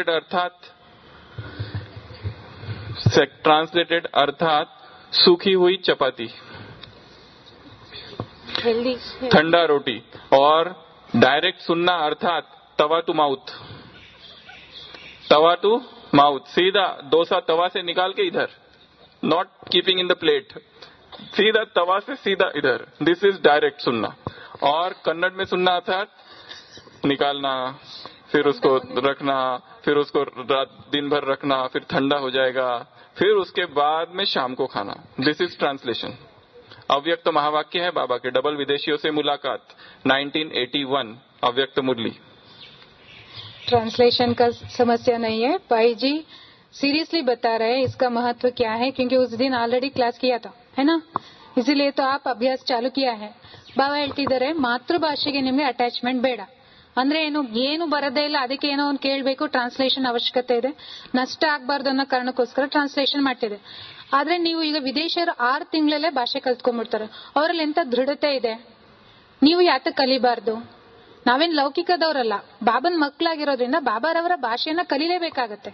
ट्रांसलेटेड अर्थात सूखी हुई चपाती, ठंडा रोटी, और डायरेक्ट सुनना अर्थात tawa to mouth. Tawa to mouth, सीधा डोसा तवा से निकाल के इधर, not keeping in the plate, सीधा तवा से सीधा इधर। दिस इज डायरेक्ट सुनना। और कन्नड़ में सुनना अर्थात निकालना, फिर उसको रखना, फिर उसको रात दिन भर रखना, फिर ठंडा हो जाएगा, फिर उसके बाद में शाम को खाना। This is translation. अव्यक्त महावाक्य है बाबा के। डबल विदेशियों से मुलाकात 1981, अव्यक्त मुरली। ट्रांसलेशन का समस्या नहीं है। भाई जी सीरियसली बता रहे हैं इसका महत्व क्या है, क्योंकि उस दिन ऑलरेडी क्लास किया था, है ना, इसीलिए तो आप अभ्यास चालू किया है। ಬಾಬಾ ಹೇಳ್ತಿದ್ದಾರೆ ಮಾತೃಭಾಷೆಗೆ ನಿಮಗೆ ಅಟ್ಯಾಚ್ಮೆಂಟ್ ಬೇಡ ಅಂದ್ರೆ ಏನು ಬರದೇ ಇಲ್ಲ, ಅದಕ್ಕೆ ಏನೋ ಒಂದು ಕೇಳಬೇಕು, ಟ್ರಾನ್ಸ್ಲೇಷನ್ ಅವಶ್ಯಕತೆ ಇದೆ, ನಷ್ಟ ಆಗಬಾರ್ದು ಅನ್ನೋ ಕಾರಣಕ್ಕೋಸ್ಕರ ಟ್ರಾನ್ಸ್ಲೇಷನ್ ಮಾಡ್ತಿದೆ. ಆದ್ರೆ ನೀವು ಈಗ ವಿದೇಶಿಯರು 6 ತಿಂಗಳಲ್ಲೇ ಭಾಷೆ ಕಲ್ತ್ಕೊಂಡ್ಬಿಡ್ತಾರೆ. ಅವರಲ್ಲಿ ಎಂತ ದೃಢತೆ ಇದೆ, ನೀವು ಯಾತಕ್ಕೆ ಕಲಿಬಾರ್ದು? ನಾವೇನ್ ಲೌಕಿಕದವರಲ್ಲ, ಬಾಬನ್ ಮಕ್ಕಳಾಗಿರೋದ್ರಿಂದ ಬಾಬಾರವರ ಭಾಷೆಯನ್ನ ಕಲಿಲೇಬೇಕಾಗತ್ತೆ.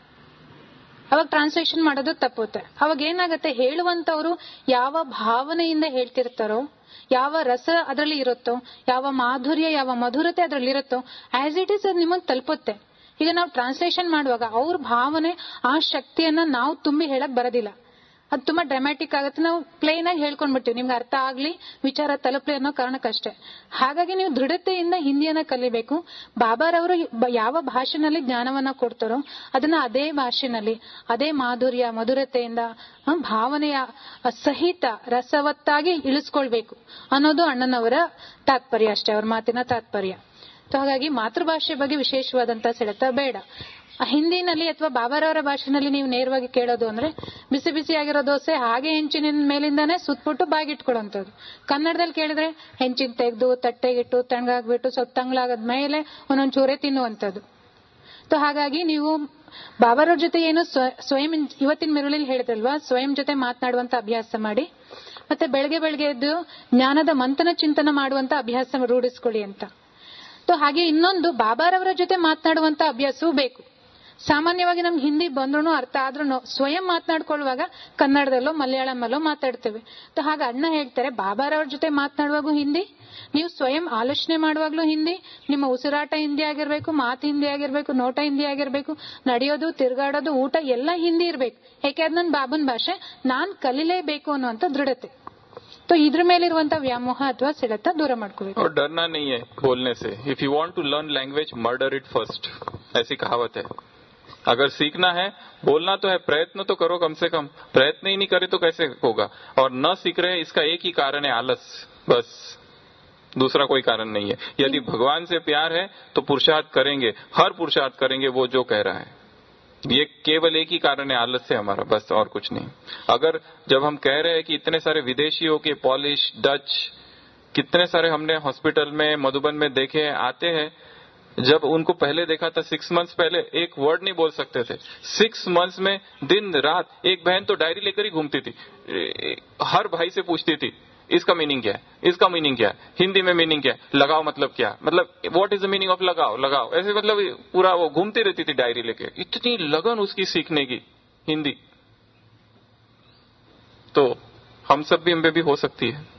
ಅವಾಗ ಟ್ರಾನ್ಸ್ಲೇಷನ್ ಮಾಡೋದು ತಪ್ಪುತ್ತೆ. ಅವಾಗ ಏನಾಗುತ್ತೆ, ಹೇಳುವಂತವ್ರು ಯಾವ ಭಾವನೆಯಿಂದ ಹೇಳ್ತಿರ್ತಾರೋ, ಯಾವ ರಸ ಅದರಲ್ಲಿ ಇರುತ್ತೋ, ಯಾವ ಮಾಧುರ್ಯ ಯಾವ ಮಧುರತೆ ಅದರಲ್ಲಿ ಇರುತ್ತೋ, ಆಸ್ ಇಟ್ ಇಸ್ ಅದು ನಿಮಗೆ ತಲುಪುತ್ತೆ. ಈಗ ನಾವು ಟ್ರಾನ್ಸ್ಲೇಷನ್ ಮಾಡುವಾಗ ಅವ್ರ ಭಾವನೆ ಆ ಶಕ್ತಿಯನ್ನ ನಾವು ತುಂಬಿ ಹೇಳಕ್ ಬರೋದಿಲ್ಲ. ಅದು ತುಂಬಾ ಡ್ರಾಮ್ಯಾಟಿಕ್ ಆಗುತ್ತೆ. ನಾವು ಪ್ಲೇನ್ ಆಗಿ ಹೇಳ್ಕೊಂಡ್ಬಿಡ್ತೀವಿ, ನಿಮ್ಗೆ ಅರ್ಥ ಆಗ್ಲಿ, ವಿಚಾರ ತಲುಪಲಿ ಅನ್ನೋ ಕಾರಣಕ್ಕಷ್ಟೇ. ಹಾಗಾಗಿ ನೀವು ದೃಢತೆಯಿಂದ ಹಿಂದಿಯನ್ನ ಕಲಿಬೇಕು. ಬಾಬಾರವರು ಯಾವ ಭಾಷೆನಲ್ಲಿ ಜ್ಞಾನವನ್ನ ಕೊಡ್ತಾರೋ ಅದನ್ನ ಅದೇ ಭಾಷೆನಲ್ಲಿ ಅದೇ ಮಾಧುರ್ಯ ಮಧುರತೆಯಿಂದ ಭಾವನೆಯ ಸಹಿತ ರಸವತ್ತಾಗಿ ಇಳಿಸ್ಕೊಳ್ಬೇಕು ಅನ್ನೋದು ಅಣ್ಣನವರ ತಾತ್ಪರ್ಯ ಅಷ್ಟೇ, ಅವ್ರ ಮಾತಿನ ತಾತ್ಪರ್ಯ. ಹಾಗಾಗಿ ಮಾತೃಭಾಷೆ ಬಗ್ಗೆ ವಿಶೇಷವಾದಂತಹ ಸೆಳೆತ ಬೇಡ. ಹಿಂದಿನಲ್ಲಿ ಅಥವಾ ಬಾಬಾರವರ ಭಾಷೆನಲ್ಲಿ ನೀವು ನೇರವಾಗಿ ಕೇಳೋದು ಅಂದ್ರೆ ಬಿಸಿ ಬಿಸಿಯಾಗಿರೋ ದೋಸೆ ಹಾಗೆ ಹೆಂಚಿನ ಮೇಲಿಂದಾನೆ ಸುತ್ತಬಿಟ್ಟು ಬಾಗಿಟ್ಕೊಳ್ಳೋಂಥದ್ದು. ಕನ್ನಡದಲ್ಲಿ ಕೇಳಿದ್ರೆ ಹೆಂಚಿನ ತೆಗೆದು ತಟ್ಟೆಗಿಟ್ಟು ತಣ್ಣಗಾಗ್ಬಿಟ್ಟು ಸ್ವಲ್ಪ ತಂಗ್ಳಾಗದ ಮೇಲೆ ಒಂದೊಂದು ಚೂರೆ ತಿನ್ನುವಂಥದ್ದು. ಹಾಗಾಗಿ ನೀವು ಬಾಬಾರವ್ರ ಜೊತೆ ಏನು ಸ್ವಯಂ ಇವತ್ತಿನ ಮೆರುಳಲ್ಲಿ ಹೇಳಿದ್ರಲ್ವಾ, ಸ್ವಯಂ ಜೊತೆ ಮಾತನಾಡುವಂತ ಅಭ್ಯಾಸ ಮಾಡಿ, ಮತ್ತೆ ಬೆಳಗ್ಗೆ ಎದ್ದು ಜ್ಞಾನದ ಮಂಥನ ಚಿಂತನ ಮಾಡುವಂತ ಅಭ್ಯಾಸ ರೂಢಿಸ್ಕೊಳ್ಳಿ ಅಂತ. ಹಾಗೆ ಇನ್ನೊಂದು ಬಾಬಾರವರ ಜೊತೆ ಮಾತನಾಡುವಂತ ಅಭ್ಯಾಸವೂ ಬೇಕು. ಸಾಮಾನ್ಯವಾಗಿ ನಮ್ಗೆ ಹಿಂದಿ ಬಂದ್ರು ಅರ್ಥ ಆದ್ರೂ ಸ್ವಯಂ ಮಾತನಾಡ್ಕೊಳ್ಳುವಾಗ ಕನ್ನಡದಲ್ಲೋ ಮಲಯಾಳಮಲ್ಲೋ ಮಾತಾಡ್ತೇವೆ. ಹಾಗೆ ಅಣ್ಣ ಹೇಳ್ತಾರೆ, ಬಾಬಾರವ್ರ ಜೊತೆ ಮಾತನಾಡುವಾಗೂ ಹಿಂದಿ, ನೀವು ಸ್ವಯಂ ಆಲೋಚನೆ ಮಾಡುವಾಗ್ಲೂ ಹಿಂದಿ, ನಿಮ್ಮ ಉಸಿರಾಟ ಹಿಂದಿ ಆಗಿರ್ಬೇಕು, ಮಾತು ಹಿಂದಿ ಆಗಿರ್ಬೇಕು, ನೋಟ ಹಿಂದಿ ಆಗಿರ್ಬೇಕು, ನಡೆಯೋದು ತಿರುಗಾಡೋದು ಊಟ ಎಲ್ಲ ಹಿಂದಿ ಇರ್ಬೇಕು. ಯಾಕೆಂದ್ರೆ ನನ್ನ ಬಾಬನ್ ಭಾಷೆ ನಾನ್ ಕಲಿಲೇಬೇಕು ಅನ್ನುವಂತ ದೃಢತೆ. तो इधर में व्यामोह अथवा सिड़ता दूर ಮಾಡ್ಕೋಬೇಕು. और डरना नहीं है बोलने से. If you want to learn language, murder it first, ऐसी कहावत है. अगर सीखना है, बोलना तो है, प्रयत्न तो करो कम से कम. प्रयत्न ही नहीं करे तो कैसे होगा. और न सीख रहे इसका एक ही कारण है, आलस. बस दूसरा कोई कारण नहीं है। यदि भगवान से प्यार है तो पुरुषार्थ करेंगे, हर पुरुषार्थ करेंगे वो जो कह रहा है। ये केवल एक ही कारण है, आलस्य हमारा, बस और कुछ नहीं। अगर जब हम कह रहे हैं कि इतने सारे विदेशियों के, पॉलिश, डच, कितने सारे हमने हॉस्पिटल में, मधुबन में देखे हैं, आते हैं, जब उनको पहले देखा था 6 मंथ्स पहले एक वर्ड नहीं बोल सकते थे। 6 मंथ्स में दिन रात, एक बहन तो डायरी लेकर ही घूमती थी, हर भाई से पूछती थी इसका मीनिंग क्या है, इसका मीनिंग क्या है, हिंदी में मीनिंग क्या है, लगाओ मतलब क्या, मतलब what is the meaning of लगाओ, लगाओ, ऐसे मतलब पूरा वो घूमती रहती थी डायरी लेके। इतनी लगन उसकी सीखने की हिंदी, तो हम सब भी हम भी हो सकती है।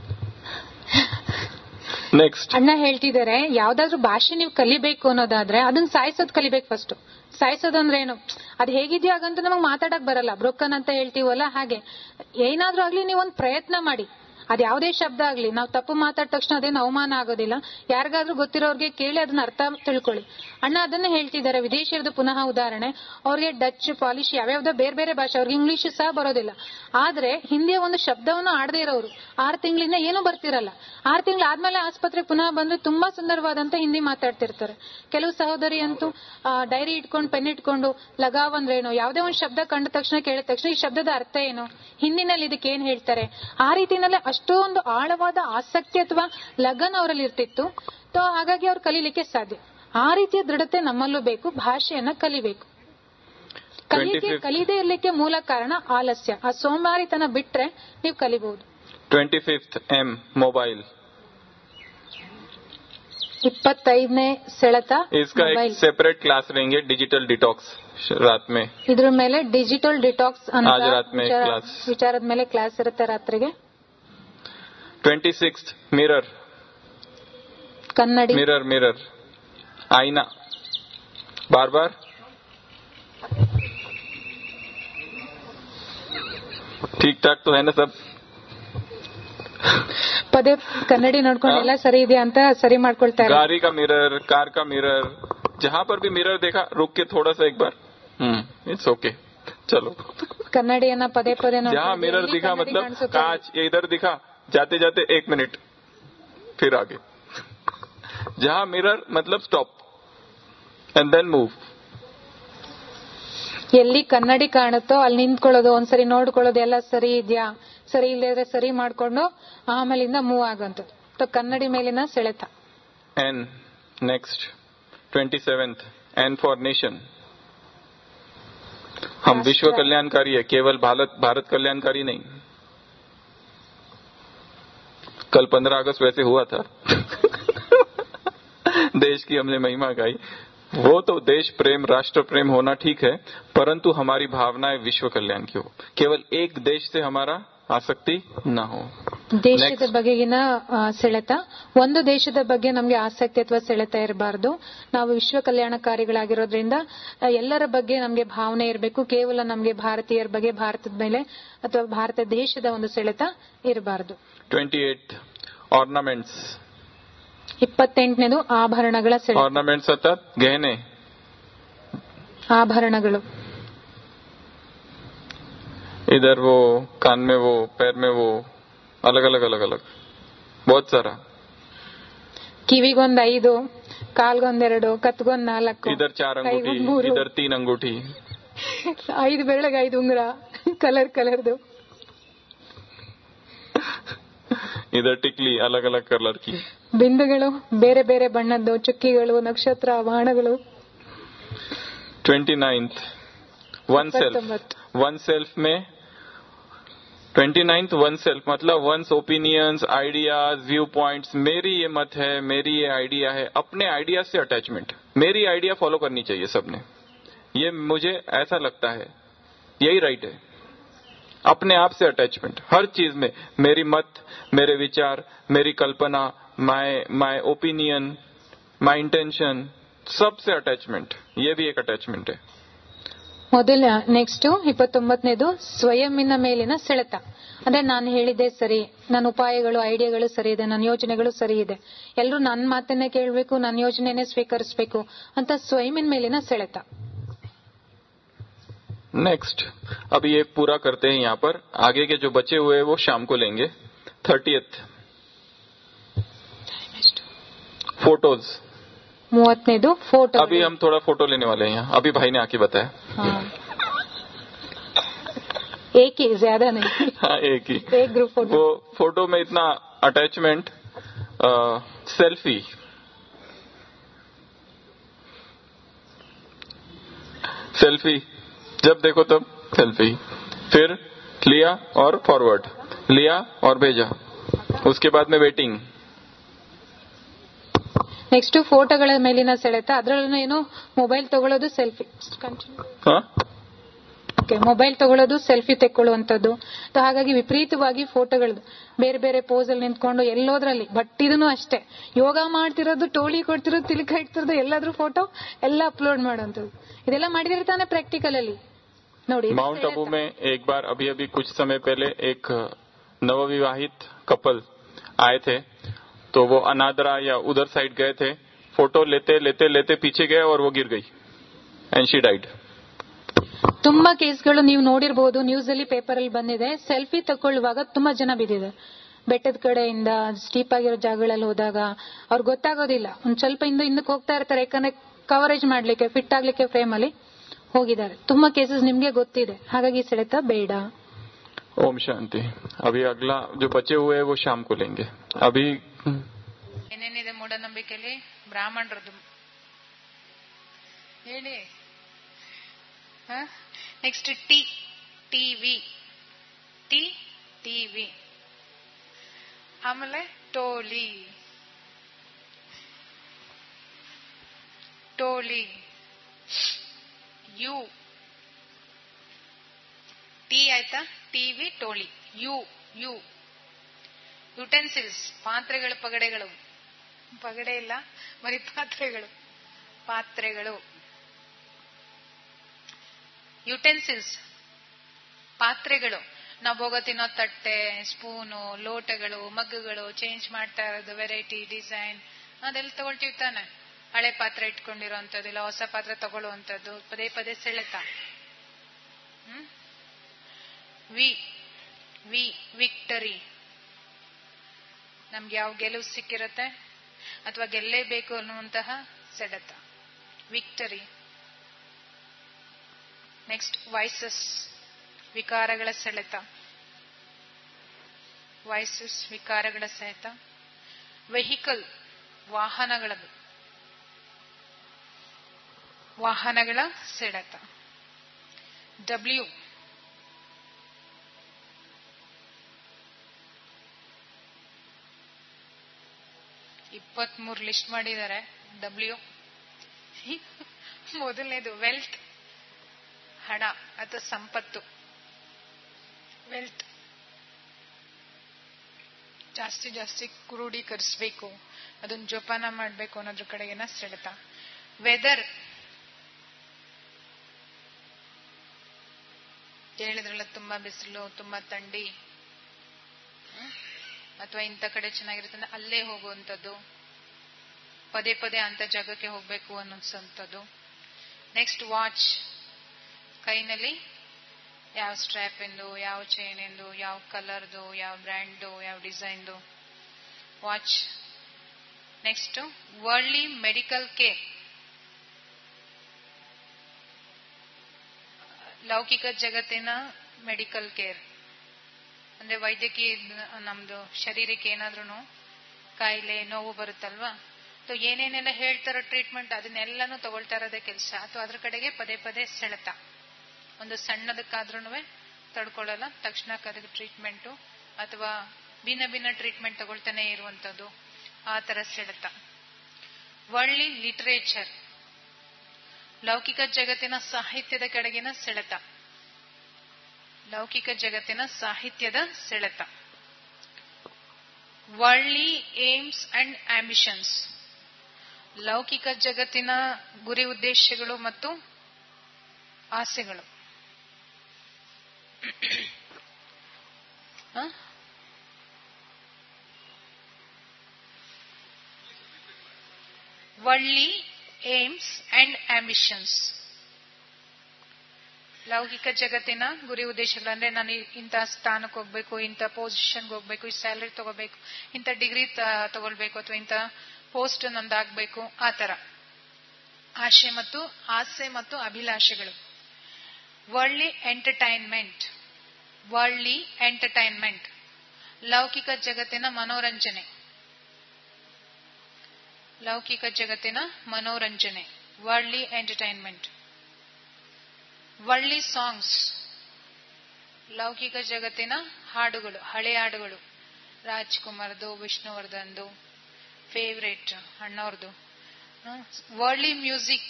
ನೆಕ್ಸ್ಟ್ ಅಣ್ಣ ಹೇಳ್ತಿದ್ದಾರೆ, ಯಾವ್ದಾದ್ರು ಭಾಷೆ ನೀವು ಕಲಿಬೇಕು ಅನ್ನೋದಾದ್ರೆ ಅದನ್ನ ಸಾಯಿಸೋದ್ ಕಲಿಬೇಕು ಫಸ್ಟ್. ಸಾಯಿಸೋದಂದ್ರೆ ಏನು, ಅದ್ ಹೇಗಿದ್ಯೋ ಹಾಗಂತ ನಮಗ್ ಮಾತಾಡಕ್ ಬರಲ್ಲ, ಬ್ರೋಕನ್ ಅಂತ ಹೇಳ್ತೀವಲ್ಲ ಹಾಗೆ. ಏನಾದ್ರೂ ಆಗ್ಲಿ ನೀವೊಂದ್ ಪ್ರಯತ್ನ ಮಾಡಿ, ಅದ್ ಯಾವ್ದೇ ಶಬ್ದ ಆಗ್ಲಿ, ನಾವು ತಪ್ಪು ಮಾತಾಡ ತಕ್ಷಣ ಅದೇನು ಅವಮಾನ ಆಗೋದಿಲ್ಲ. ಯಾರಿಗಾದ್ರೂ ಗೊತ್ತಿರೋರ್ಗೆ ಕೇಳಿ ಅದನ್ನ ಅರ್ಥ ತಿಳ್ಕೊಳ್ಳಿ. ಅಣ್ಣ ಅದನ್ನ ಹೇಳ್ತಿದ್ದಾರೆ, ವಿದೇಶಿಯರದು ಪುನಃ ಉದಾಹರಣೆ, ಅವ್ರಿಗೆ ಡಚ್, ಪಾಲಿಶ್, ಯಾವ್ಯಾವ್ದೋ ಬೇರೆ ಬೇರೆ ಭಾಷೆ, ಅವ್ರಿಗೆ ಇಂಗ್ಲಿಷ್ ಸಹ ಬರೋದಿಲ್ಲ. ಆದ್ರೆ ಹಿಂದಿಯ ಒಂದು ಶಬ್ದವನ್ನು ಆಡದೇ ಇರೋರು 6 ತಿಂಗಳಿಂದ ಏನೂ ಬರ್ತಿರಲ್ಲ. 6 ತಿಂಗಳು ಆದ್ಮೇಲೆ ಆಸ್ಪತ್ರೆಗೆ ಪುನಃ ಬಂದು ತುಂಬಾ ಸುಂದರವಾದಂತ ಹಿಂದಿ ಮಾತಾಡ್ತಿರ್ತಾರೆ. ಕೆಲವು ಸಹೋದರಿ ಅಂತೂ ಡೈರಿ ಇಟ್ಕೊಂಡು, ಪೆನ್ ಇಟ್ಕೊಂಡು, ಲಗಾವ್ ಅಂದ್ರೆ ಏನು, ಯಾವ್ದೇ ಒಂದು ಶಬ್ದ ಕಂಡ ತಕ್ಷಣ, ಕೇಳಿದ ತಕ್ಷಣ ಈ ಶಬ್ದದ ಅರ್ಥ ಏನು, ಹಿಂದಿನಲ್ಲಿ ಇದಕ್ಕೆ ಏನ್ ಹೇಳ್ತಾರೆ, ಆ ರೀತಿನಲ್ಲೇ ಅಷ್ಟೊಂದು ಆಳವಾದ ಆಸಕ್ತಿ ಅಥವಾ ಲಗನ್ ಅವರಲ್ಲಿ ಇರ್ತಿತ್ತು. ಹಾಗಾಗಿ ಅವ್ರು ಕಲೀಲಿಕ್ಕೆ ಸಾಧ್ಯ. ಆ ರೀತಿಯ ದೃಢತೆ ನಮ್ಮಲ್ಲೂ ಬೇಕು, ಭಾಷೆಯನ್ನ ಕಲಿಬೇಕು. ಕಲಿಯದೇ ಇರ್ಲಿಕ್ಕೆ ಮೂಲ ಕಾರಣ ಆಲಸ್ಯ, ಆ ಸೋಮಾರಿತನ ಬಿಟ್ರೆ ನೀವು ಕಲಿಬಹುದು. 25th M मोबाइल, 25ನೇ ಸೆಳೆತ. इसका एक सेपरेट क्लास रहेंगे, डिजिटल डिटॉक्स रात में. ಇದ್ರ ಮೇಲೆ ಡಿಜಿಟಲ್ ಡಿಟಾಕ್ಸ್ ಅಂತ आज रात में क्लास, ವಿಚಾರದ ಮೇಲೆ ಕ್ಲಾಸ್ ಇರುತ್ತೆ ರಾತ್ರಿಗೆ. 26th मिरर, ಕನ್ನಡಿ. मिरर मिरर आईना, बार बार ठीक ठाक तो है ना सब. ಪದೇ ಕನ್ನಡಿ ನೋಡ್ಕೊಂಡು ಎಲ್ಲ ಸರಿ ಇದೆಯಾ ಅಂತ ಸರಿ ಮಾಡ್ಕೊಳ್ತಾ ಇದ್ದಾರೆ. गाड़ी का मिरर, कार का मिरर, जहाँ पर भी मिरर देखा रुक के थोड़ा सा एक बार, इट्स ओके, चलो. ಕನ್ನಡಿಯನ್ನ ಪದೇ ಪದೇ जहाँ मिरर दिखा मतलब कांच इधर दिखा, जाते जाते 1 मिनट फिर आगे. जहाँ मिरर मतलब स्टॉप एंड देन मूव. ಎಲ್ಲಿ ಕನ್ನಡಿ ಕಾಣುತ್ತೋ ಅಲ್ಲಿ ನಿಂತ್ಕೊಳ್ಳೋದು, ಒಂದ್ಸರಿ ನೋಡ್ಕೊಳ್ಳೋದು ಎಲ್ಲ ಸರಿ ಇದೆಯಾ, ಸರಿ ಇಲ್ಲದ್ರೆ ಸರಿ ಮಾಡ್ಕೊಂಡು ಆಮೇಲಿಂದ ಮೂವ್ ಆಗುವಂಥದ್ದು ಕನ್ನಡಿ ಮೇಲಿನ ಸೆಳೆತ. N next 27th N for nation. हम विश्व कल्याणकारी है, केवल भारत कल्याणकारी नहीं. कल 15 अगस्त वैसे हुआ था देश की हमने महिमा गाई. वो तो देश प्रेम, राष्ट्र प्रेम होना ठीक है, परंतु हमारी भावनाएं विश्व कल्याण की हो. केवल एक देश से हमारा ಆಸಕ್ತಿ ನಾ ಹೋ. ದೇಶದ ಬಗೆಗಿನ ಸೆಳೆತ, ಒಂದು ದೇಶದ ಬಗ್ಗೆ ನಮಗೆ ಆಸಕ್ತಿ ಅಥವಾ ಸೆಳೆತ ಇರಬಾರದು. ನಾವು ವಿಶ್ವ ಕಲ್ಯಾಣಕಾರಿಗಳಾಗಿರೋದ್ರಿಂದ ಎಲ್ಲರ ಬಗ್ಗೆ ನಮಗೆ ಭಾವನೆ ಇರಬೇಕು. ಕೇವಲ ನಮಗೆ ಭಾರತೀಯರ ಬಗ್ಗೆ, ಭಾರತದ ಮೇಲೆ ಅಥವಾ ಭಾರತ ದೇಶದ ಒಂದು ಸೆಳೆತ ಇರಬಾರದು. 28 ಆರ್ನಮೆಂಟ್ಸ್, 28ನೇದು ಆಭರಣಗಳ ಸೆಳೆತ. ಆರ್ನಮೆಂಟ್ಸ್ ಅರ್ಥಾತ್ ಗಹನೆ, ಆಭರಣಗಳು. इधर वो कान में वो, पैर में वो, अलग अलग अलग अलग बहुत सारा. ಕಿವಿಗೊಂದ್ 5, ಕಾಲ್ಗೊಂದ್ 2, ಕತ್ಗೊಂದ್ 4, इधर 4 अंगूठी, इधर 3 अंगूठी, 5 ಬೆರಳಿಗೆ 5 ಉಂಗುರ, ಕಲರ್ ಕಲರ್ದು. इधर टिकली अलग अलग कलर की, ಬಿಂದುಗಳು ಬೇರೆ ಬೇರೆ ಬಣ್ಣದ್ದು, ಚುಕ್ಕಿಗಳು, ನಕ್ಷತ್ರ, ಬಾಣಗಳು. 29th वन सेल्फ में 29th वन सेल्फ मतलब one's opinions, ideas, view points. मेरी ये मत है, मेरी ये आइडिया है, अपने आइडिया से अटैचमेंट. मेरी आइडिया फॉलो करनी चाहिए सबने, ये मुझे ऐसा लगता है, यही राइट है. अपने आप से अटैचमेंट हर चीज में. मेरी मत, मेरे विचार, मेरी कल्पना, माय ओपिनियन, माय इंटेंशन, सबसे अटैचमेंट, ये भी एक अटैचमेंट है. ಮೊದಲ ನೆಕ್ಸ್ಟ್ 29ನೇದು ಸ್ವಯಂನ ಮೇಲಿನ ಸೆಳೆತ. ಅಂದ್ರೆ ನಾನು ಹೇಳಿದ್ದೆ ಸರಿ, ನನ್ನ ಉಪಾಯಗಳು, ಐಡಿಯಾಗಳು ಸರಿ ಇದೆ, ನನ್ನ ಯೋಜನೆಗಳು ಸರಿ ಇದೆ, ಎಲ್ಲರೂ ನನ್ನ ಮಾತನ್ನೇ ಕೇಳಬೇಕು, ನನ್ನ ಯೋಜನೆನೇ ಸ್ವೀಕರಿಸಬೇಕು ಅಂತ ಸ್ವಯಂನ ಮೇಲಿನ ಸೆಳೆತ. नेक्स्ट अब ये पूरा करते हैं. यहाँ पर आगे के जो बचे हुए हैं वो शाम को लेंगे. 30th photos 30ನೇದು photo. अभी हम थोड़ा फोटो लेने वाले हैं यहाँ. अभी भाई ने आके बताया. एक ही, ज्यादा नहीं. हाँ, एक ही. एक ग्रुप फोटो. वो फोटो में इतना अटैचमेंट. सेल्फी. सेल्फी जब देखो तब सेल्फी. फिर लिया और फॉरवर्ड, लिया और भेजा. उसके बाद में वेटिंग. ನೆಕ್ಸ್ಟ್ ಫೋಟೋಗಳ ಮೇಲಿನ ಸೆಳೆತ, ಅದರಲ್ಲೂ ಏನು ಮೊಬೈಲ್ ತಗೊಳ್ಳೋದು, ಸೆಲ್ಫಿ. ಮೊಬೈಲ್ ತಗೊಳ್ಳೋದು, ಸೆಲ್ಫಿ ತೆಕ್ಕೊಳ್ಳುವಂಥದ್ದು. ಹಾಗಾಗಿ ವಿಪರೀತವಾಗಿ ಫೋಟೋಗಳು ಬೇರೆ ಬೇರೆ ಪೋಸ್ ಅಲ್ಲಿ ನಿಂತ್ಕೊಂಡು ಎಲ್ಲೋದ್ರಲ್ಲಿ. ಬಟ್ ಇದನ್ನು ಅಷ್ಟೇ, ಯೋಗ ಮಾಡ್ತಿರೋದು, ಟೋಳಿ ಕೊಡ್ತಿರೋದು, ತಿಲಕ ಇಡ್ತಿರೋದು, ಎಲ್ಲಾದ್ರೂ ಫೋಟೋ ಎಲ್ಲ ಅಪ್ಲೋಡ್ ಮಾಡುವಂಥದ್ದು. ಇದೆಲ್ಲ ಮಾಡಿದ್ರೆ ತಾನೇ ಪ್ರಾಕ್ಟಿಕಲ್ ಅಲ್ಲಿ ನೋಡಿ. माउंट आबू में एक बार अभी कुछ समय पहले एक नवविवाहित कपल आए थे, तो वो अनादरा या उधर साइड गए थे. फोटो लेते लेते लेते पीछे गए और वो गिर गई एंड शी डाइड. ತುಂಬಾ ಕೇಸ್ಗಳು ನೀವು ನೋಡಿರಬಹುದು, ನ್ಯೂಸ್ ಅಲ್ಲಿ, ಪೇಪರ್ ಅಲ್ಲಿ ಬಂದಿದೆ. ಸೆಲ್ಫಿ ತಗೊಳ್ಳುವಾಗ ತುಂಬಾ ಜನ ಬಿದ್ದಿದೆ. ಬೆಟ್ಟದ ಕಡೆಯಿಂದ ಸ್ಟೀಪ್ ಆಗಿರೋ ಜಾಗಗಳಲ್ಲಿ ಹೋದಾಗ ಅವ್ರಿಗೆ ಗೊತ್ತಾಗೋದಿಲ್ಲ. ಒಂದ್ ಸ್ವಲ್ಪ ಹಿಂದಕ್ಕೆ ಹೋಗ್ತಾ ಇರ್ತಾರೆ, ಯಾಕಂದ್ರೆ ಕವರೇಜ್ ಮಾಡ್ಲಿಕ್ಕೆ, ಫಿಟ್ ಆಗ್ಲಿಕ್ಕೆ ಫ್ರೇಮ್ ಅಲ್ಲಿ ಹೋಗಿದ್ದಾರೆ. ತುಂಬಾ ಕೇಸಸ್ ನಿಮ್ಗೆ ಗೊತ್ತಿದೆ. ಹಾಗಾಗಿ ಸೆಳೆತ ಬೇಡ. ओम शांति. अभी अगला जो बचे हुए हैं वो शाम को लेंगे. अभी ಏನೇನಿದೆ ಮೂಢನಂಬಿಕೆಯಲ್ಲಿ ಬ್ರಾಹ್ಮಣರದ್ದು ಹೇಳಿ. ನೆಕ್ಸ್ಟ್ ಟಿವಿ, ಆಮೇಲೆ ಟೋಲಿ, ಯು ಟಿ ಆಯ್ತಾ, ಟಿವಿ, ಟೋಳಿ, ಯು ಯುಟೆನ್ಸಿಲ್ಸ್, ಪಾತ್ರೆಗಳು, ಪಗಡೆ ಇಲ್ಲ, ಬರೀ ಪಾತ್ರೆಗಳು. ಯುಟೆನ್ಸಿಲ್ಸ್, ಪಾತ್ರೆಗಳು. ನಾವು ಹೋಗೋ ತಿನ್ನೋ ತಟ್ಟೆ, ಸ್ಪೂನು, ಲೋಟಗಳು, ಮಗ್ಗುಗಳು, ಚೇಂಜ್ ಮಾಡ್ತಾ ಇರೋದು, ವೆರೈಟಿ, ಡಿಸೈನ್, ಅದೆಲ್ಲ ತಗೊಳ್ತೀವಿ ತಾನೆ. ಹಳೆ ಪಾತ್ರೆ ಇಟ್ಕೊಂಡಿರೋಂಥದ್ದು, ಇಲ್ಲ ಹೊಸ ಪಾತ್ರೆ ತಗೊಳ್ಳುವಂಥದ್ದು, ಪದೇ ಪದೇ ಸೆಳೆತ. ವಿಕ್ಟರಿ, ನಮ್ಗೆ ಯಾವ ಗೆಲುವು ಸಿಕ್ಕಿರತ್ತೆ ಅಥವಾ ಗೆಲ್ಲೇಬೇಕು ಅನ್ನುವಂತಹ ಸೆಳೆತ, ವಿಕ್ಟರಿ. ನೆಕ್ಸ್ಟ್ ವೈಸಸ್, ವಿಕಾರಗಳ ಸೆಳೆತ. ವೆಹಿಕಲ್, ವಾಹನಗಳ ಸೆಳೆತ. ಡಬ್ಲ್ಯೂ, 23 ಲಿಸ್ಟ್ ಮಾಡಿದ್ದಾರೆ. ಡಬ್ಲ್ಯೂ ಮೊದಲನೇದು ವೆಲ್ತ್, ಹಣ ಅಥವಾ ಸಂಪತ್ತು. ವೆಲ್ತ್ ಜಾಸ್ತಿ ಕ್ರೋಢೀಕರಿಸಬೇಕು, ಅದನ್ನ ಜೋಪಾನ ಮಾಡಬೇಕು ಅನ್ನೋದ್ರ ಕಡೆಗಿನ ಸೆಳೆತ. ವೆದರ್, ಹೇಳಿದ್ರಲ್ಲ, ತುಂಬಾ ಬಿಸಿಲು, ತುಂಬಾ ಥಂಡಿ, ಅಥವಾ ಇಂಥ ಕಡೆ ಚೆನ್ನಾಗಿರುತ್ತೆ ಅಲ್ಲೇ ಹೋಗುವಂಥದ್ದು, ಪದೇ ಪದೇ ಅಂತ ಜಾಗಕ್ಕೆ ಹೋಗ್ಬೇಕು ಅನ್ನೋಂಥದ್ದು. ನೆಕ್ಸ್ಟ್ ವಾಚ್, ಕೈನಲ್ಲಿ ಯಾವ ಸ್ಟ್ರ್ಯಾಪ್ ಎಂದು, ಯಾವ ಚೈನ್ ಎಂದು, ಯಾವ ಕಲರ್ದು, ಯಾವ ಬ್ರ್ಯಾಂಡ್ದು, ಯಾವ ಡಿಸೈನ್ದು watch. Next worldly medical care, ಲೌಕಿಕ ಜಗತ್ತಿನ ಮೆಡಿಕಲ್ ಕೇರ್ ಅಂದ್ರೆ ವೈದ್ಯಕೀಯ. ನಮ್ದು ಶರೀರಕ್ಕೆ ಏನಾದ್ರೂ ಕಾಯಿಲೆ, ನೋವು ಬರುತ್ತಲ್ವಾ, ಏನೇನೆಲ್ಲ ಹೇಳ್ತಾರೋ ಟ್ರೀಟ್ಮೆಂಟ್, ಅದನ್ನೆಲ್ಲಾನು ತಗೊಳ್ತಾ ಇರೋದೇ ಕೆಲಸ. ಅಥವಾ ಅದ್ರ ಕಡೆಗೆ ಪದೇ ಪದೇ ಸೆಳೆತ. ಒಂದು ಸಣ್ಣದಕ್ಕಾದ್ರೂ ತಡ್ಕೊಳ್ಳಲ್ಲ, ತಕ್ಷಣ ಕರೆದು ಟ್ರೀಟ್ಮೆಂಟು ಅಥವಾ ಭಿನ್ನ ಟ್ರೀಟ್ಮೆಂಟ್ ತಗೊಳ್ತಾನೆ ಇರುವಂತದ್ದು, ಆ ತರ ಸೆಳೆತ. ವರ್ಲ್ಡ್ಲಿ ಲಿಟರೇಚರ್, ಲೌಕಿಕ ಜಗತ್ತಿನ ಸಾಹಿತ್ಯದ ಕಡೆಗಿನ ಸೆಳೆತ. ವರ್ಲ್ಡ್ಲಿ ಏಮ್ಸ್ ಅಂಡ್ ಆಂಬಿಷನ್ಸ್, ಲೌಕಿಕ ಜಗತ್ತಿನ ಗುರಿ ಉದ್ದೇಶಗಳು ಮತ್ತು ಆಸೆಗಳು. ವರ್ಲ್ಡ್ಲಿ ಏಮ್ಸ್ ಅಂಡ್ ಆಂಬಿಷನ್ಸ್, ಲೌಕಿಕ ಜಗತ್ತಿನ ಗುರಿ ಉದ್ದೇಶಗಳು. ಅಂದ್ರೆ ನಾನು ಇಂಥ ಸ್ಥಾನಕ್ಕೆ ಹೋಗ್ಬೇಕು, ಇಂಥ ಪೊಸಿಷನ್ಗೆ ಹೋಗ್ಬೇಕು, ಈ ಸ್ಯಾಲರಿ ತಗೋಬೇಕು, ಇಂಥ ಡಿಗ್ರಿ ತಗೊಳ್ಬೇಕು, ಅಥವಾ ಇಂಥ ಪೋಸ್ಟ್ ನಂದಾಗಬೇಕು, ಆ ತರ ಆಸೆ ಮತ್ತು ಅಭಿಲಾಷೆಗಳು. ವರ್ಲ್ಡ್ಲಿ ಎಂಟರ್ಟೈನ್ಮೆಂಟ್, ಲೌಕಿಕ ಜಗತ್ತಿನ ಮನೋರಂಜನೆ. Worldly entertainment. ವರ್ಲ್ಡ್ಲಿ ಸಾಂಗ್ಸ್, ಲೌಕಿಕ ಜಗತ್ತಿನ ಹಾಡುಗಳು, ಹಳೆ ಹಾಡುಗಳು, ರಾಜ್ಕುಮಾರ್ದು, ವಿಷ್ಣುವರ್ಧನ್ದು, ಫೇವ್ರೇಟ್ ಅಣ್ಣವ್ರದು. ವರ್ಲ್ಡ್ಲಿ ಮ್ಯೂಸಿಕ್,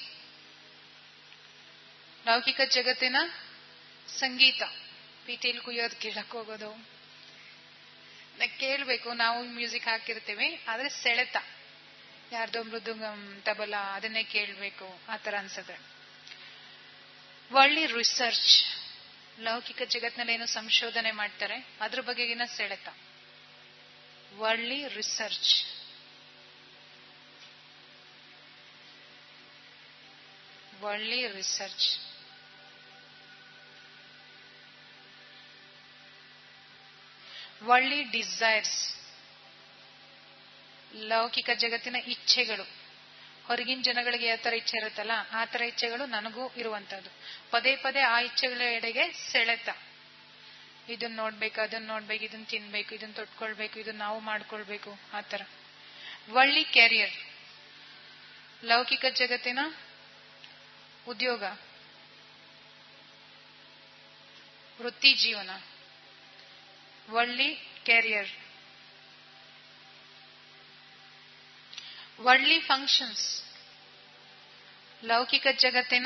ಲೌಕಿಕ ಜಗತ್ತಿನ ಸಂಗೀತ, ಪಿಟೀಲ್ ಕುಯ್ಯೋದು ಕೇಳಕ್ ಹೋಗೋದು, ಕೇಳ್ಬೇಕು, ನಾವು ಮ್ಯೂಸಿಕ್ ಹಾಕಿರ್ತೀವಿ, ಆದ್ರೆ ಸೆಳೆತ, ಯಾರ್ದೋ ಮೃದಂಗಂ ತಬಲ ಅದನ್ನೇ ಕೇಳ್ಬೇಕು, ಆತರ ಅನ್ಸುತ್ತೆ. ವರ್ಲ್ಡ್ಲಿ ರಿಸರ್ಚ್, ಲೌಕಿಕ ಜಗತ್ತಿನಲ್ಲಿ ಏನು ಸಂಶೋಧನೆ ಮಾಡ್ತಾರೆ ಅದ್ರ ಬಗೆಗಿನ ಸೆಳೆತ. Worldly research. ವರ್ಲ್ಡ್ಲಿ ಡಿಸೈರ್ಸ್, ಲೌಕಿಕ ಜಗತ್ತಿನ ಇಚ್ಛೆಗಳು. ಹೊರಗಿನ ಜನಗಳಿಗೆ ಯಾವ ತರ ಇಚ್ಛೆ ಇರುತ್ತಲ್ಲ ಆ ತರ ಇಚ್ಛೆಗಳು ನನಗೂ ಇರುವಂತದ್ದು. ಪದೇ ಪದೇ ಆ ಇಚ್ಛೆಗಳ ಎಡೆಗೆ ಸೆಳೆತ. ಇದನ್ನ ನೋಡ್ಬೇಕು, ಅದನ್ನ ನೋಡ್ಬೇಕು, ಇದನ್ನ ತಿನ್ಬೇಕು, ಇದನ್ನ ತೊಟ್ಕೊಳ್ಬೇಕು, ಇದನ್ನ ನಾವು ಮಾಡ್ಕೊಳ್ಬೇಕು, ಆತರ. ವರ್ಲ್ಡ್ಲಿ ಕ್ಯಾರಿಯರ್, ಲೌಕಿಕ ಜಗತ್ತಿನ ಉದ್ಯೋಗ, ವೃತ್ತಿ ಜೀವನ. Worldly carrier. ವರ್ಲ್ಡ್ಲಿ ಫಂಕ್ಷನ್ಸ್, ಲೌಕಿಕ ಜಗತ್ತಿನ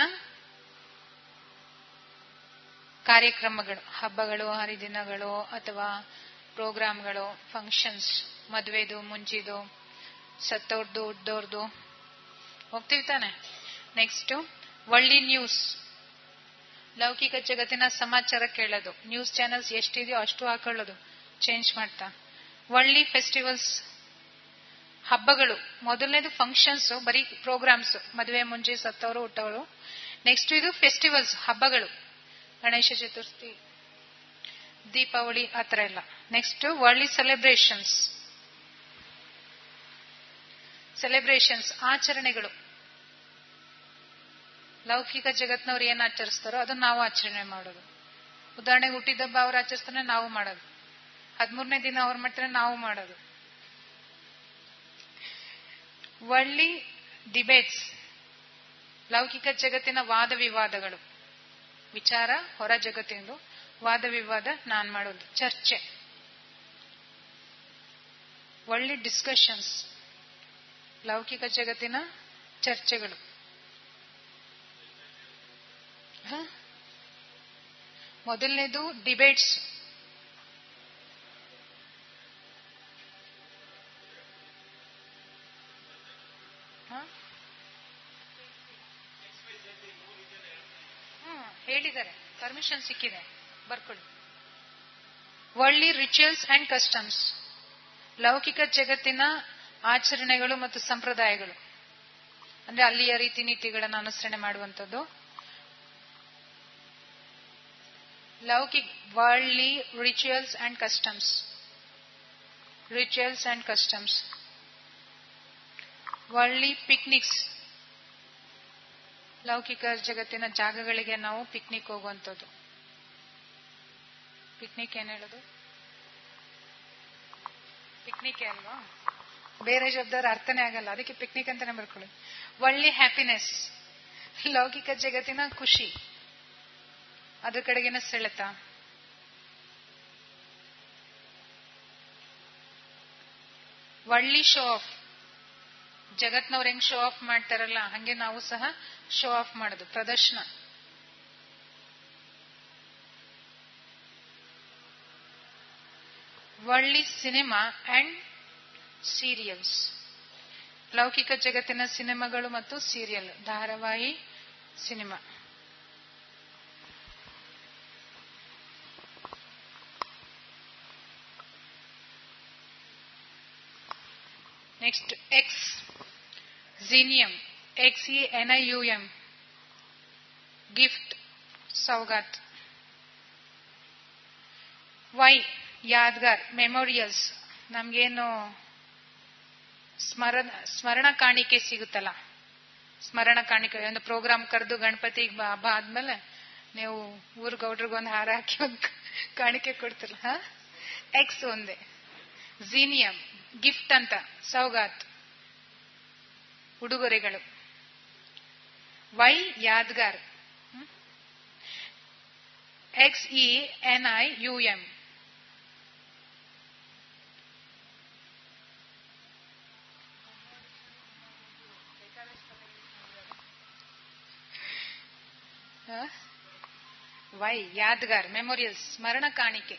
ಕಾರ್ಯಕ್ರಮಗಳು, ಹಬ್ಬಗಳು, ಹರಿದಿನಗಳು ಅಥವಾ ಪ್ರೋಗ್ರಾಮ್ಗಳು, ಫಂಕ್ಷನ್ಸ್, ಮದುವೆದು, ಮುಂಚಿದು, ಸತ್ತೋರ್ದು, ಉಡ್ದೋರ್ದು ಹೋಗ್ತೀವಿ ತಾನೆ. ನೆಕ್ಸ್ಟ್ ವರ್ಲ್ಡ್ಲಿ ನ್ಯೂಸ್, ಲೌಕಿಕ ಜಗತ್ತಿನ ಸಮಾಚಾರ ಕೇಳೋದು, ನ್ಯೂಸ್ ಚಾನೆಲ್ಸ್ ಎಷ್ಟಿದೆಯೋ ಅಷ್ಟು ಹಾಕೊಳ್ಳೋದು, ಚೇಂಜ್ ಮಾಡ್ತಾ. ವರ್ಲ್ಡ್ಲಿ ಫೆಸ್ಟಿವಲ್ಸ್, ಹಬ್ಬಗಳು. ಮೊದಲನೇದು ಫಂಕ್ಷನ್ಸ್, ಬರೀ ಪ್ರೋಗ್ರಾಮ್ಸ್, ಮದುವೆ, ಮುಂಚೆ, ಸತ್ತವರು, ಹುಟ್ಟವರು. ನೆಕ್ಸ್ಟ್ ಇದು ಫೆಸ್ಟಿವಲ್ಸ್, ಹಬ್ಬಗಳು, ಗಣೇಶ ಚತುರ್ಥಿ, ದೀಪಾವಳಿ, ಆತರ ಎಲ್ಲ. ನೆಕ್ಸ್ಟ್ ವರ್ಲ್ಡ್ಲಿ ಸೆಲೆಬ್ರೇಷನ್ಸ್, ಆಚರಣೆಗಳು. ಲೌಕಿಕ ಜಗತ್ನವ್ರು ಏನ್ ಆಚರಿಸ್ತಾರೋ ಅದನ್ನ ನಾವು ಆಚರಣೆ ಮಾಡೋದು. ಉದಾಹರಣೆಗೆ ಹುಟ್ಟಿದಬ್ಬ ಅವ್ರು ಆಚರಿಸ್ತಾನೆ ನಾವು ಮಾಡೋದು, 13ನೇ ದಿನ ಅವ್ರು ಮಾಡ್ತಾರೆ ನಾವು ಮಾಡೋದು. ವರ್ಲ್ಡ್ಲಿ ಡಿಬೇಟ್ಸ್, ಲೌಕಿಕ ಜಗತ್ತಿನ ವಾದ ವಿವಾದಗಳು, ವಿಚಾರ ಹೊರ ಜಗತ್ತಿಂದು, ವಾದ ವಿವಾದ ನಾನ್ ಮಾಡೋದು, ಚರ್ಚೆ. ವರ್ಲ್ಡ್ಲಿ ಡಿಸ್ಕಷನ್ಸ್, ಲೌಕಿಕ ಜಗತ್ತಿನ ಚರ್ಚೆಗಳು. ಮೊದಲನೇದು ಡಿಬೇಟ್ಸ್, ಹೇಳಿದ್ದಾರೆ, ಪರ್ಮಿಷನ್ ಸಿಕ್ಕಿದೆ, ಬರ್ಕೊಳ್ಳಿ. ವರ್ಲ್ಡ್ಲಿ ರಿಚುವಲ್ಸ್ ಅಂಡ್ ಕಸ್ಟಮ್ಸ್, ಲೌಕಿಕ ಜಗತ್ತಿನ ಆಚರಣೆಗಳು ಮತ್ತು ಸಂಪ್ರದಾಯಗಳು, ಅಂದ್ರೆ ಅಲ್ಲಿಯ ರೀತಿ ನೀತಿಗಳನ್ನು ಅನುಸರಣೆ ಮಾಡುವಂಥದ್ದು. Worldly rituals and customs. Worldly picnics, ಲೌಕಿಕ ಜಗತ್ತಿನ ಜಾಗಗಳಿಗೆ ನಾವು ಪಿಕ್ನಿಕ್ ಹೋಗುವಂಥದ್ದು. ಪಿಕ್ನಿಕ್ ಏನ್ ಹೇಳೋದು? ಪಿಕ್ನಿಕ್ ಅಲ್ವಾ, ಬೇರೆ ಶಬ್ದವ್ರ ಅರ್ಥನೇ ಆಗಲ್ಲ, ಅದಕ್ಕೆ ಪಿಕ್ನಿಕ್ ಅಂತಾನೆ ಬರ್ಕೊಳ್ಳಿ. ವರ್ಲ್ಡ್ಲಿ ಹ್ಯಾಪಿನೆಸ್, ಲೌಕಿಕ ಜಗತ್ತಿನ ಖುಷಿ, ಅದ್ರ ಕಡೆಗಿನ ಸೆಳೆತ. ವರ್ಲ್ಡ್ಲಿ ಶೋ ಆಫ್, ಜಗತ್ನವ್ರು ಹೆಂಗ್ ಶೋ ಆಫ್ ಮಾಡ್ತಾರಲ್ಲ ಹಂಗೆ ನಾವು ಸಹ ಶೋ ಆಫ್ ಮಾಡೋದು, ಪ್ರದರ್ಶನ. ವರ್ಲ್ಡ್ಲಿ ಸಿನಿಮಾ ಅಂಡ್ ಸೀರಿಯಲ್ಸ್, ಲೌಕಿಕ ಜಗತ್ತಿನ ಸಿನಿಮಾಗಳು ಮತ್ತು ಸೀರಿಯಲ್, ಧಾರಾವಾಹಿ, cinema. Next X xenium, XENIUM, gift, ಸೌಗಾತ್. ವೈ ಯಾದ್ಗಾರ್, ಮೆಮೋರಿಯಲ್ಸ್, ನಮ್ಗೇನು ಸ್ಮರಣ ಕಾಣಿಕೆ ಸಿಗುತ್ತಲ್ಲ, ಸ್ಮರಣ ಕಾಣಿಕೆ ಒಂದು ಪ್ರೋಗ್ರಾಮ್ ಕರೆದು ಗಣಪತಿ ಹಬ್ಬ ಆದ್ಮೇಲೆ ನೀವು ಊರ್ ಗೌಡ್ರಿಗೊಂದು ಹಾರ ಹಾಕಿ ಒಂದು ಕಾಣಿಕೆ ಕೊಡ್ತಿರಲ್ಲ, ಎಕ್ಸ್ ಒಂದೇ. ಝೀನಿಯಂ ಗಿಫ್ಟ್ ಅಂತ, ಸೌಗಾತ್ ಉಡುಗೊರೆಗಳು. ವೈ ಯಾದ್ಗಾರ್, XENIUM ವೈ ಯಾದ್ಗಾರ್ ಮೆಮೋರಿಯಲ್ಸ್, ಸ್ಮರಣ ಕಾಣಿಕೆ,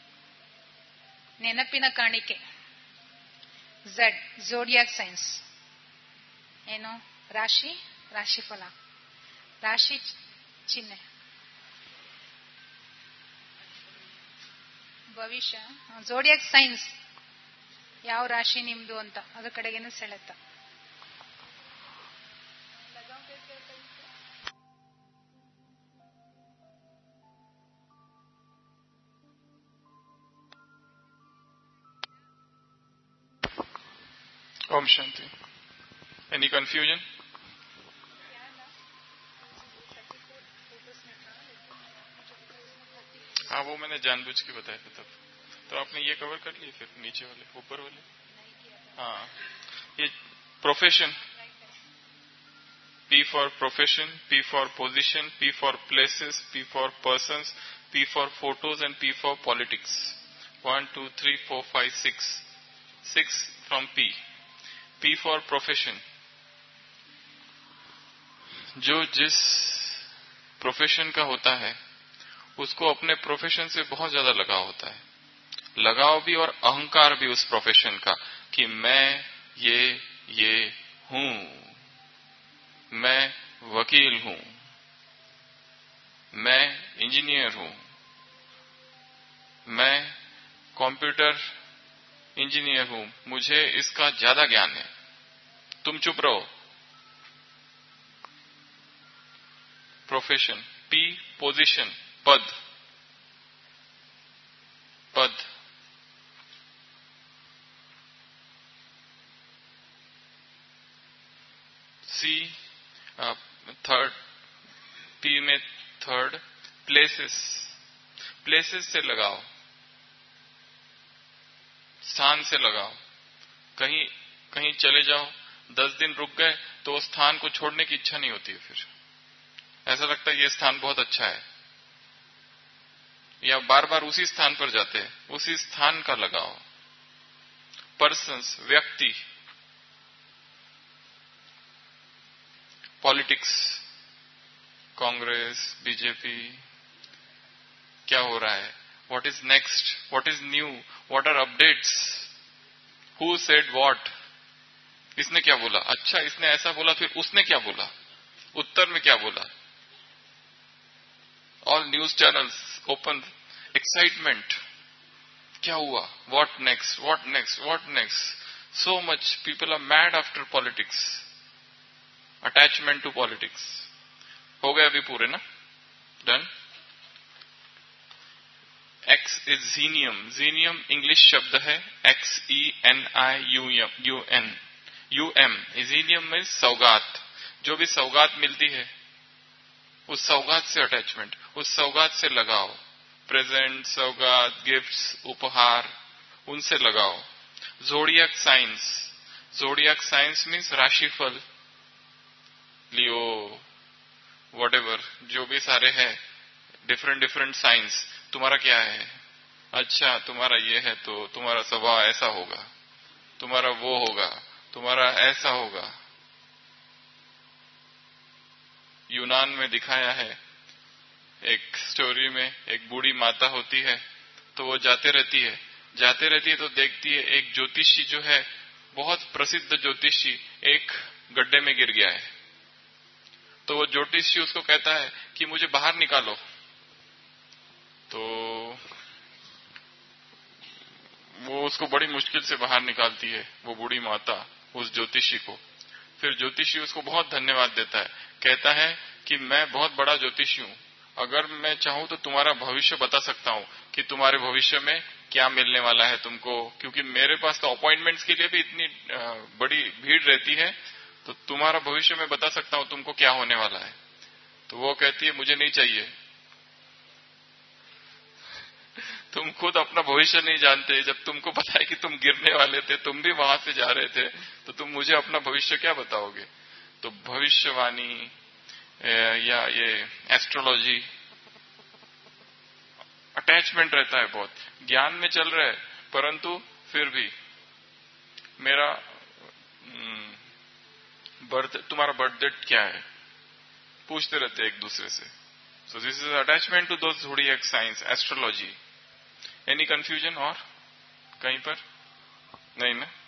ನೆನಪಿನ ಕಾಣಿಕೆ. ಝೆಡ್ ಝೋಡಿಯಾಕ್ ಸೈನ್ಸ್, ಏನು ರಾಶಿಫಲ, ರಾಶಿ ಚಿಹ್ನೆ, ಭವಿಷ್ಯ. ಝೋಡಿಯಾಕ್ ಸೈನ್ಸ್ ಯಾವ ರಾಶಿ ನಿಮ್ದು ಅಂತ ಅದ್ರ ಕಡೆಗೇನು ಸೆಳೆತ. ओम शांति. Any confusion? हाँ, वो मैंने जानबूझ के बताया था तब. तो आपने ये कवर कर लिए, फिर नीचे वाले, ऊपर वाले. हाँ, ये profession. P for profession, P for position, P for places, P for persons, P for photos and P for politics. 1, 2, 3, 4, 5, 6. 6 from P. P for profession. जो जिस प्रोफेशन का होता है उसको अपने प्रोफेशन से बहुत ज्यादा लगाव होता है. लगाव भी और अहंकार भी उस प्रोफेशन का कि मैं ये हूं, मैं वकील हूं, मैं इंजीनियर हूं, मैं कंप्यूटर इंजीनियर हूं, मुझे इसका ज्यादा ज्ञान है. तुम चुप रहो. प्रोफेशन. पी पोजीशन, पद. सी थर्ड, पी में थर्ड प्लेसेस. प्लेसेस से लगाओ, स्थान से लगाओ. कहीं चले जाओ, 10 दिन रुक गए तो उस स्थान को छोड़ने की इच्छा नहीं होती है. फिर ऐसा लगता है ये स्थान बहुत अच्छा है, या बार बार उसी स्थान पर जाते हैं. उसी स्थान का लगाओ. पर्सन्स व्यक्ति. पॉलिटिक्स, कांग्रेस, बीजेपी, क्या हो रहा है, what is next, what is new, what are updates, who said what. इसने क्या बोला, अच्छा इसने ऐसा बोला, फिर उसने क्या बोला, उत्तर में क्या बोला. All news channels open, excitement, क्या हुआ, what next, what next, what next. So much people are mad after politics. Attachment to politics. हो गए अभी पूरे ना, done. X is xenium. Xenium English शब्द है, XENIUM. जीनियम में सौगात. जो भी सौगात मिलती है उस सौगात से अटैचमेंट, उस सौगात से लगाओ. प्रेजेंट, सौगात, गिफ्ट्स, उपहार, उनसे लगाओ. Zodiac science. Zodiac science means राशिफल, लियो, व्हाटएवर, जो भी सारे हैं डिफरेंट साइंस. तुम्हारा क्या है, अच्छा तुम्हारा ये है तो तुम्हारा स्वभाव ऐसा होगा, तुम्हारा वो होगा, तुम्हारा ऐसा होगा. यूनान में दिखाया है एक स्टोरी में, एक बूढ़ी माता होती है तो वो जाते रहती है तो देखती है एक ज्योतिषी जो है, बहुत प्रसिद्ध ज्योतिषी, एक गड्ढे में गिर गया है. तो वो ज्योतिषी उसको कहता है कि मुझे बाहर निकालो. तो वो उसको बड़ी मुश्किल से बाहर निकालती है, वो बूढ़ी माता, उस ज्योतिषी को. फिर ज्योतिषी उसको बहुत धन्यवाद देता है, कहता है कि मैं बहुत बड़ा ज्योतिषी हूं, अगर मैं चाहूं तो तुम्हारा भविष्य बता सकता हूं कि तुम्हारे भविष्य में क्या मिलने वाला है तुमको, क्योंकि मेरे पास तो अपॉइंटमेंट्स के लिए भी इतनी बड़ी भीड़ रहती है, तो तुम्हारा भविष्य मैं बता सकता हूं तुमको क्या होने वाला है। तो वो कहती है मुझे नहीं चाहिए, तुम खुद अपना भविष्य नहीं जानते। जब तुमको पता है कि तुम गिरने वाले थे, तुम भी वहां से जा रहे थे, तो तुम मुझे अपना भविष्य क्या बताओगे। तो भविष्यवाणी या ये एस्ट्रोलॉजी अटैचमेंट रहता है बहुत, ज्ञान में चल रहा है, परंतु फिर भी मेरा तुम्हारा बर्थ डेट क्या है पूछते रहते एक दूसरे से। So this is attachment to those zodiac science, astrology. Any confusion और कहीं पर नहीं ना?